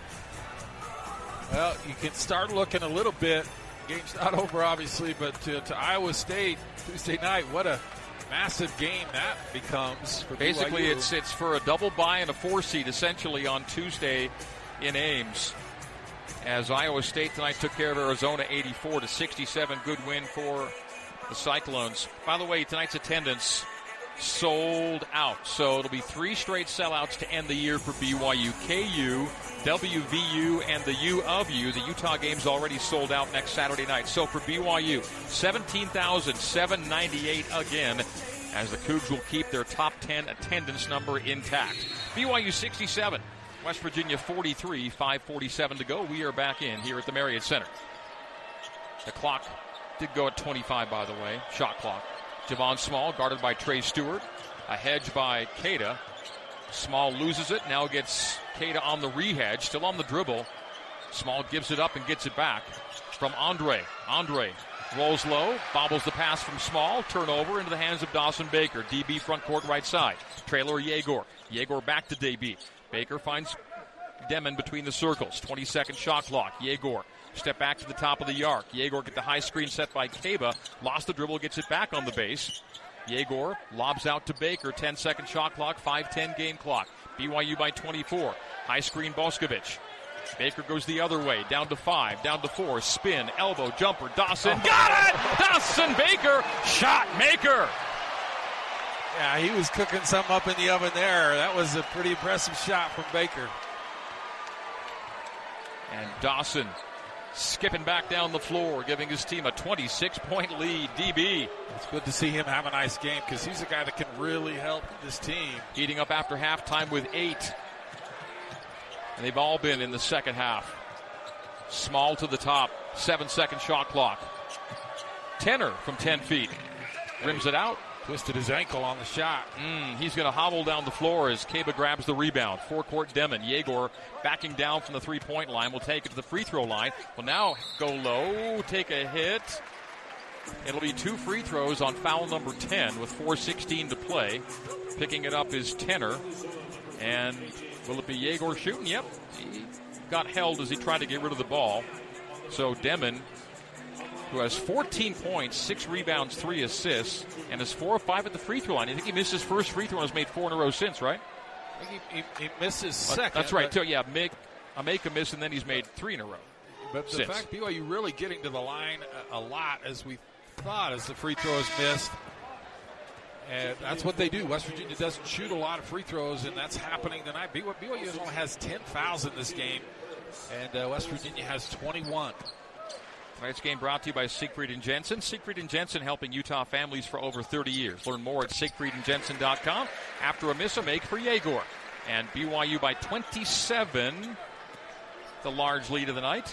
Well, you can start looking a little bit. Game's not over, obviously, but to, to Iowa State Tuesday night, what a massive game that becomes for Basically, B Y U. it's it's for a double bye and a four seed essentially on Tuesday in Ames. As Iowa State tonight took care of Arizona eighty-four to sixty-seven. Good win for the Cyclones. By the way, tonight's attendance sold out. So it'll be three straight sellouts to end the year for B Y U. K U, W V U, and the U of U. The Utah game's already sold out next Saturday night. So for B Y U, seventeen thousand seven hundred ninety-eight again, as the Cougs will keep their top ten attendance number intact. B Y U sixty-seven. West Virginia forty-three, five forty-seven to go. We are back in here at the Marriott Center. The clock did go at twenty-five, by the way. Shot clock. Javon Small guarded by Trey Stewart. A hedge by Queta. Small loses it. Now gets Queta on the re-hedge. Still on the dribble. Small gives it up and gets it back from Andre. Andre rolls low. Bobbles the pass from Small. Turnover into the hands of Dawson Baker. D B front court right side. Traylor Yegor. Yegor back to D B. Baker finds Demon between the circles. twenty-second shot clock. Yegor step back to the top of the arc. Yegor get the high screen set by Keba. Lost the dribble, gets it back on the base. Yegor lobs out to Baker. ten-second shot clock, five ten game clock. B Y U by twenty-four. High screen Boskovic. Baker goes the other way. Down to five, down to four. Spin, elbow, jumper. Dawson oh. got it! Dawson Baker, shot maker. Yeah, he was cooking something up in the oven there. That was a pretty impressive shot from Baker. And Dawson skipping back down the floor, giving his team a twenty-six point lead. D B. It's good to see him have a nice game because he's a guy that can really help this team. Heating up after halftime with eight. And they've all been in the second half. Small to the top. Seven-second shot clock. Tenor from ten feet. Rims it out. Twisted his ankle on the shot. Mm, he's going to hobble down the floor as Keba grabs the rebound. Forecourt Demon. Yegor backing down from the three-point line. Will take it to the free throw line. Will now go low, take a hit. It'll be two free throws on foul number ten with four sixteen to play. Picking it up is Tenor. And will it be Yegor shooting? Yep. He got held as he tried to get rid of the ball. So Demon, who has fourteen points, six rebounds, three assists, and is four or five at the free throw line. I think he missed his first free throw and has made four in a row since, right? I think he, he, he missed his second. That's right. So, yeah, make, a make a miss, and then he's made three in a row. But the since. fact B Y U really getting to the line a, a lot as we thought as the free throws missed. And that's what they do. West Virginia doesn't shoot a lot of free throws, and that's happening tonight. B Y U only has ten fouls in this game, and uh, West Virginia has twenty-one. Tonight's game brought to you by Siegfried and Jensen. Siegfried and Jensen helping Utah families for over thirty years. Learn more at siegfried and jensen dot com. After a miss, a make for Yegor. And B Y U by twenty-seven, the large lead of the night.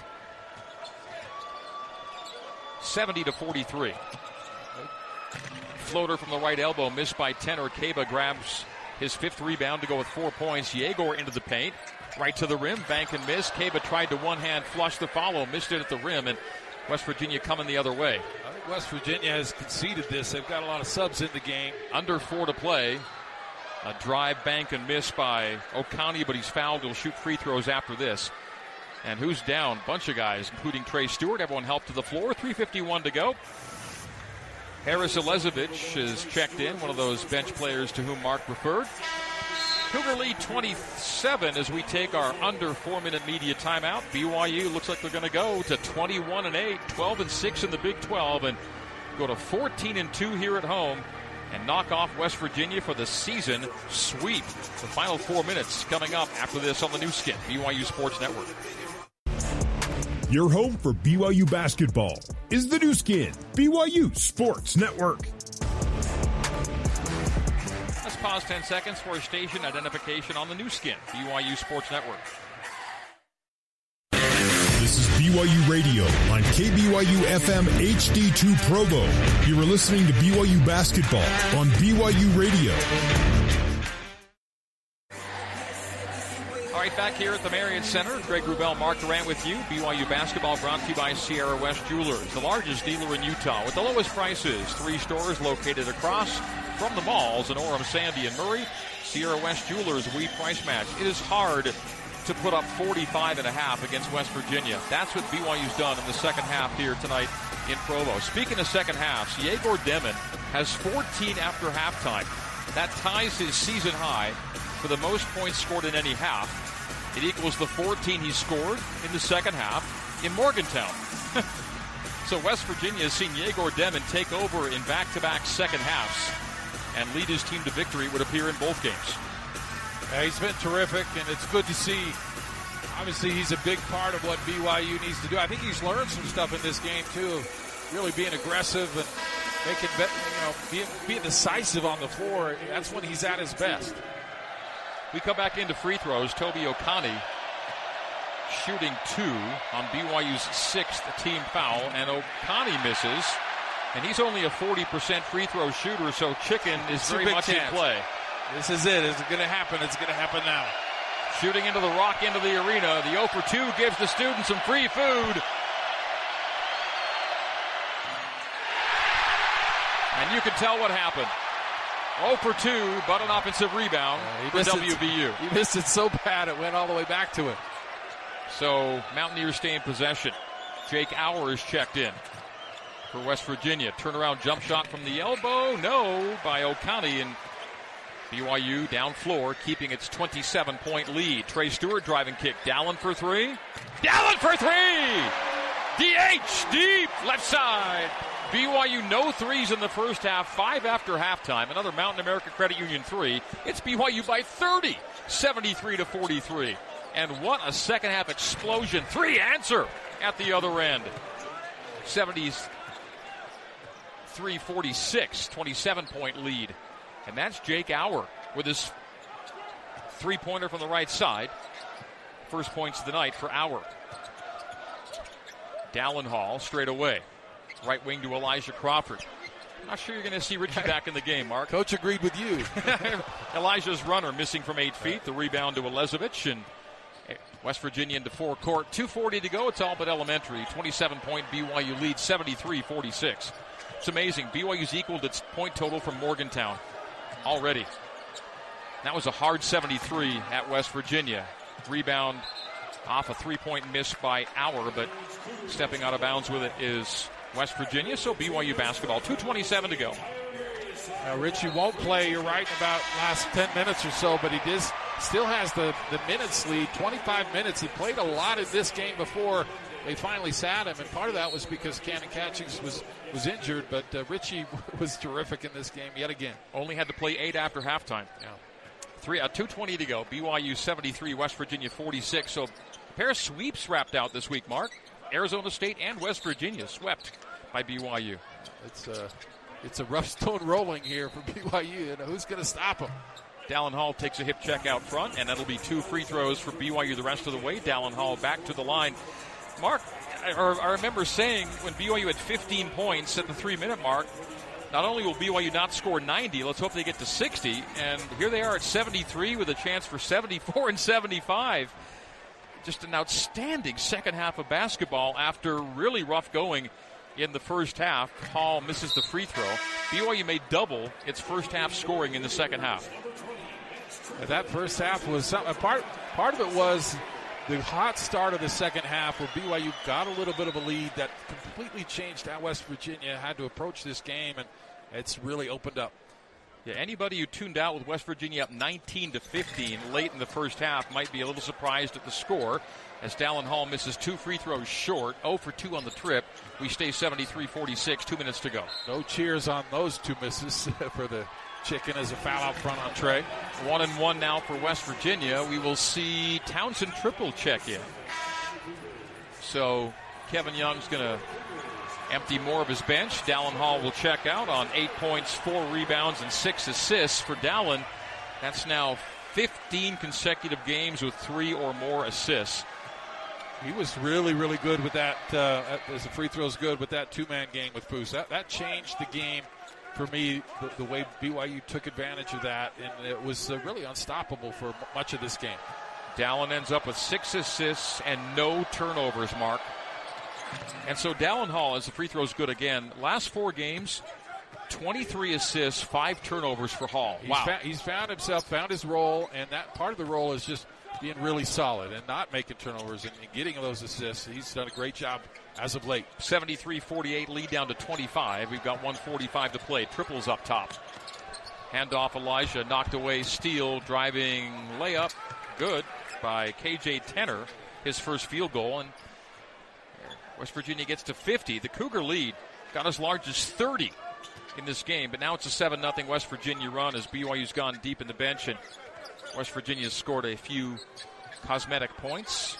seventy to forty-three. Floater from the right elbow, missed by Tenor. Keba grabs his fifth rebound to go with four points. Yegor into the paint. Right to the rim, bank and miss. Keba tried to one-hand flush the follow, missed it at the rim, and West Virginia coming the other way. I think West Virginia has conceded this. They've got a lot of subs in the game. Under four to play. A drive, bank, and miss by O'Connor, but he's fouled. He'll shoot free throws after this. And who's down? Bunch of guys, including Trey Stewart. Everyone helped to the floor. three fifty-one to go. Harris Elezovic is checked in, one of those bench players to whom Mark referred. Cougar lead twenty-seven as we take our under four-minute media timeout. B Y U looks like they're going to go to twenty-one and eight, twelve and six in the Big twelve, and go to fourteen and two here at home and knock off West Virginia for the season sweep. The final four minutes coming up after this on the new skin, B Y U Sports Network. Your home for B Y U basketball is the new skin, B Y U Sports Network. Let's pause ten seconds for a station identification on the new skin, B Y U Sports Network. This is B Y U Radio on K B Y U F M H D two Provo. You are listening to B Y U basketball on B Y U Radio. All right, back here at the Marriott Center, Greg Wrubell, Mark Durant with you. B Y U basketball brought to you by Sierra West Jewelers, the largest dealer in Utah with the lowest prices. Three stores located across from the malls in Orem, Sandy, and Murray. Sierra West Jewelers, we price match. It is hard to put up forty-five and a half against West Virginia. That's what B Y U's done in the second half here tonight in Provo. Speaking of second halves, Yegor Demin has fourteen after halftime. That ties his season high for the most points scored in any half. It equals the fourteen he scored in the second half in Morgantown. So West Virginia has seen Yegor Demin take over in back-to-back second halves and lead his team to victory, it would appear, in both games. Yeah, he's been terrific, and it's good to see. Obviously, he's a big part of what B Y U needs to do. I think he's learned some stuff in this game, too, really being aggressive and making, you know, being, being decisive on the floor. That's when he's at his best. We come back into free throws. Toby Okani shooting two on B Y U's sixth team foul, and Okani misses. And he's only a forty percent free throw shooter, so Chicken is it's very much chance. in play. This is it. Is it going to happen? It's going to happen now. Shooting into the rock, into the arena. The zero for two gives the students some free food. And you can tell what happened. zero for two, but an offensive rebound uh, for W V U. It, he missed it so bad it went all the way back to it. So Mountaineers stay in possession. Jake Hours checked in for West Virginia. Turnaround jump shot from the elbow. No, by Okani, and B Y U down floor, keeping its twenty-seven point lead. Trey Stewart driving kick. Dallin for three. Dallin for three! D H deep left side. B Y U no threes in the first half, five after halftime. Another Mountain America Credit Union three. It's B Y U by thirty, seventy-three to forty-three. And what a second half explosion. Three answer at the other end. seventy-three forty-six, twenty-seven point lead. And that's Jake Auer with his three-pointer from the right side. First points of the night for Auer. Dallin Hall straight away. Right wing to Elijah Crawford. I'm not sure you're going to see Richie back in the game, Mark. Coach agreed with you. Elijah's runner missing from eight feet. The rebound to Elizabeth, and West Virginia into forecourt. two forty to go. It's all but elementary. twenty-seven point B Y U lead, seventy-three forty-six. It's amazing. B Y U's equaled its point total from Morgantown already. That was a hard seventy-three at West Virginia. Rebound off a three-point miss by Auer, but stepping out of bounds with it is West Virginia. So B Y U basketball, two twenty-seven to go. Now, Richie won't play, you're right, about last ten minutes or so, but he does, still has the, the minutes lead, twenty-five minutes. He played a lot in this game before they finally sat him, and part of that was because Cannon Catchings was, was injured, but uh, Richie was terrific in this game yet again. Only had to play eight after halftime. Yeah. Three, uh, two twenty to go. B Y U seventy-three, West Virginia forty-six. So a pair of sweeps wrapped out this week, Mark. Arizona State and West Virginia swept by B Y U. It's a, it's a rough stone rolling here for B Y U. You know, who's going to stop them? Dallin Hall takes a hip check out front, and that'll be two free throws for B Y U the rest of the way. Dallin Hall back to the line. Mark, I, I remember saying when B Y U had fifteen points at the three-minute mark, not only will B Y U not score ninety, let's hope they get to sixty, and here they are at seventy-three with a chance for seventy-four and seventy-five. Just an outstanding second half of basketball after really rough going in the first half. Hall misses the free throw. B Y U may double its first half scoring in the second half. And that first half was something. Part, part of it was the hot start of the second half where B Y U got a little bit of a lead that completely changed how West Virginia had to approach this game, and it's really opened up. Yeah, anybody who tuned out with West Virginia up nineteen to fifteen late in the first half might be a little surprised at the score, as Dallin Hall misses two free throws short, zero for two on the trip. We stay seventy-three forty-six, two minutes to go. No cheers on those two misses for the Chicken as a foul out front on Trey. One and one now for West Virginia. We will see Townsend Triple check in. So Kevin Young's going to empty more of his bench. Dallin Hall will check out on eight points, four rebounds, and six assists for Dallin. That's now fifteen consecutive games with three or more assists. He was really, really good with that, uh, as the free throw's good with that two-man game with Foose. That, that changed the game for me, the, the way B Y U took advantage of that, and it was uh, really unstoppable for m- much of this game. Dallin ends up with six assists and no turnovers, Mark. And so Dallin Hall, as the free throw's good again, last four games, twenty-three assists, five turnovers for Hall. He's wow. Found, he's found himself, found his role, and that part of the role is just being really solid and not making turnovers and, and getting those assists. He's done a great job as of late. seventy-three forty-eight, lead down to twenty-five. We've got one forty-five to play. Triples up top. Handoff Elijah, knocked away, steal, driving layup. Good by K J Tenner, his first field goal. And West Virginia gets to fifty. The Cougar lead got as large as thirty in this game, but now it's a seven nothing West Virginia run as B Y U's gone deep in the bench, and West Virginia's scored a few cosmetic points.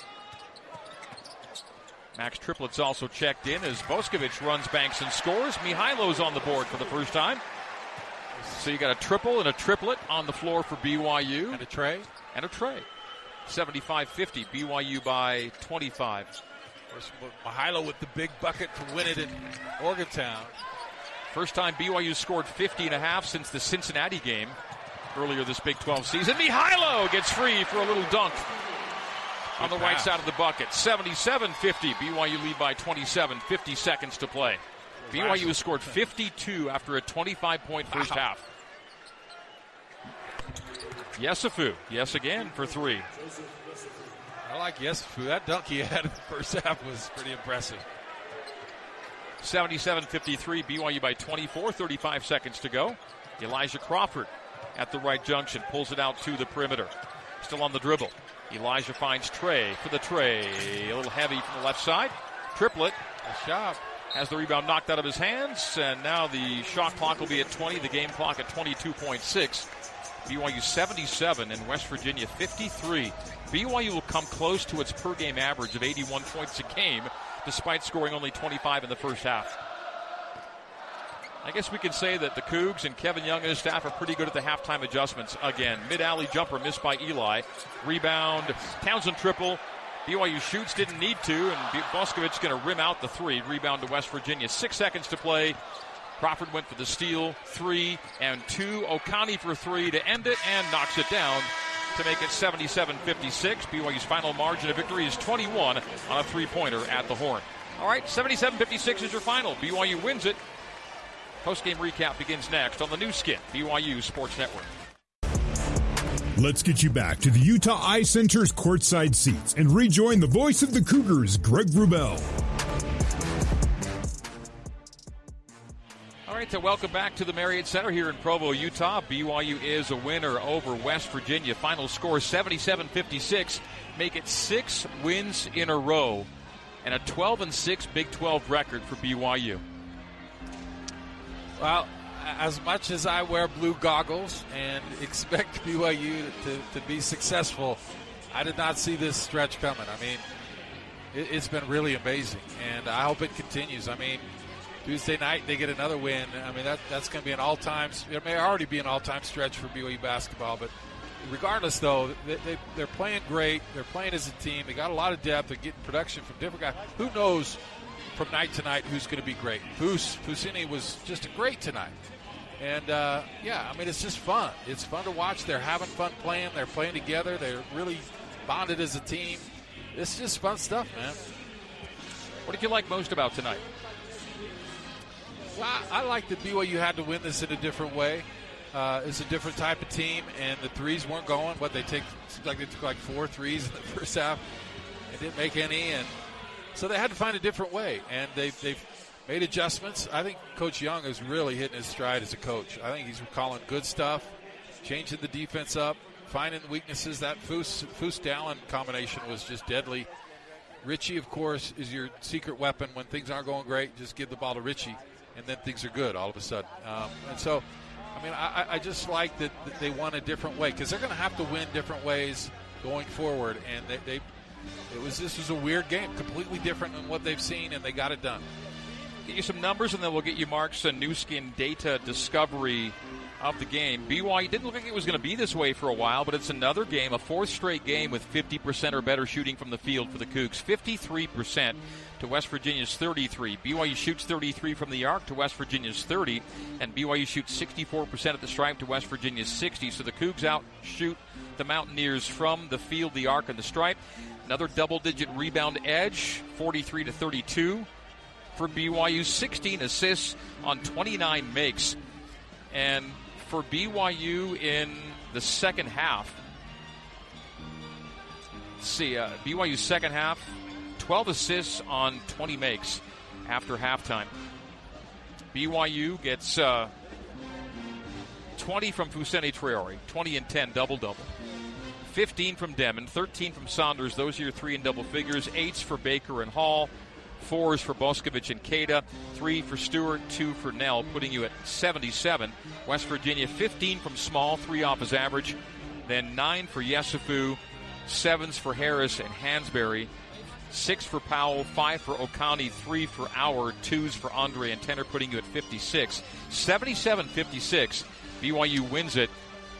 Max Triplett's also checked in as Boskovic runs, banks, and scores. Mihailo's on the board for the first time. So you got a triple and a triplet on the floor for B Y U. And a tray. And a tray. seventy-five fifty, B Y U by twenty-five. Mihailo with the big bucket to win it in Morgantown. First time B Y U scored fifty and a half since the Cincinnati game earlier this Big twelve season. Mihailo gets free for a little dunk on the right side of the bucket. seventy-seven fifty. B Y U lead by twenty-seven. fifty seconds to play. B Y U has scored fifty-two after a twenty-five point first half. Yesufu, yes again for three. I like Yesufu. That dunk he had in the first half was pretty impressive. seventy-seven fifty-three, B Y U by twenty-four, thirty-five seconds to go. Elijah Crawford at the right junction, pulls it out to the perimeter. Still on the dribble. Elijah finds Trey for the tray. A little heavy from the left side. Triplet. Nice job. Has the rebound knocked out of his hands, and now the shot clock will be at twenty, the game clock at twenty-two point six. B Y U seventy-seven and West Virginia fifty-three. B Y U will come close to its per-game average of eighty-one points a game, despite scoring only twenty-five in the first half. I guess we can say that the Cougs and Kevin Young and his staff are pretty good at the halftime adjustments. Again, mid-alley jumper missed by Eli. Rebound, Townsend triple. B Y U shoots, didn't need to, and Boscovic's going to rim out the three. Rebound to West Virginia. Six seconds to play. Crawford went for the steal, three and two. Okani for three to end it and knocks it down to make it seventy-seven fifty-six. B Y U's final margin of victory is twenty-one on a three-pointer at the Horn. All right, seventy-seven fifty-six is your final. B Y U wins it. Post-game recap begins next on the new skin, B Y U Sports Network. Let's get you back to the Utah Eye Center's courtside seats and rejoin the voice of the Cougars, Greg Wrubell. All right, so welcome back to the Marriott Center here in Provo, Utah. B Y U is a winner over West Virginia. Final score seventy-seven fifty-six. Make it six wins in a row and a twelve and six Big twelve record for B Y U. Well, as much as I wear blue goggles and expect B Y U to, to be successful, I did not see this stretch coming. I mean, it, it's been really amazing, and I hope it continues. I mean, Tuesday night they get another win. I mean, that that's going to be an all-time. It may already be an all-time stretch for B Y U basketball, but regardless, though, they, they, they're playing great. They're playing as a team. They got a lot of depth. They're getting production from different guys. Who knows from night to night who's going to be great? Pus, Pusini was just great tonight. And, uh, yeah, I mean, it's just fun. It's fun to watch. They're having fun playing. They're playing together. They're really bonded as a team. It's just fun stuff, man. What did you like most about tonight? Well, I, I like that B Y U had to win this in a different way. Uh, it's a different type of team, and the threes weren't going. What, they take, seems like they took like four threes in the first half. They didn't make any, and so they had to find a different way. And they've, they've made adjustments. I think Coach Young is really hitting his stride as a coach. I think he's calling good stuff, changing the defense up, finding weaknesses. That Foose, Foose-Dallin combination was just deadly. Richie, of course, is your secret weapon. When things aren't going great, just give the ball to Richie, and then things are good all of a sudden. Um, and so, I mean, I, I just like that, that they won a different way, because they're going to have to win different ways going forward. And they, they, it was this was a weird game, completely different than what they've seen, and they got it done. Get you some numbers, and then we'll get you Mark's uh, new skin data discovery of the game. B Y U didn't look like it was going to be this way for a while, but it's another game, a fourth straight game with fifty percent or better shooting from the field for the Cougs. fifty-three percent to West Virginia's thirty-three. B Y U shoots thirty-three from the arc to West Virginia's thirty, and B Y U shoots sixty-four percent at the stripe to West Virginia's sixty. So the Cougs outshoot the Mountaineers from the field, the arc, and the stripe. Another double-digit rebound edge, forty-three to thirty-two for B Y U. sixteen assists on twenty-nine makes. And for B Y U in the second half, let's see, uh, B Y U's second half, twelve assists on twenty makes after halftime. B Y U gets uh, twenty from Fousseyni Traore, twenty and ten, double-double. fifteen from Demon, thirteen from Saunders. Those are your three in double figures. Eights for Baker and Hall. Fours for Boscovich and Cada, three for Stewart, two for Nell, putting you at seventy-seven. West Virginia, fifteen from Small, three off his average. Then nine for Yesufu, sevens for Harris and Hansberry, six for Powell, five for Okani, three for Auer, twos for Andre and Tenner, putting you at fifty-six. seventy-seven fifty-six, B Y U wins it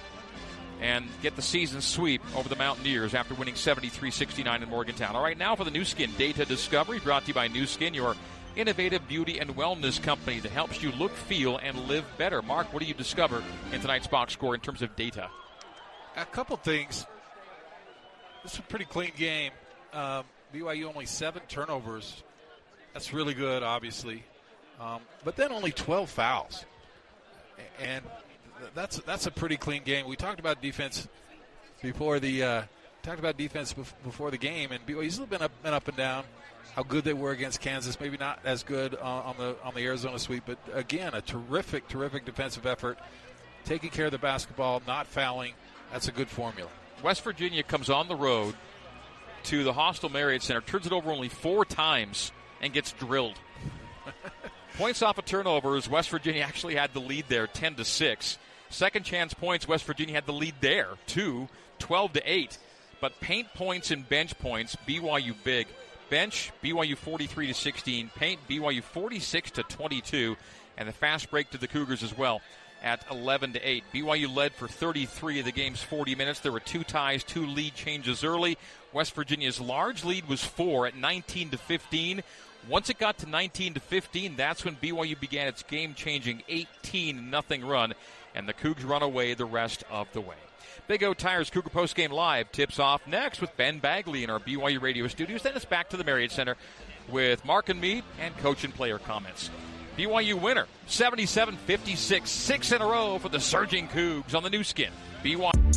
and get the season sweep over the Mountaineers after winning seventy-three sixty-nine in Morgantown. All right, now for the Nu Skin Data Discovery, brought to you by Nu Skin, your innovative beauty and wellness company that helps you look, feel, and live better. Mark, what do you discover in tonight's box score in terms of data? A couple things. This is a pretty clean game. Um, B Y U only seven turnovers. That's really good, obviously. Um, but then only twelve fouls. And That's that's a pretty clean game. We talked about defense before the uh, talked about defense before the game, and B Y U's been up and up and down. How good they were against Kansas, maybe not as good on, on the on the Arizona sweep, but again, a terrific, terrific defensive effort, taking care of the basketball, not fouling. That's a good formula. West Virginia comes on the road to the Hostel Marriott Center, turns it over only four times, and gets drilled. Points off of turnovers, West Virginia actually had the lead there, ten to six. Second chance points, West Virginia had the lead there, two, twelve to eight. But paint points and bench points, B Y U big. Bench, B Y U forty-three to sixteen. Paint, B Y U forty-six to twenty-two. And the fast break to the Cougars as well at eleven to eight. B Y U led for thirty-three of the game's forty minutes. There were two ties, two lead changes early. West Virginia's large lead was four at nineteen to fifteen. Once it got to nineteen to fifteen, that's when B Y U began its game-changing eighteen nothing run, and the Cougs run away the rest of the way. Big O Tires Cougar Postgame Live tips off next with Ben Bagley in our B Y U radio studios. Then it's back to the Marriott Center with Mark and me and coach and player comments. B Y U winner, seventy-seven fifty-six, six in a row for the surging Cougs on the Nu Skin. B Y U.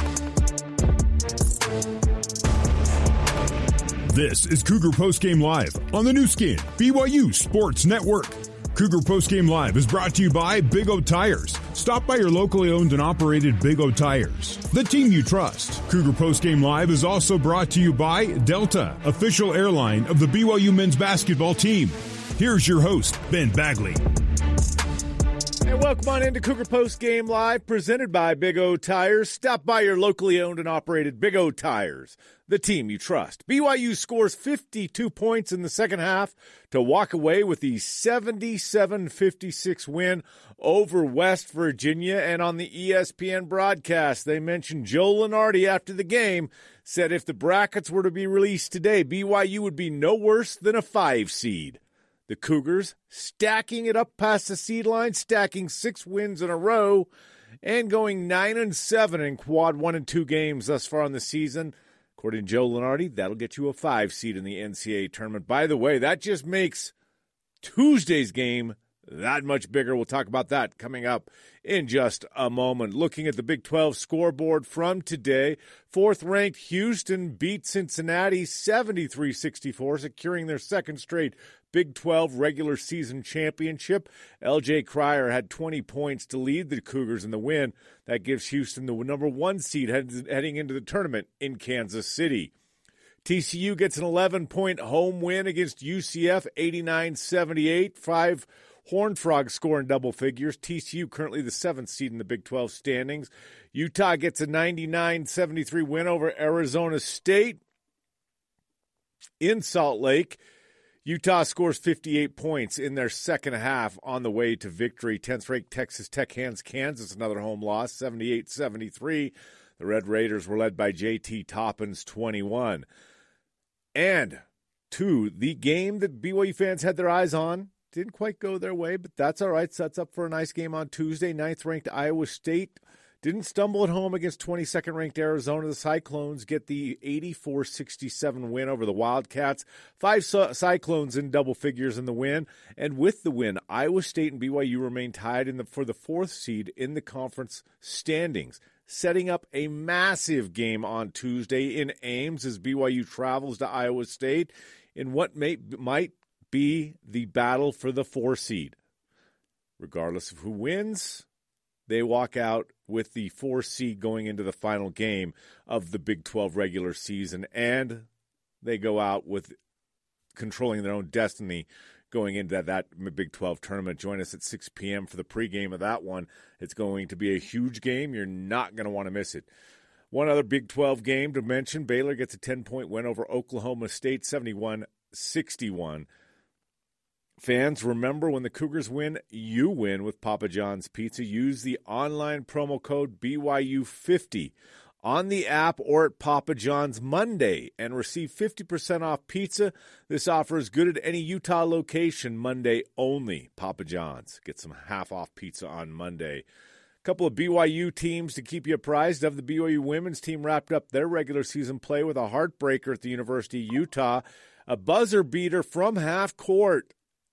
This is Cougar Postgame Live on the Nu Skin, B Y U Sports Network. Cougar Postgame Live is brought to you by Big O Tires. Stop by your locally owned and operated Big O Tires, the team you trust. Cougar Postgame Live is also brought to you by Delta, official airline of the B Y U men's basketball team. Here's your host, Ben Bagley. And welcome on into Cougar Postgame Live, presented by Big O Tires. Stop by your locally owned and operated Big O Tires, the team you trust. B Y U scores fifty-two points in the second half to walk away with the seventy-seven fifty-six win over West Virginia. And on the E S P N broadcast, they mentioned Joe Lunardi after the game, said if the brackets were to be released today, B Y U would be no worse than a five seed. The Cougars stacking it up past the seed line, stacking six wins in a row, and going nine and seven in quad one and two games thus far in the season. According to Joe Lunardi, that'll get you a five seed in the N C double A tournament. By the way, that just makes Tuesday's game that much bigger. We'll talk about that coming up in just a moment. Looking at the Big twelve scoreboard from today, fourth-ranked Houston beat Cincinnati seventy-three sixty-four, securing their second straight Big twelve regular season championship. L J Cryer had twenty points to lead the Cougars in the win. That gives Houston the number one seed heading into the tournament in Kansas City. T C U gets an eleven-point home win against U C F, eighty-nine seventy-eight. Five Horned Frogs score in double figures. T C U currently the seventh seed in the Big twelve standings. Utah gets a ninety-nine seventy-three win over Arizona State in Salt Lake. Utah scores fifty-eight points in their second half on the way to victory. tenth-ranked Texas Tech hands Kansas another home loss, seventy-eight seventy-three. The Red Raiders were led by J T Toppin's twenty-one. And to the game that B Y U fans had their eyes on. Didn't quite go their way, but that's all right. Sets up for a nice game on Tuesday. ninth-ranked Iowa State didn't stumble at home against twenty-second-ranked Arizona. The Cyclones get the eighty-four sixty-seven win over the Wildcats. Five Cyclones in double figures in the win. And with the win, Iowa State and B Y U remain tied in the, for the fourth seed in the conference standings, setting up a massive game on Tuesday in Ames as B Y U travels to Iowa State in what may, might be the battle for the four seed. Regardless of who wins, they walk out with the four seed going into the final game of the Big twelve regular season, and they go out with controlling their own destiny going into that, that Big twelve tournament. Join us at six p.m. for the pregame of that one. It's going to be a huge game. You're not going to want to miss it. One other Big twelve game to mention, Baylor gets a ten-point win over Oklahoma State, seventy-one sixty-one. Fans, remember when the Cougars win, you win with Papa John's Pizza. Use the online promo code B Y U fifty on the app or at Papa John's Monday and receive fifty percent off pizza. This offer is good at any Utah location Monday only. Papa John's. Get some half-off pizza on Monday. A couple of B Y U teams to keep you apprised of. The B Y U women's team wrapped up their regular season play with a heartbreaker at the University of Utah. A buzzer beater from half court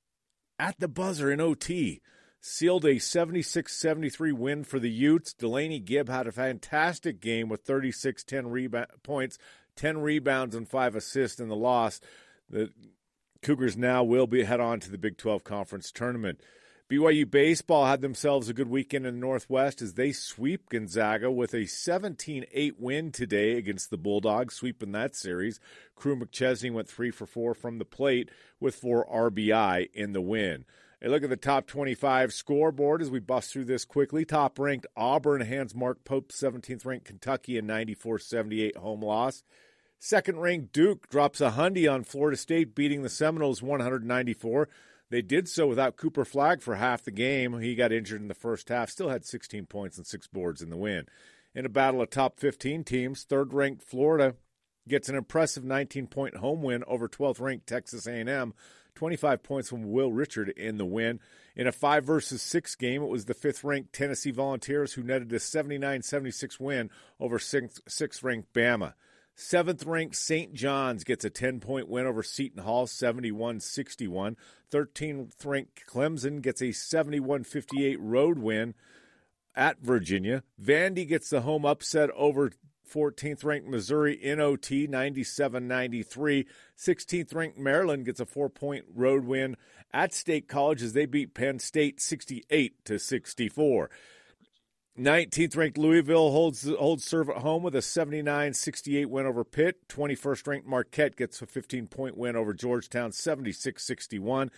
at the buzzer in O T sealed a seventy-six seventy-three win for the Utes. Delaney Gibb had a fantastic game with thirty-six, ten reba- points, ten rebounds, and five assists in the loss. The Cougars now will be head on to the Big twelve Conference Tournament. B Y U baseball had themselves a good weekend in the Northwest as they sweep Gonzaga with a seventeen eight win today against the Bulldogs, sweeping that series. Crew McChesney went three for four from the plate with four R B I in the win. A look at the top twenty-five scoreboard as we bust through this quickly. Top-ranked Auburn hands Mark Pope seventeenth-ranked Kentucky a ninety-four seventy-eight home loss. Second-ranked Duke drops a hundred on Florida State, beating the Seminoles one ninety-four. They did so without Cooper Flagg for half the game. He got injured in the first half, still had sixteen points and six boards in the win. In a battle of top fifteen teams, third-ranked Florida gets an impressive nineteen-point home win over twelfth-ranked Texas A and M, twenty-five points from Will Richard in the win. In a five versus six game, it was the fifth-ranked Tennessee Volunteers who netted a seventy-nine seventy-six win over sixth-ranked Bama. Seventh-ranked Saint John's gets a ten-point win over Seton Hall, seventy-one sixty-one. thirteenth-ranked Clemson gets a seventy-one fifty-eight road win at Virginia. Vandy gets the home upset over fourteenth-ranked Missouri in O T, ninety-seven ninety-three. sixteenth-ranked Maryland gets a four-point road win at State College as they beat Penn State sixty-eight to sixty-four. nineteenth-ranked Louisville holds holds serve at home with a seventy-nine sixty-eight win over Pitt. twenty-first-ranked Marquette gets a fifteen-point win over Georgetown, seventy-six sixty-one.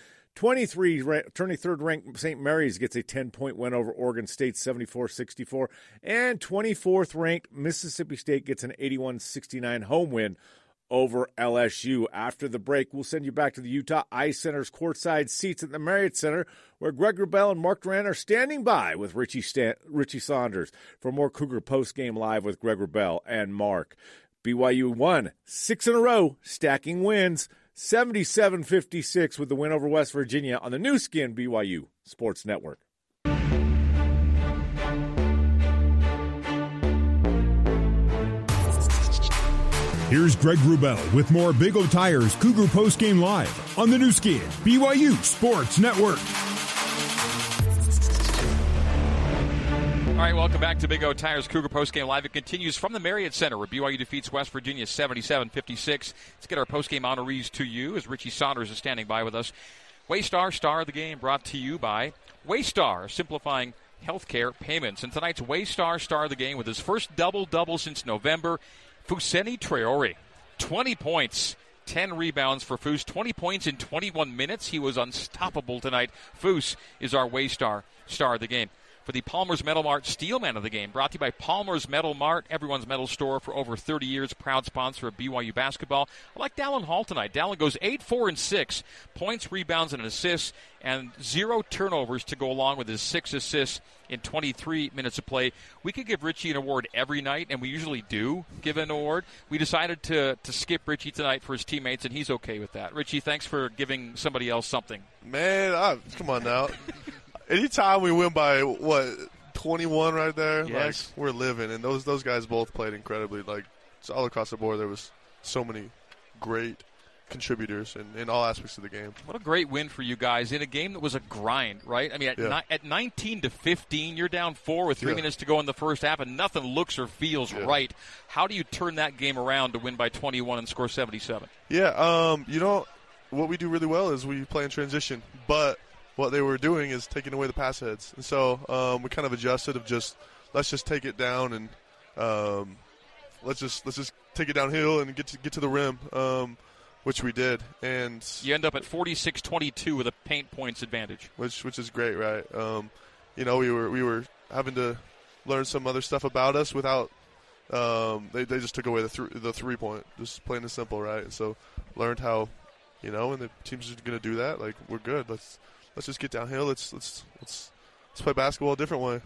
twenty-third-ranked Saint Mary's gets a ten-point win over Oregon State, seventy-four sixty-four. And twenty-fourth-ranked Mississippi State gets an eighty-one sixty-nine home win over L S U. After the break, we'll send you back to the Utah Ice Center's courtside seats at the Marriott Center, where Greg Wrubell and Mark Duran are standing by with Richie Stan- Richie Saunders for more Cougar Postgame Live with Greg Wrubell and Mark. B Y U won six in a row, stacking wins, seventy-seven fifty-six with the win over West Virginia on the new skin B Y U Sports Network. Here's Greg Wrubell with more Big O Tires Cougar Postgame Live on the new skin B Y U Sports Network. All right, welcome back to Big O Tires Cougar Postgame Live. It continues from the Marriott Center where B Y U defeats West Virginia seventy-seven fifty-six. Let's get our postgame honorees to you as Richie Saunders is standing by with us. Waystar Star of the Game brought to you by Waystar, simplifying healthcare payments. And tonight's Waystar Star of the Game with his first double-double since November, Fousseyni Traore. twenty points, ten rebounds for Foose, twenty points in twenty-one minutes. He was unstoppable tonight. Foose is our Waystar Star of the Game. For the Palmer's Metal Mart Steelman of the Game, brought to you by Palmer's Metal Mart, everyone's metal store for over thirty years, proud sponsor of B Y U basketball. I like Dallin Hall tonight. Dallin goes eight, four, and six, points, rebounds, and assists, and zero turnovers to go along with his six assists in twenty-three minutes of play. We could give Richie an award every night, and we usually do give an award. We decided to, to skip Richie tonight for his teammates, and he's okay with that. Richie, thanks for giving somebody else something. Man, I, come on now. Anytime we win by, what, twenty-one right there, yes. like, we're living. And those those guys both played incredibly. Like, all across the board, there was so many great contributors in, in all aspects of the game. What a great win for you guys in a game that was a grind, right? I mean, at, yeah. ni- at nineteen to fifteen, you're down four with three yeah. minutes to go in the first half, and nothing looks or feels yeah. right. How do you turn that game around to win by twenty-one and score seventy-seven? Yeah, um, you know, what we do really well is we play in transition, but what they were doing is taking away the pass heads. And so um, we kind of adjusted of just, let's just take it down and um, let's just let's just take it downhill and get to, get to the rim, um, which we did. And you end up at forty-six twenty-two with a paint points advantage. Which which is great, right? Um, you know, we were we were having to learn some other stuff about us without um, – they, they just took away the, th- the three-point, just plain and simple, right? And so learned how, you know, and the team's just going to do that. Like, we're good. Let's – Let's just get downhill. Let's let's let's let's play basketball a different way.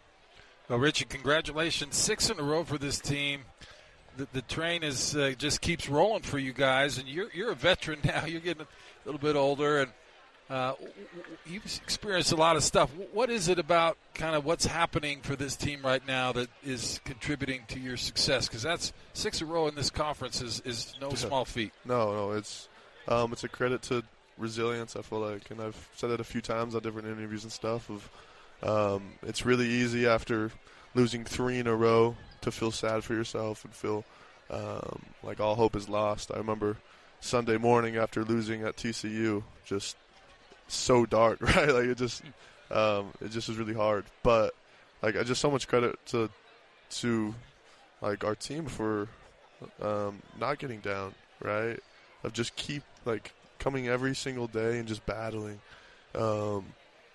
Well, Richie, congratulations! Six in a row for this team. The, the train is uh, just keeps rolling for you guys, and you're you're a veteran now. You're getting a little bit older, and uh, you've experienced a lot of stuff. What is it about kind of what's happening for this team right now that is contributing to your success? Because that's six in a row in this conference is, is no small feat. No, no, it's um, it's a credit to resilience, I feel like, and I've said that a few times on different interviews and stuff of um, it's really easy after losing three in a row to feel sad for yourself and feel um, like all hope is lost. I remember Sunday morning after losing at T C U, just so dark, right? Like it just um, it just was really hard. But like I just so much credit to to like our team for um, not getting down, right? Of just keep like coming every single day and just battling. Um,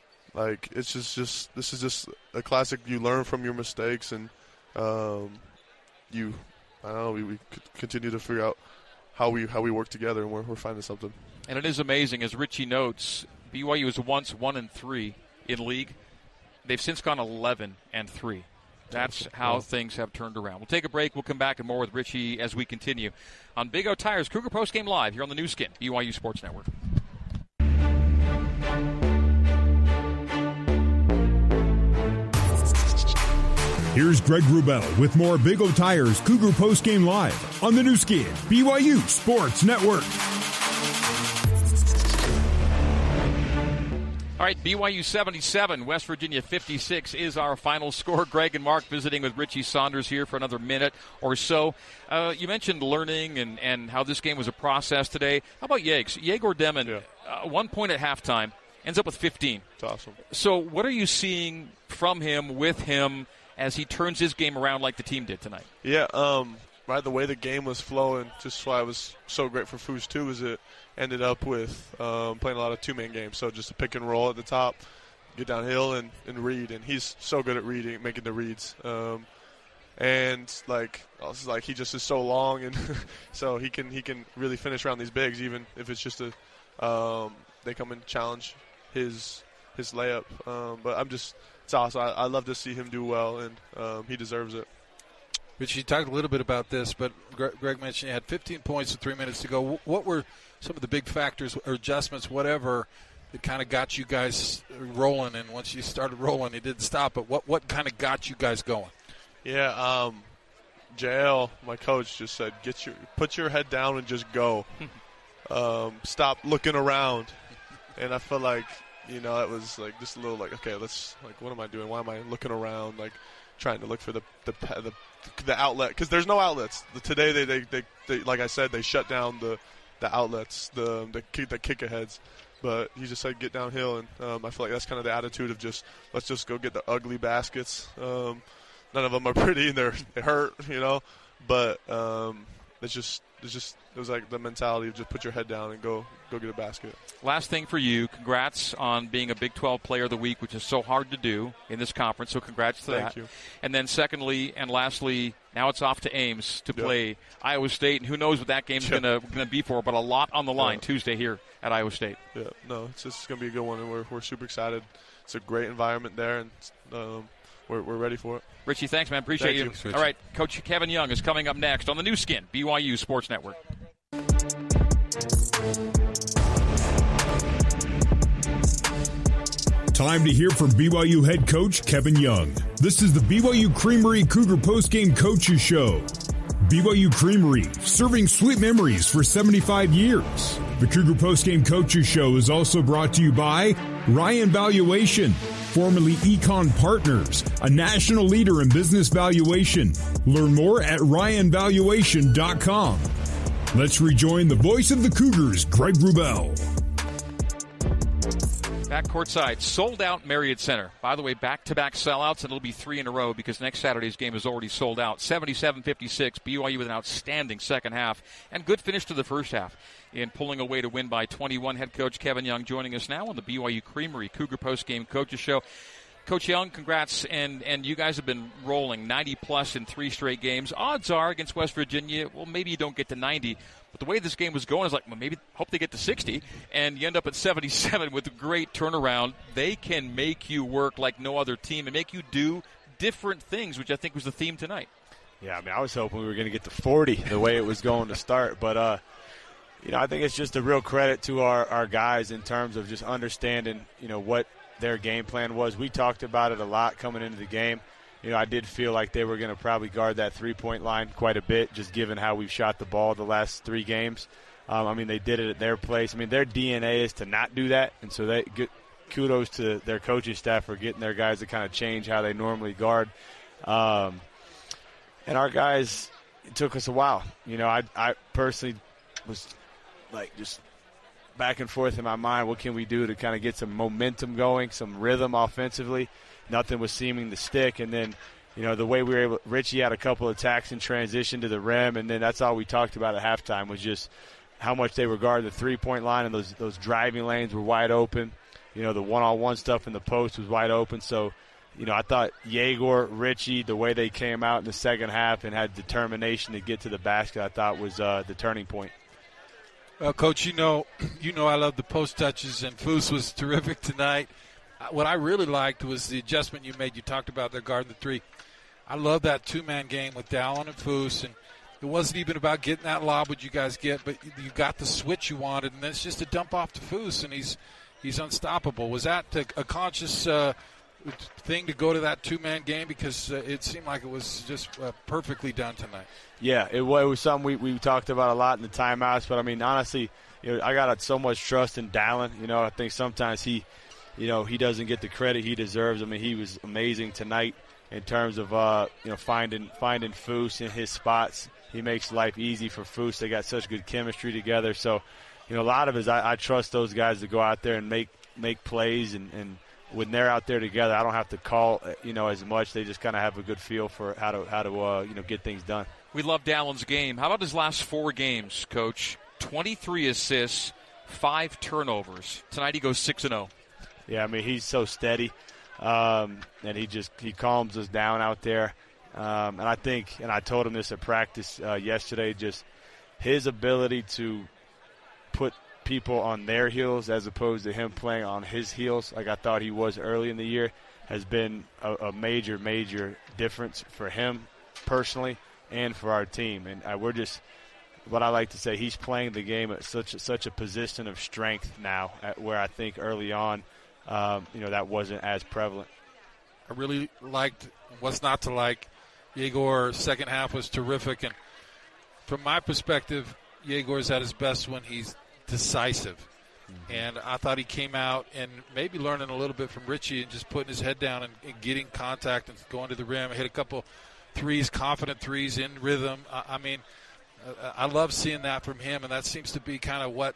like it's just, just this is just a classic. You learn from your mistakes, and um, you, I don't know. We, we continue to figure out how we how we work together, and we're we're finding something. And it is amazing, as Richie notes. B Y U was once one and three in league. They've since gone eleven and three. That's how yeah. things have turned around. We'll take a break. We'll come back and more with Richie as we continue on Big O Tires Cougar Postgame Live here on the new skin, B Y U Sports Network. Here's Greg Wrubell with more Big O Tires Cougar Postgame Live on the new skin, B Y U Sports Network. All right, B Y U seventy-seven, West Virginia fifty-six is our final score. Greg and Mark visiting with Richie Saunders here for another minute or so. Uh, you mentioned learning and, and how this game was a process today. How about Yegs? Yegor Demon, yeah. uh, one point at halftime, ends up with fifteen. It's awesome. So what are you seeing from him, with him, as he turns his game around like the team did tonight? Yeah, um, right, the way the game was flowing, just why it was so great for Foose, too, is it ended up with um, playing a lot of two-man games. So just a pick and roll at the top, get downhill and, and read. And he's so good at reading, making the reads. Um, and like, also like he just is so long, and so he can he can really finish around these bigs, even if it's just a um, they come and challenge his his layup. Um, but I'm just it's awesome. I, I love to see him do well, and um, he deserves it. Rich, you talked a little bit about this, but Greg mentioned you had fifteen points with three minutes to go. What were some of the big factors or adjustments, whatever, that kind of got you guys rolling? And once you started rolling, it didn't stop. But what, what kind of got you guys going? Yeah, um, J L, my coach, just said, "Get your put your head down and just go. um, stop looking around." And I feel like you know, it was like just a little like, okay, let's like, what am I doing? Why am I looking around, like trying to look for the the the, the outlet? Because there's no outlets. The, today they, they they they like I said, they shut down the the outlets, the the kick, the kick aheads. But you just said get downhill, and um, I feel like that's kind of the attitude of just let's just go get the ugly baskets. Um, none of them are pretty, and they're they hurt, you know. But um, it's just it's just it was like the mentality of just put your head down and go go get a basket. Last thing for you, congrats on being a Big twelve Player of the Week, which is so hard to do in this conference. So congrats to Thank that. you. And then secondly and lastly, now it's off to Ames to play yep. Iowa State, and who knows what that game's yep. going to be for, but a lot on the line yeah. Tuesday here at Iowa State. Yeah, no, it's just going to be a good one, and we're we're super excited. It's a great environment there, and um, we're we're ready for it. Richie, thanks, man. Appreciate Thank you. you. All right, Coach Kevin Young is coming up next on the new skin, B Y U Sports Network. Time to hear from B Y U head coach Kevin Young. This is the B Y U Creamery Cougar Postgame Coaches Show. B Y U Creamery, serving sweet memories for seventy-five years. The Cougar Postgame Coaches Show is also brought to you by Ryan Valuation, formerly Econ Partners, a national leader in business valuation. Learn more at ryan valuation dot com. Let's rejoin the voice of the Cougars, Greg Wrubell. Back courtside, sold out Marriott Center. By the way, back-to-back sellouts, and it'll be three in a row because next Saturday's game is already sold out. seventy-seven fifty-six, B Y U with an outstanding second half and good finish to the first half in pulling away to win by twenty-one. Head coach Kevin Young joining us now on the B Y U Creamery Cougar Postgame Coaches Show. Coach Young, congrats, and, and you guys have been rolling ninety-plus in three straight games. Odds are against West Virginia, well, maybe you don't get to ninety, but the way this game was going is like, well, maybe hope they get to sixty, and you end up at seventy-seven with a great turnaround. They can make you work like no other team and make you do different things, which I think was the theme tonight. Yeah, I mean, I was hoping we were going to get to forty the way it was going to start, but, uh, you know, I think it's just a real credit to our, our guys in terms of just understanding, you know, what their game plan was. We talked about it a lot coming into the game. You know, I did feel like they were going to probably guard that three-point line quite a bit, just given how we've shot the ball the last three games. Um, I mean, they did it at their place. I mean, their D N A is to not do that, and so they get kudos to their coaching staff for getting their guys to kind of change how they normally guard. Um, and our guys, it took us a while. You know, I, I personally was like just back and forth in my mind, what can we do to kind of get some momentum going, some rhythm offensively. Nothing was seeming to stick. And then, you know, the way we were able – Richie had a couple of attacks in transition to the rim, and then that's all we talked about at halftime was just how much they regarded the three-point line, and those those driving lanes were wide open. You know, the one-on-one stuff in the post was wide open. So, you know, I thought Yegor, Richie, the way they came out in the second half and had determination to get to the basket, I thought was uh, the turning point. Well, Coach, you know, you know I love the post touches, and Foose was terrific tonight. What I really liked was the adjustment you made. You talked about their guard the three. I love that two-man game with Dallin and Foose, and it wasn't even about getting that lob what you guys get, but you got the switch you wanted, and then it's just a dump off to Foose, and he's he's unstoppable. Was that a, a conscious uh, thing to go to that two-man game? Because uh, it seemed like it was just uh, perfectly done tonight. Yeah, it was, it was something we, we talked about a lot in the timeouts. But, I mean, honestly, you know, I got so much trust in Dallin. You know, I think sometimes he, you know, he doesn't get the credit he deserves. I mean, he was amazing tonight in terms of, uh, you know, finding finding Foose in his spots. He makes life easy for Foose. They got such good chemistry together. So, you know, a lot of it is I, I trust those guys to go out there and make, make plays. And, and when they're out there together, I don't have to call, you know, as much. They just kind of have a good feel for how to, how to uh, you know, get things done. We love Dallin's game. How about his last four games, Coach? twenty-three assists, five turnovers. Tonight he goes six and oh. Yeah, I mean, he's so steady, um, and he just he calms us down out there. Um, and I think, and I told him this at practice uh, yesterday, just his ability to put people on their heels as opposed to him playing on his heels, like I thought he was early in the year, has been a, a major, major difference for him personally and for our team. And uh, we're just, what I like to say, he's playing the game at such a, such a position of strength now, at where I think early on, um, you know, that wasn't as prevalent. I really liked what's not to like. Yegor, second half was terrific. And from my perspective, Yegor's at his best when he's decisive. Mm-hmm. And I thought he came out and maybe learning a little bit from Richie and just putting his head down and, and getting contact and going to the rim. Hit a couple threes, confident threes in rhythm. I, I mean, uh, I love seeing that from him, and that seems to be kind of what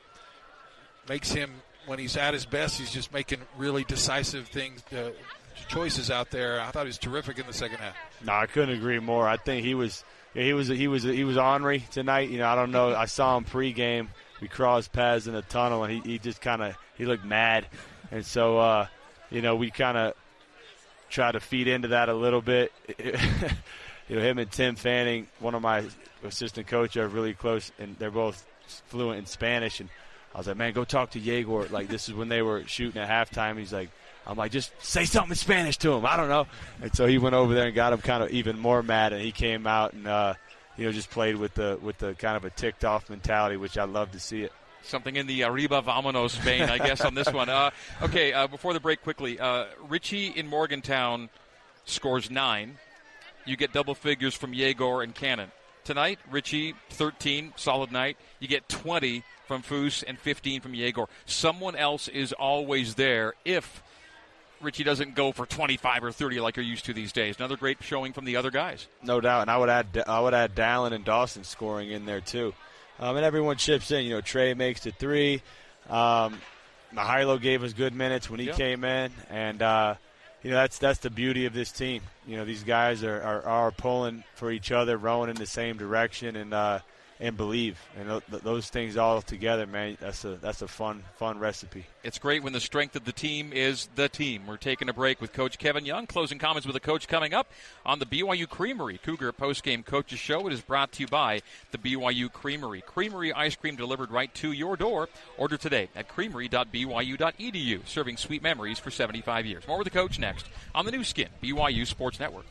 makes him, when he's at his best, he's just making really decisive things, uh, choices out there. I thought he was terrific in the second half. No, I couldn't agree more. I think he was he was he was he was ornery tonight. You know, I don't know. I saw him pregame. We crossed paths in the tunnel, and he, he just kind of he looked mad, and so uh, you know we kind of tried to feed into that a little bit. You know, him and Tim Fanning, one of my assistant coaches, are really close, and they're both fluent in Spanish. And I was like, man, go talk to Yegor. Like, this is when they were shooting at halftime. He's like, I'm like, just say something in Spanish to him. I don't know. And so he went over there and got him kind of even more mad, and he came out and uh, you know just played with the with the kind of a ticked off mentality, which I love to see it. Something in the Arriba Vamonos vein, I guess, on this one. Uh, okay, uh, before the break, quickly, uh, Richie in Morgantown scores nine. You get double figures from Yegor and Cannon. Tonight, Richie, thirteen, solid night. You get twenty from Foose and fifteen from Yegor. Someone else is always there if Richie doesn't go for twenty-five or thirty like you're used to these days. Another great showing from the other guys. No doubt, and I would add I would add Dallin and Dawson scoring in there too. Um, and everyone chips in. You know, Trey makes the three. Um, Mihailo gave us good minutes when he yep. came in, and uh, you know that's that's the beauty of this team. You know, these guys are, are, are pulling for each other, rowing in the same direction, and uh, and believe. And th- those things all together, man, that's a that's a fun fun recipe. It's great when the strength of the team is the team. We're taking a break with Coach Kevin Young. Closing comments with the coach coming up on the B Y U Creamery Cougar Postgame Coaches Show. It is brought to you by the B Y U Creamery. Creamery ice cream delivered right to your door. Order today at creamery dot b y u dot e d u. Serving sweet memories for seventy-five years. More with the coach next on the new skin, B Y U Sports Network.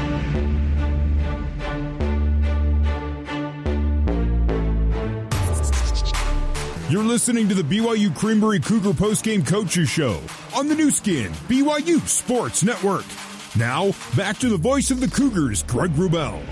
You're listening to the B Y U Creamery Cougar Postgame Coaches Show on the new skin, B Y U Sports Network. Now, back to the voice of the Cougars, Greg Wrubell.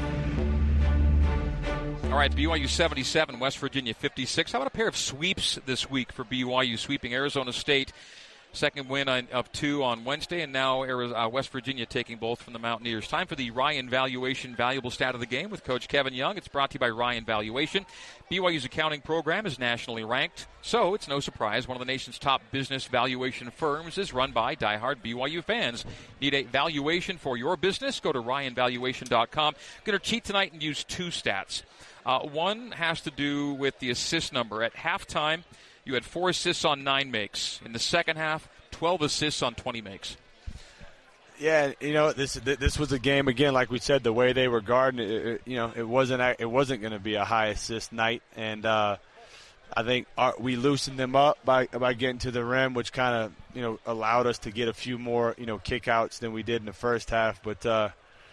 All right, B Y U seventy-seven, West Virginia fifty-six. How about a pair of sweeps this week for B Y U, sweeping Arizona State? Second win on, of two on Wednesday, and now uh, West Virginia taking both from the Mountaineers. Time for the Ryan Valuation Valuable Stat of the Game with Coach Kevin Young. It's brought to you by Ryan Valuation. B Y U's accounting program is nationally ranked, so it's no surprise one of the nation's top business valuation firms is run by diehard B Y U fans. Need a valuation for your business? Go to ryan valuation dot com. Going to cheat tonight and use two stats. Uh, one has to do with the assist number. At halftime, you had four assists on nine makes. In the second half, twelve assists on twenty makes. Yeah, you know, this this was a game again, like we said, the way they were guarding it, it you know, it wasn't it wasn't going to be a high assist night, and uh, I think our, we loosened them up by by getting to the rim, which kind of you know allowed us to get a few more you know kickouts than we did in the first half. But uh,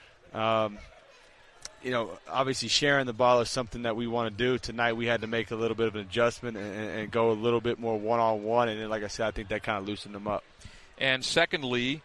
um, you know, obviously sharing the ball is something that we want to do. Tonight we had to make a little bit of an adjustment and, and go a little bit more one-on-one. And then, like I said, I think that kind of loosened them up. And secondly,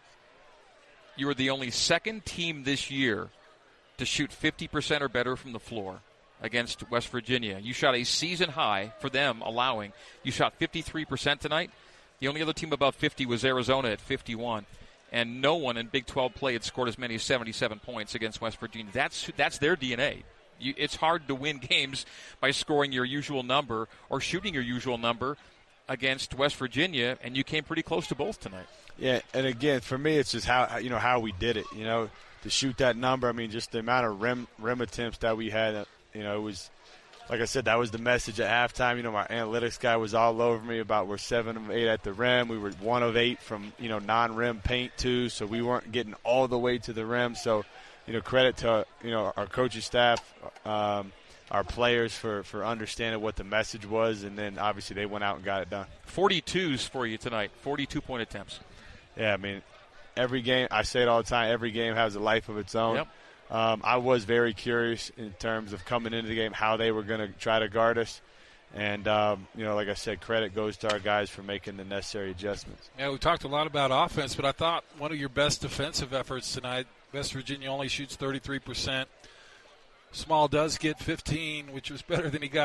you were the only second team this year to shoot fifty percent or better from the floor against West Virginia. You shot a season high for them allowing. You shot fifty-three percent tonight. The only other team above fifty was Arizona at fifty-one. And no one in Big twelve play had scored as many as seventy-seven points against West Virginia. That's that's their D N A. You, it's hard to win games by scoring your usual number or shooting your usual number against West Virginia, and you came pretty close to both tonight. Yeah, and again, for me, it's just how you know how we did it. You know, to shoot that number. I mean, just the amount of rim rim attempts that we had. You know, it was. Like I said, that was the message at halftime. You know, my analytics guy was all over me about we're seven of eight at the rim. We were one of eight from, you know, non-rim paint, too, so we weren't getting all the way to the rim. So, you know, credit to, you know, our coaching staff, um, our players for, for understanding what the message was, and then obviously they went out and got it done. forty-twos for you tonight, forty-two point attempts. Yeah, I mean, every game, I say it all the time, every game has a life of its own. Yep. Um, I was very curious in terms of coming into the game, how they were going to try to guard us. And, um, you know, like I said, credit goes to our guys for making the necessary adjustments. Yeah, we talked a lot about offense, but I thought one of your best defensive efforts tonight, West Virginia only shoots thirty-three percent. Small does get fifteen, which was better than he got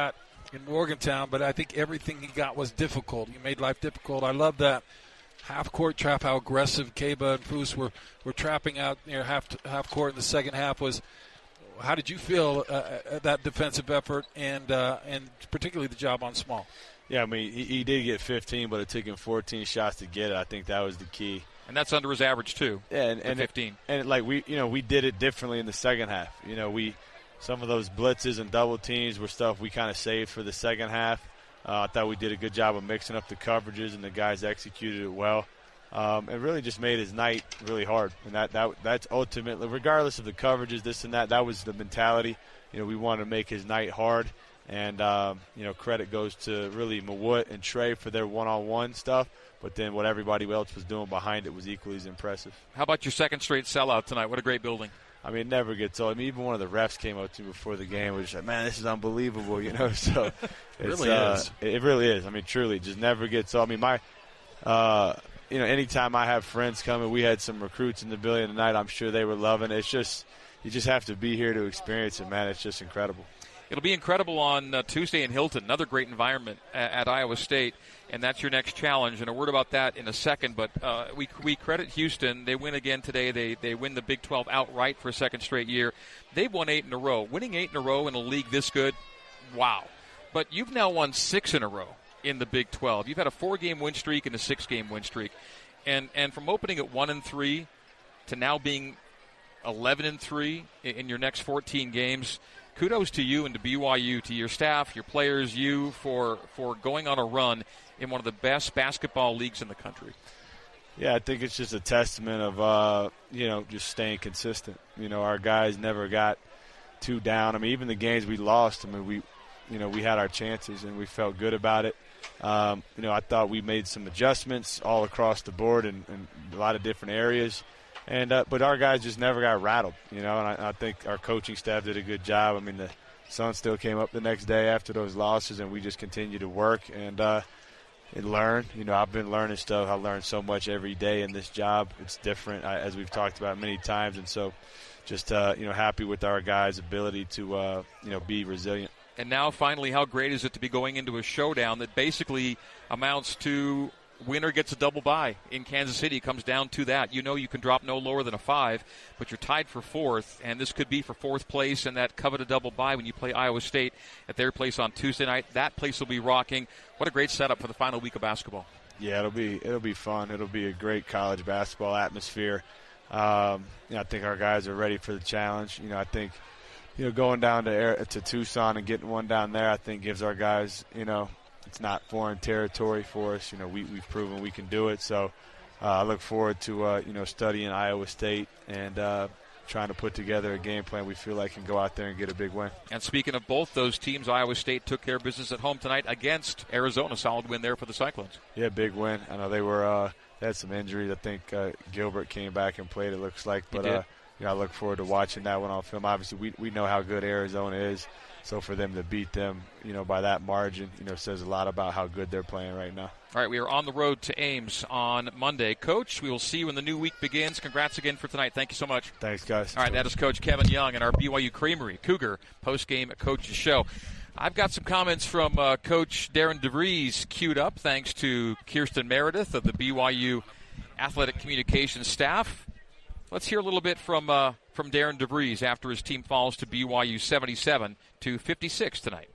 in Morgantown, but I think everything he got was difficult. He made life difficult. I love that half-court trap, how aggressive Kaba and Foose were, were trapping out near half half court in the second half. Was how did you feel uh, at that defensive effort and uh, and particularly the job on Small? Yeah, I mean, he, he did get fifteen, but it took him fourteen shots to get it. I think that was the key. And that's under his average too. Yeah, and, and fifteen. It, and like we, you know, we did it differently in the second half. You know, we some of those blitzes and double teams were stuff we kind of saved for the second half. Uh, I thought we did a good job of mixing up the coverages, and the guys executed it well. Um, it really just made his night really hard, and that, that that's ultimately, regardless of the coverages, this and that, that was the mentality. You know, we wanted to make his night hard, and um, you know, credit goes to really Mawut and Trey for their one-on-one stuff. But then what everybody else was doing behind it was equally as impressive. How about your second straight sellout tonight? What a great building. I mean, it never gets old. I mean, even one of the refs came up to me before the game and was just like, man, this is unbelievable, you know. So it it's, really uh, is. It really is. I mean, truly, it just never gets old. I mean, my, uh, you know, anytime I have friends coming, we had some recruits in the building tonight. I'm sure they were loving it. It's just, you just have to be here to experience it, man. It's just incredible. It'll be incredible on uh, Tuesday in Hilton, another great environment at, at Iowa State, and that's your next challenge. And a word about that in a second, but uh, we we credit Houston. They win again today. They they win the Big twelve outright for a second straight year. They've won eight in a row. Winning eight in a row in a league this good, wow. But you've now won six in a row in the Big twelve. You've had a four-game win streak and a six-game win streak. And and from opening at one and three to now being eleven and three in, in your next fourteen games, kudos to you and to B Y U, to your staff, your players, you, for, for going on a run in one of the best basketball leagues in the country. Yeah, I think it's just a testament of, uh, you know, just staying consistent. You know, our guys never got too down. I mean, even the games we lost, I mean, we, you know, we had our chances and we felt good about it. Um, you know, I thought we made some adjustments all across the board in, in a lot of different areas. And uh, but our guys just never got rattled, you know, and I, I think our coaching staff did a good job. I mean, the sun still came up the next day after those losses, and we just continued to work and, uh, and learn. You know, I've been learning stuff. I learn so much every day in this job. It's different, uh, as we've talked about many times, and so just, uh, you know, happy with our guys' ability to, uh, you know, be resilient. And now, finally, how great is it to be going into a showdown that basically amounts to winner gets a double bye in Kansas City. It comes down to that. You know you can drop no lower than a five, but you're tied for fourth, and this could be for fourth place and that coveted double bye when you play Iowa State at their place on Tuesday night. That place will be rocking. What a great setup for the final week of basketball. Yeah, it'll be it'll be fun. It'll be a great college basketball atmosphere. Um, you know, I think our guys are ready for the challenge. You know, I think you know going down to Air, to Tucson and getting one down there, I think gives our guys you know. It's not foreign territory for us. You know, we, we've proven we can do it. So uh, I look forward to, uh, you know, studying Iowa State and uh, trying to put together a game plan we feel like can go out there and get a big win. And speaking of both those teams, Iowa State took care of business at home tonight against Arizona. Solid win there for the Cyclones. Yeah, big win. I know they were uh, they had some injuries. I think uh, Gilbert came back and played, it looks like. But uh, you know, I look forward to watching that one on film. Obviously, we, we know how good Arizona is. So for them to beat them, you know, by that margin, you know, says a lot about how good they're playing right now. All right, we are on the road to Ames on Monday. Coach, we will see you when the new week begins. Congrats again for tonight. Thank you so much. Thanks, guys. All right, that is Coach Kevin Young and our B Y U Creamery Cougar post-game coaches show. I've got some comments from uh, Coach Darren DeVries queued up, thanks to Kirsten Meredith of the B Y U Athletic Communications staff. Let's hear a little bit from uh, from Darren DeVries after his team falls to B Y U seventy-seven to fifty-six tonight.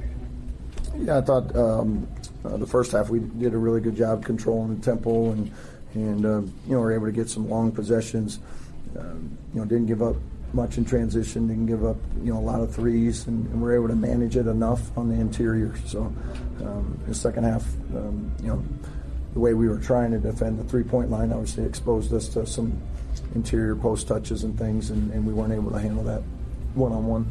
Yeah, I thought um, uh, the first half we did a really good job controlling the tempo and and uh, you know, were able to get some long possessions. Um, you know, didn't give up much in transition, didn't give up you know a lot of threes, and, and we're able to manage it enough on the interior. So um, the second half, um, you know, the way we were trying to defend the three-point line obviously exposed us to some interior post touches and things, and, and we weren't able to handle that one-on-one.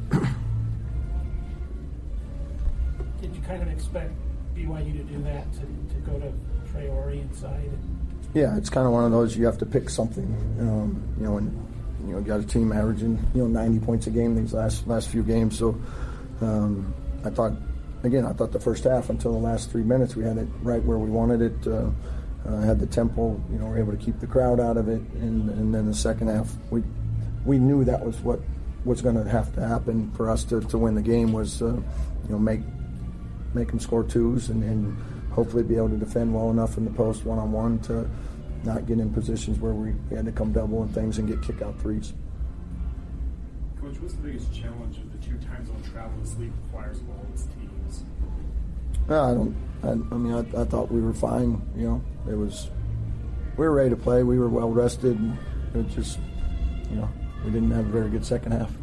Did you kind of expect B Y U to do that, to, to go to Traore inside? Yeah, it's kind of one of those you have to pick something. Um, you know, and you know, you got a team averaging you know ninety points a game these last last few games. So um, I thought, again, I thought the first half until the last three minutes we had it right where we wanted it. Uh, Uh, had the tempo, you know, were able to keep the crowd out of it, and, and then the second half, we we knew that was what was going to have to happen for us to, to win the game was, uh, you know, make make them score twos and, and hopefully be able to defend well enough in the post one-on-one to not get in positions where we had to come double and things and get kick-out threes. Coach, what's the biggest challenge of the two time zone travel this league requires of all its teams? No, I don't. I, I mean, I, I thought we were fine. You know, it was. We were ready to play. We were well rested, and it just, you know, we didn't have a very good second half.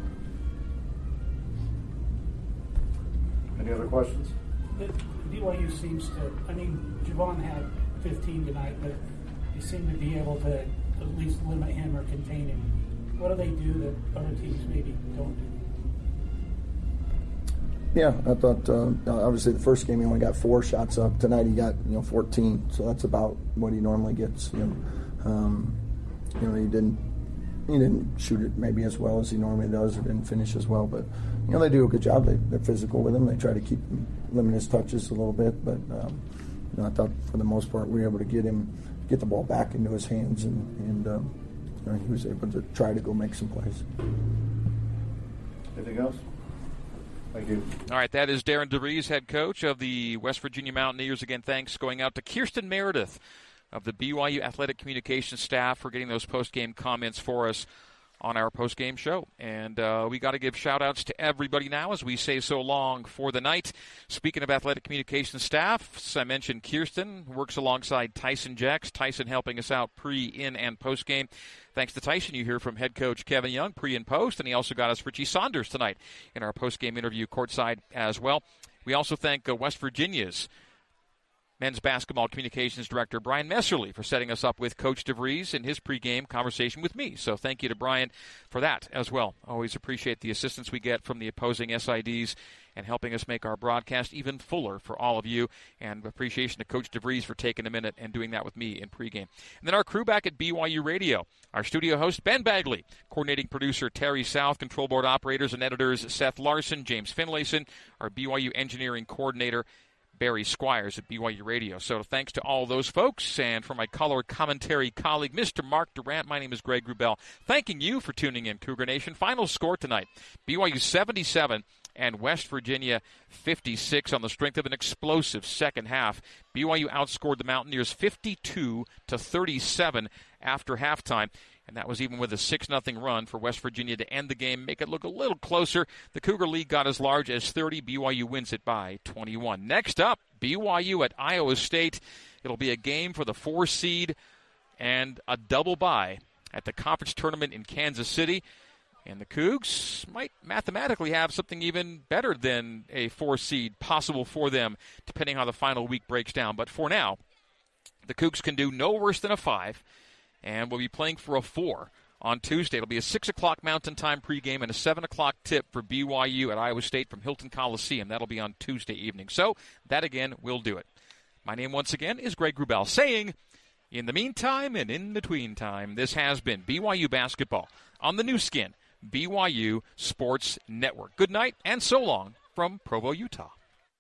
Any other questions? B Y U seems to. I mean, Javon had fifteen tonight, but they seem to be able to at least limit him or contain him. What do they do that other teams maybe don't do? Yeah, I thought uh, obviously the first game he only got four shots up. Tonight he got you know fourteen, so that's about what he normally gets. You know, um, you know he didn't he didn't shoot it maybe as well as he normally does, or didn't finish as well. But you know they do a good job. They, they're physical with him. They try to keep him, limit his touches a little bit. But um, you know, I thought for the most part we were able to get him get the ball back into his hands, and, and um, you know, he was able to try to go make some plays. Anything else? Thank you. All right, that is Darren DeVries, head coach of the West Virginia Mountaineers. Again, thanks going out to Kirsten Meredith of the B Y U Athletic Communications staff for getting those post-game comments for us on our post-game show. And uh, we got to give shout-outs to everybody now as we say so long for the night. Speaking of athletic communications staff, as I mentioned, Kirsten works alongside Tyson Jex. Tyson helping us out pre, in, and post-game. Thanks to Tyson, you hear from head coach Kevin Young pre and post, and he also got us Richie Saunders tonight in our post-game interview courtside as well. We also thank uh, West Virginia's men's basketball communications director Brian Messerly for setting us up with Coach DeVries in his pregame conversation with me. So thank you to Brian for that as well. Always appreciate the assistance we get from the opposing S I Ds and helping us make our broadcast even fuller for all of you. And appreciation to Coach DeVries for taking a minute and doing that with me in pregame. And then our crew back at B Y U Radio. Our studio host, Ben Bagley. Coordinating producer, Terry South. Control board operators and editors, Seth Larson, James Finlayson. Our B Y U engineering coordinator, Barry Squires at B Y U Radio. So thanks to all those folks, and for my color commentary colleague, Mister Mark Durant, my name is Greg Wrubell, thanking you for tuning in, Cougar Nation. Final score tonight, B Y U seventy-seven and West Virginia fifty-six on the strength of an explosive second half. B Y U outscored the Mountaineers fifty-two to thirty-seven after halftime. And that was even with a six nothing run for West Virginia to end the game, make it look a little closer. The Cougar lead got as large as thirty. B Y U wins it by twenty-one. Next up, B Y U at Iowa State. It'll be a game for the four seed and a double bye at the conference tournament in Kansas City. And the Cougs might mathematically have something even better than a four seed possible for them, depending on how the final week breaks down. But for now, the Cougs can do no worse than a five. And we'll be playing for a four on Tuesday. It'll be a six o'clock Mountain Time pregame and a seven o'clock tip for B Y U at Iowa State from Hilton Coliseum. That'll be on Tuesday evening. So that, again, will do it. My name, once again, is Greg Wrubell, saying, in the meantime and in between time, this has been B Y U Basketball on the new skin, B Y U Sports Network. Good night and so long from Provo, Utah.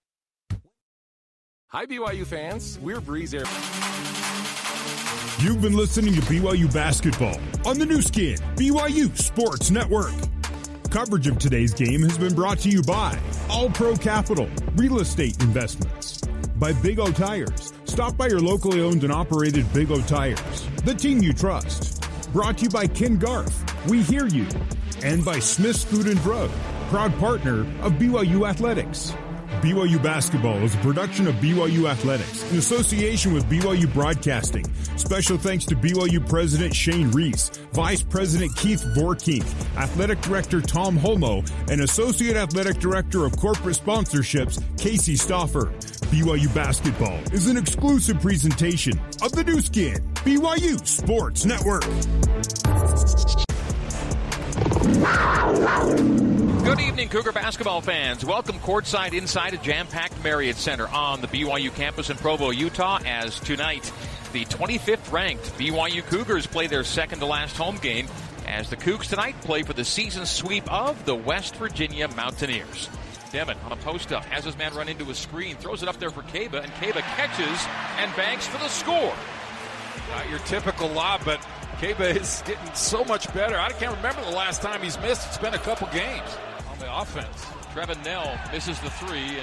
Hi, B Y U fans. We're Breeze Air. You've been listening to B Y U Basketball on the new skin, B Y U Sports Network. Coverage of today's game has been brought to you by All Pro Capital, Real Estate Investments, by Big O Tires. Stop by your locally owned and operated Big O Tires, the team you trust. Brought to you by Ken Garff, We Hear You, and by Smith's Food and Drug, proud partner of B Y U Athletics. B Y U Basketball is a production of B Y U Athletics in association with B Y U Broadcasting. Special thanks to B Y U President Shane Reese, Vice President Keith Vorkink, Athletic Director Tom Holmo, and Associate Athletic Director of Corporate Sponsorships Casey Stauffer. B Y U Basketball is an exclusive presentation of the new skin, B Y U Sports Network. Good evening, Cougar basketball fans. Welcome courtside inside a jam-packed Marriott Center on the B Y U campus in Provo, Utah, as tonight the twenty-fifth ranked B Y U Cougars play their second-to-last home game as the Cougs tonight play for the season sweep of the West Virginia Mountaineers. Devin on a post-up has his man run into a screen, throws it up there for Kaba, and Kaba catches and banks for the score. Not your typical lob, but Kaba is getting so much better. I can't remember the last time he's missed. It's been a couple games on the offense. Trevin Nell misses the three, and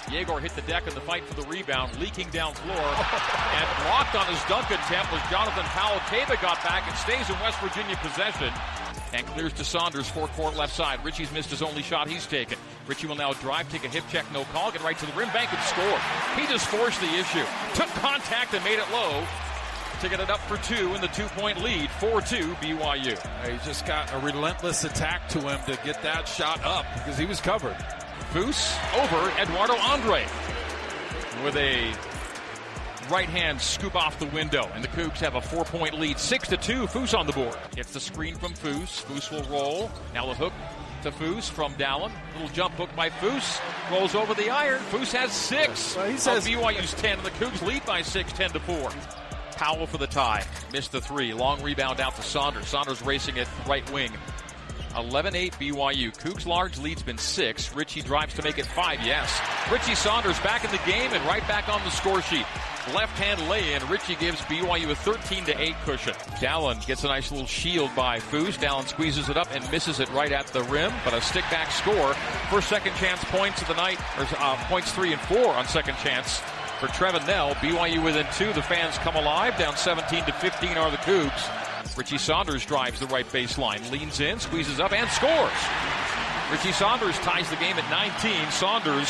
Yegor hit the deck in the fight for the rebound, leaking down floor, and blocked on his dunk attempt was Jonathan Powell. Caba got back and stays in West Virginia possession and clears to Saunders, forecourt left side. Richie's missed his only shot he's taken. Richie will now drive, take a hip check, no call, get right to the rim, bank and score. He just forced the issue, took contact and made it low to get it up for two in the two-point lead, four two B Y U. He just got a relentless attack to him to get that shot up because he was covered. Foose over Eduardo Andre with a right-hand scoop off the window, and the Cougs have a four-point lead, six to two. Foose on the board. Gets the screen from Foose. Foose will roll. Now the hook to Foose from Dallin. Little jump hook by Foose. Rolls over the iron. Foose has six. Well, he says B Y U's ten, and the Cougs lead by six, ten to four. Powell for the tie. Missed the three. Long rebound out to Saunders. Saunders racing it right wing. eleven eight B Y U. Cougs' large lead's been six. Richie drives to make it five, yes. Richie Saunders back in the game and right back on the score sheet. Left-hand lay-in. Richie gives B Y U a thirteen to eight cushion. Dallin gets a nice little shield by Foose. Dallin squeezes it up and misses it right at the rim, but a stick-back score for second chance points of the night, or uh, points three and four on second chance for Trevin Nell. B Y U within two. The fans come alive. Down seventeen to fifteen are the Cougs. Richie Saunders drives the right baseline, leans in, squeezes up, and scores. Richie Saunders ties the game at nineteen. Saunders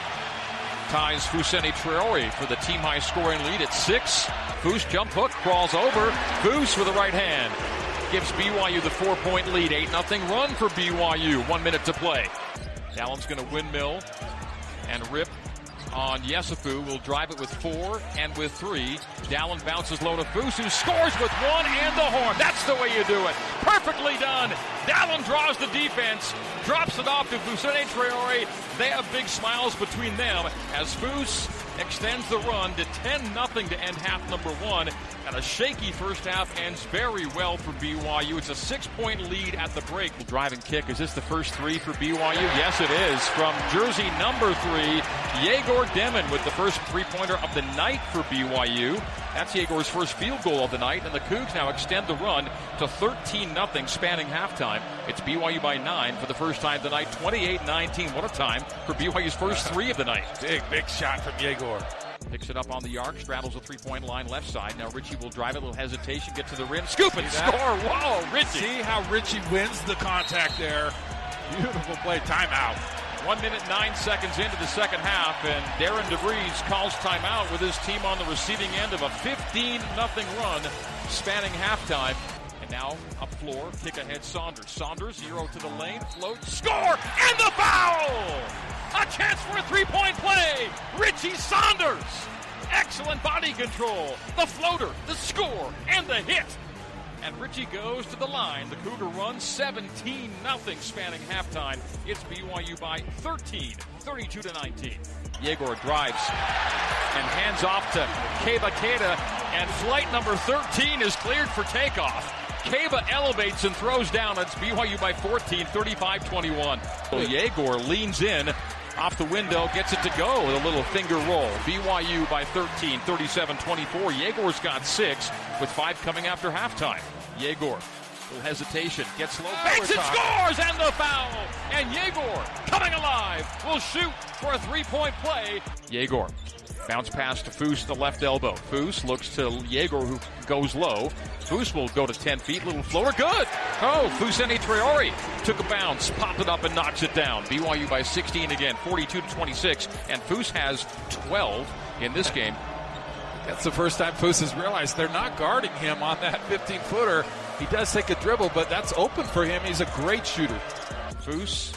ties Fousseyni Traore for the team-high scoring lead at six. Foose jump hook, crawls over. Foose with a right hand gives B Y U the four-point lead. eight nothing run for B Y U. One minute to play. Dallin's going to windmill and rip on Yesufu. Will drive it with four and with three. Dallin bounces low to Foose, who scores with one and the horn. That's the way you do it. Perfectly done. Dallin draws the defense, drops it off to Fousseyni Traore. They have big smiles between them as Foose extends the run to ten nothing to end half number one. And a shaky first half ends very well for B Y U. It's a six-point lead at the break. Drive and kick. Is this the first three for B Y U? Yes, it is. From jersey number three, Yegor Demon with the first three-pointer of the night for B Y U. That's Yegor's first field goal of the night, and the Cougs now extend the run to thirteen nothing spanning halftime. It's B Y U by nine for the first time tonight, twenty-eight nineteen. What a time for B Y U's first three of the night. Big, big shot from Yegor. Picks it up on the arc, straddles a three-point line left side. Now Richie will drive it, a little hesitation, get to the rim, scoop and score. Whoa, Richie. See how Richie wins the contact there. Beautiful play. Timeout. One minute, nine seconds into the second half, and Darren DeVries calls timeout with his team on the receiving end of a fifteen nothing run spanning halftime. And now up floor, kick ahead Saunders. Saunders, zero to the lane, float, score, and the foul! A chance for a three-point play. Richie Saunders. Excellent body control. The floater, the score, and the hit. And Richie goes to the line. The Cougar run seventeen nothing spanning halftime. It's B Y U by thirteen, thirty-two to nineteen. Yegor drives and hands off to Caba Keita, and flight number thirteen is cleared for takeoff. Caba elevates and throws down. It's B Y U by fourteen, thirty-five twenty-one. So Yegor leans in off the window, gets it to go with a little finger roll. B Y U by thirteen, thirty-seven twenty-four. Yegor's got six with five coming after halftime. Yegor, little hesitation, gets low, banks and scores, and the foul. And Yegor, coming alive, will shoot for a three-point play. Yegor, bounce pass to Foose, the left elbow. Foose looks to Yegor, who goes low. Foose will go to ten feet, little floater, good. Oh, Fousseyni Traore took a bounce, popped it up and knocks it down. B Y U by sixteen again, forty-two to twenty-six, and Foose has twelve in this game. That's the first time Foose has realized they're not guarding him on that fifteen-footer. He does take a dribble, but that's open for him. He's a great shooter. Foose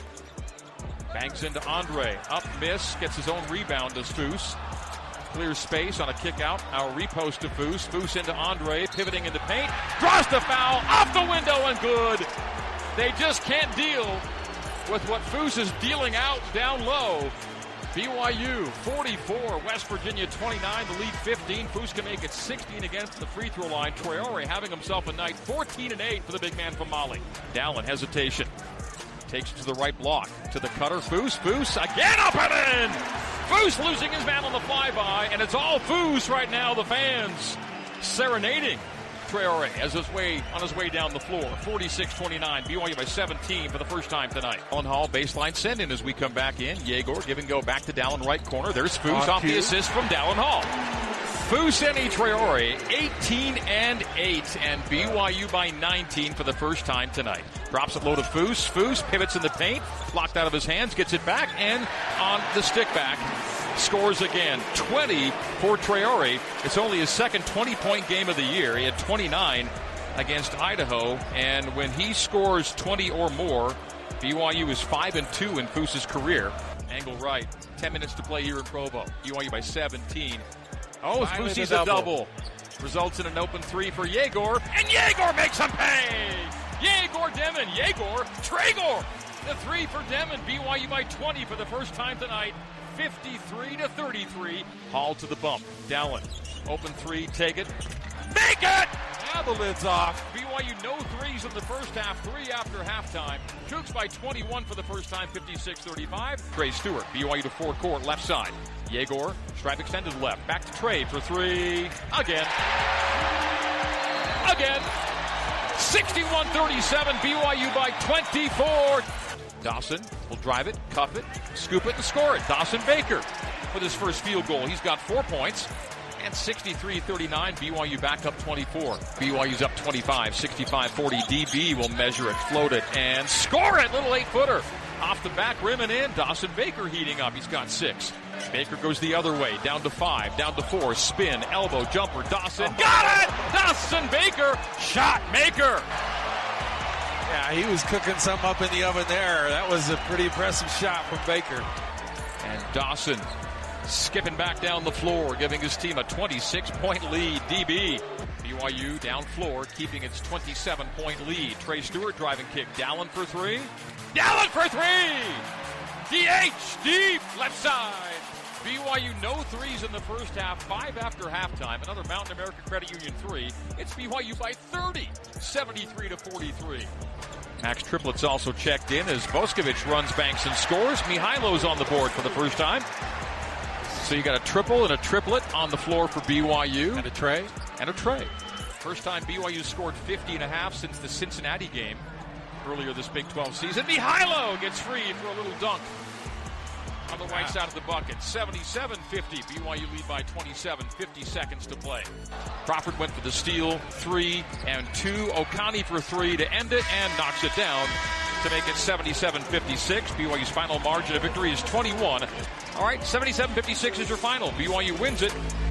bangs into Andre. Up, miss, gets his own rebound, does Foose. Clears space on a kick out. Our repost to Foose. Foose into Andre, pivoting into paint. Draws the foul, off the window and good. They just can't deal with what Foose is dealing out down low. B Y U forty-four, West Virginia twenty-nine, the lead fifteen. Foose can make it sixteen against the free throw line. Traore having himself a night, fourteen and eight for the big man from Mali. Dallin, hesitation. Takes it to the right block. To the cutter, Foose. Foose again up and in! Foose losing his man on the flyby, and it's all Foose right now, the fans serenading Traore as his way on his way down the floor. forty-six twenty-nine, B Y U by seventeen for the first time tonight. Dallin Hall baseline send in as we come back in. Yegor give and go back to Dallin right corner. There's Foose off the assist from Dallin Hall. Fousseyni Traore, eighteen and eight, and B Y U by nineteen for the first time tonight. Drops it low to Foose. Foose pivots in the paint, blocked out of his hands, gets it back, and on the stick back, scores again. twenty for Traore. It's only his second twenty-point game of the year. He had twenty-nine against Idaho, and when he scores twenty or more, B Y U is five and two in Fouse's career. Angle right. Ten minutes to play here in Provo. B Y U by seventeen. Oh, Fousey's a double. Results in an open three for Yegor, and Yegor makes him pay! Yegor Demon, Yegor, Traegor! The three for Demon, B Y U by twenty for the first time tonight, fifty-three to thirty-three. Hall to the bump, Dallin, open three, take it, make it! Now the lid's off. B Y U no threes in the first half, three after halftime. Cougs by twenty-one for the first time, fifty-six thirty-five. Trey Stewart, B Y U to four court, left side. Yegor, stripe extended left. Back to Trey for three. Again. Again. sixty-one thirty-seven, B Y U by twenty-four. Dawson will drive it, cuff it, scoop it, and score it. Dawson Baker with his first field goal. He's got four points. And sixty-three thirty-nine, B Y U back up twenty-four. B Y U's up twenty-five, sixty-five forty. D B will measure it, float it, and score it. Little eight-footer. Off the back rim and in. Dawson Baker heating up. He's got six. Baker goes the other way. Down to five. Down to four. Spin. Elbow. Jumper. Dawson. Got it! Dawson Baker. Shot maker. Yeah, he was cooking something up in the oven there. That was a pretty impressive shot from Baker. And Dawson skipping back down the floor, giving his team a twenty-six point lead. D B. B Y U down floor, keeping its twenty-seven point lead. Trey Stewart driving kick. Dallin for three. Dallin for three! D H deep left side. B Y U no threes in the first half, five after halftime. Another Mountain America Credit Union three. It's B Y U by thirty, seventy-three to forty-three. Max Triplets also checked in as Boskovic runs, banks, and scores. Mihailo's on the board for the first time. So you got a triple and a triplet on the floor for B Y U. And a tray. And a tray. First time B Y U scored fifty and a half since the Cincinnati game earlier this Big twelve season. Mihailo gets free for a little dunk on the right side of the bucket. seventy-seven fifty. B Y U lead by twenty-seven. fifty seconds to play. Crawford went for the steal. Three and two. Okani for three to end it and knocks it down to make it seventy-seven fifty-six. B Y U's final margin of victory is twenty-one. All right, seventy-seven fifty-six is your final. B Y U wins it.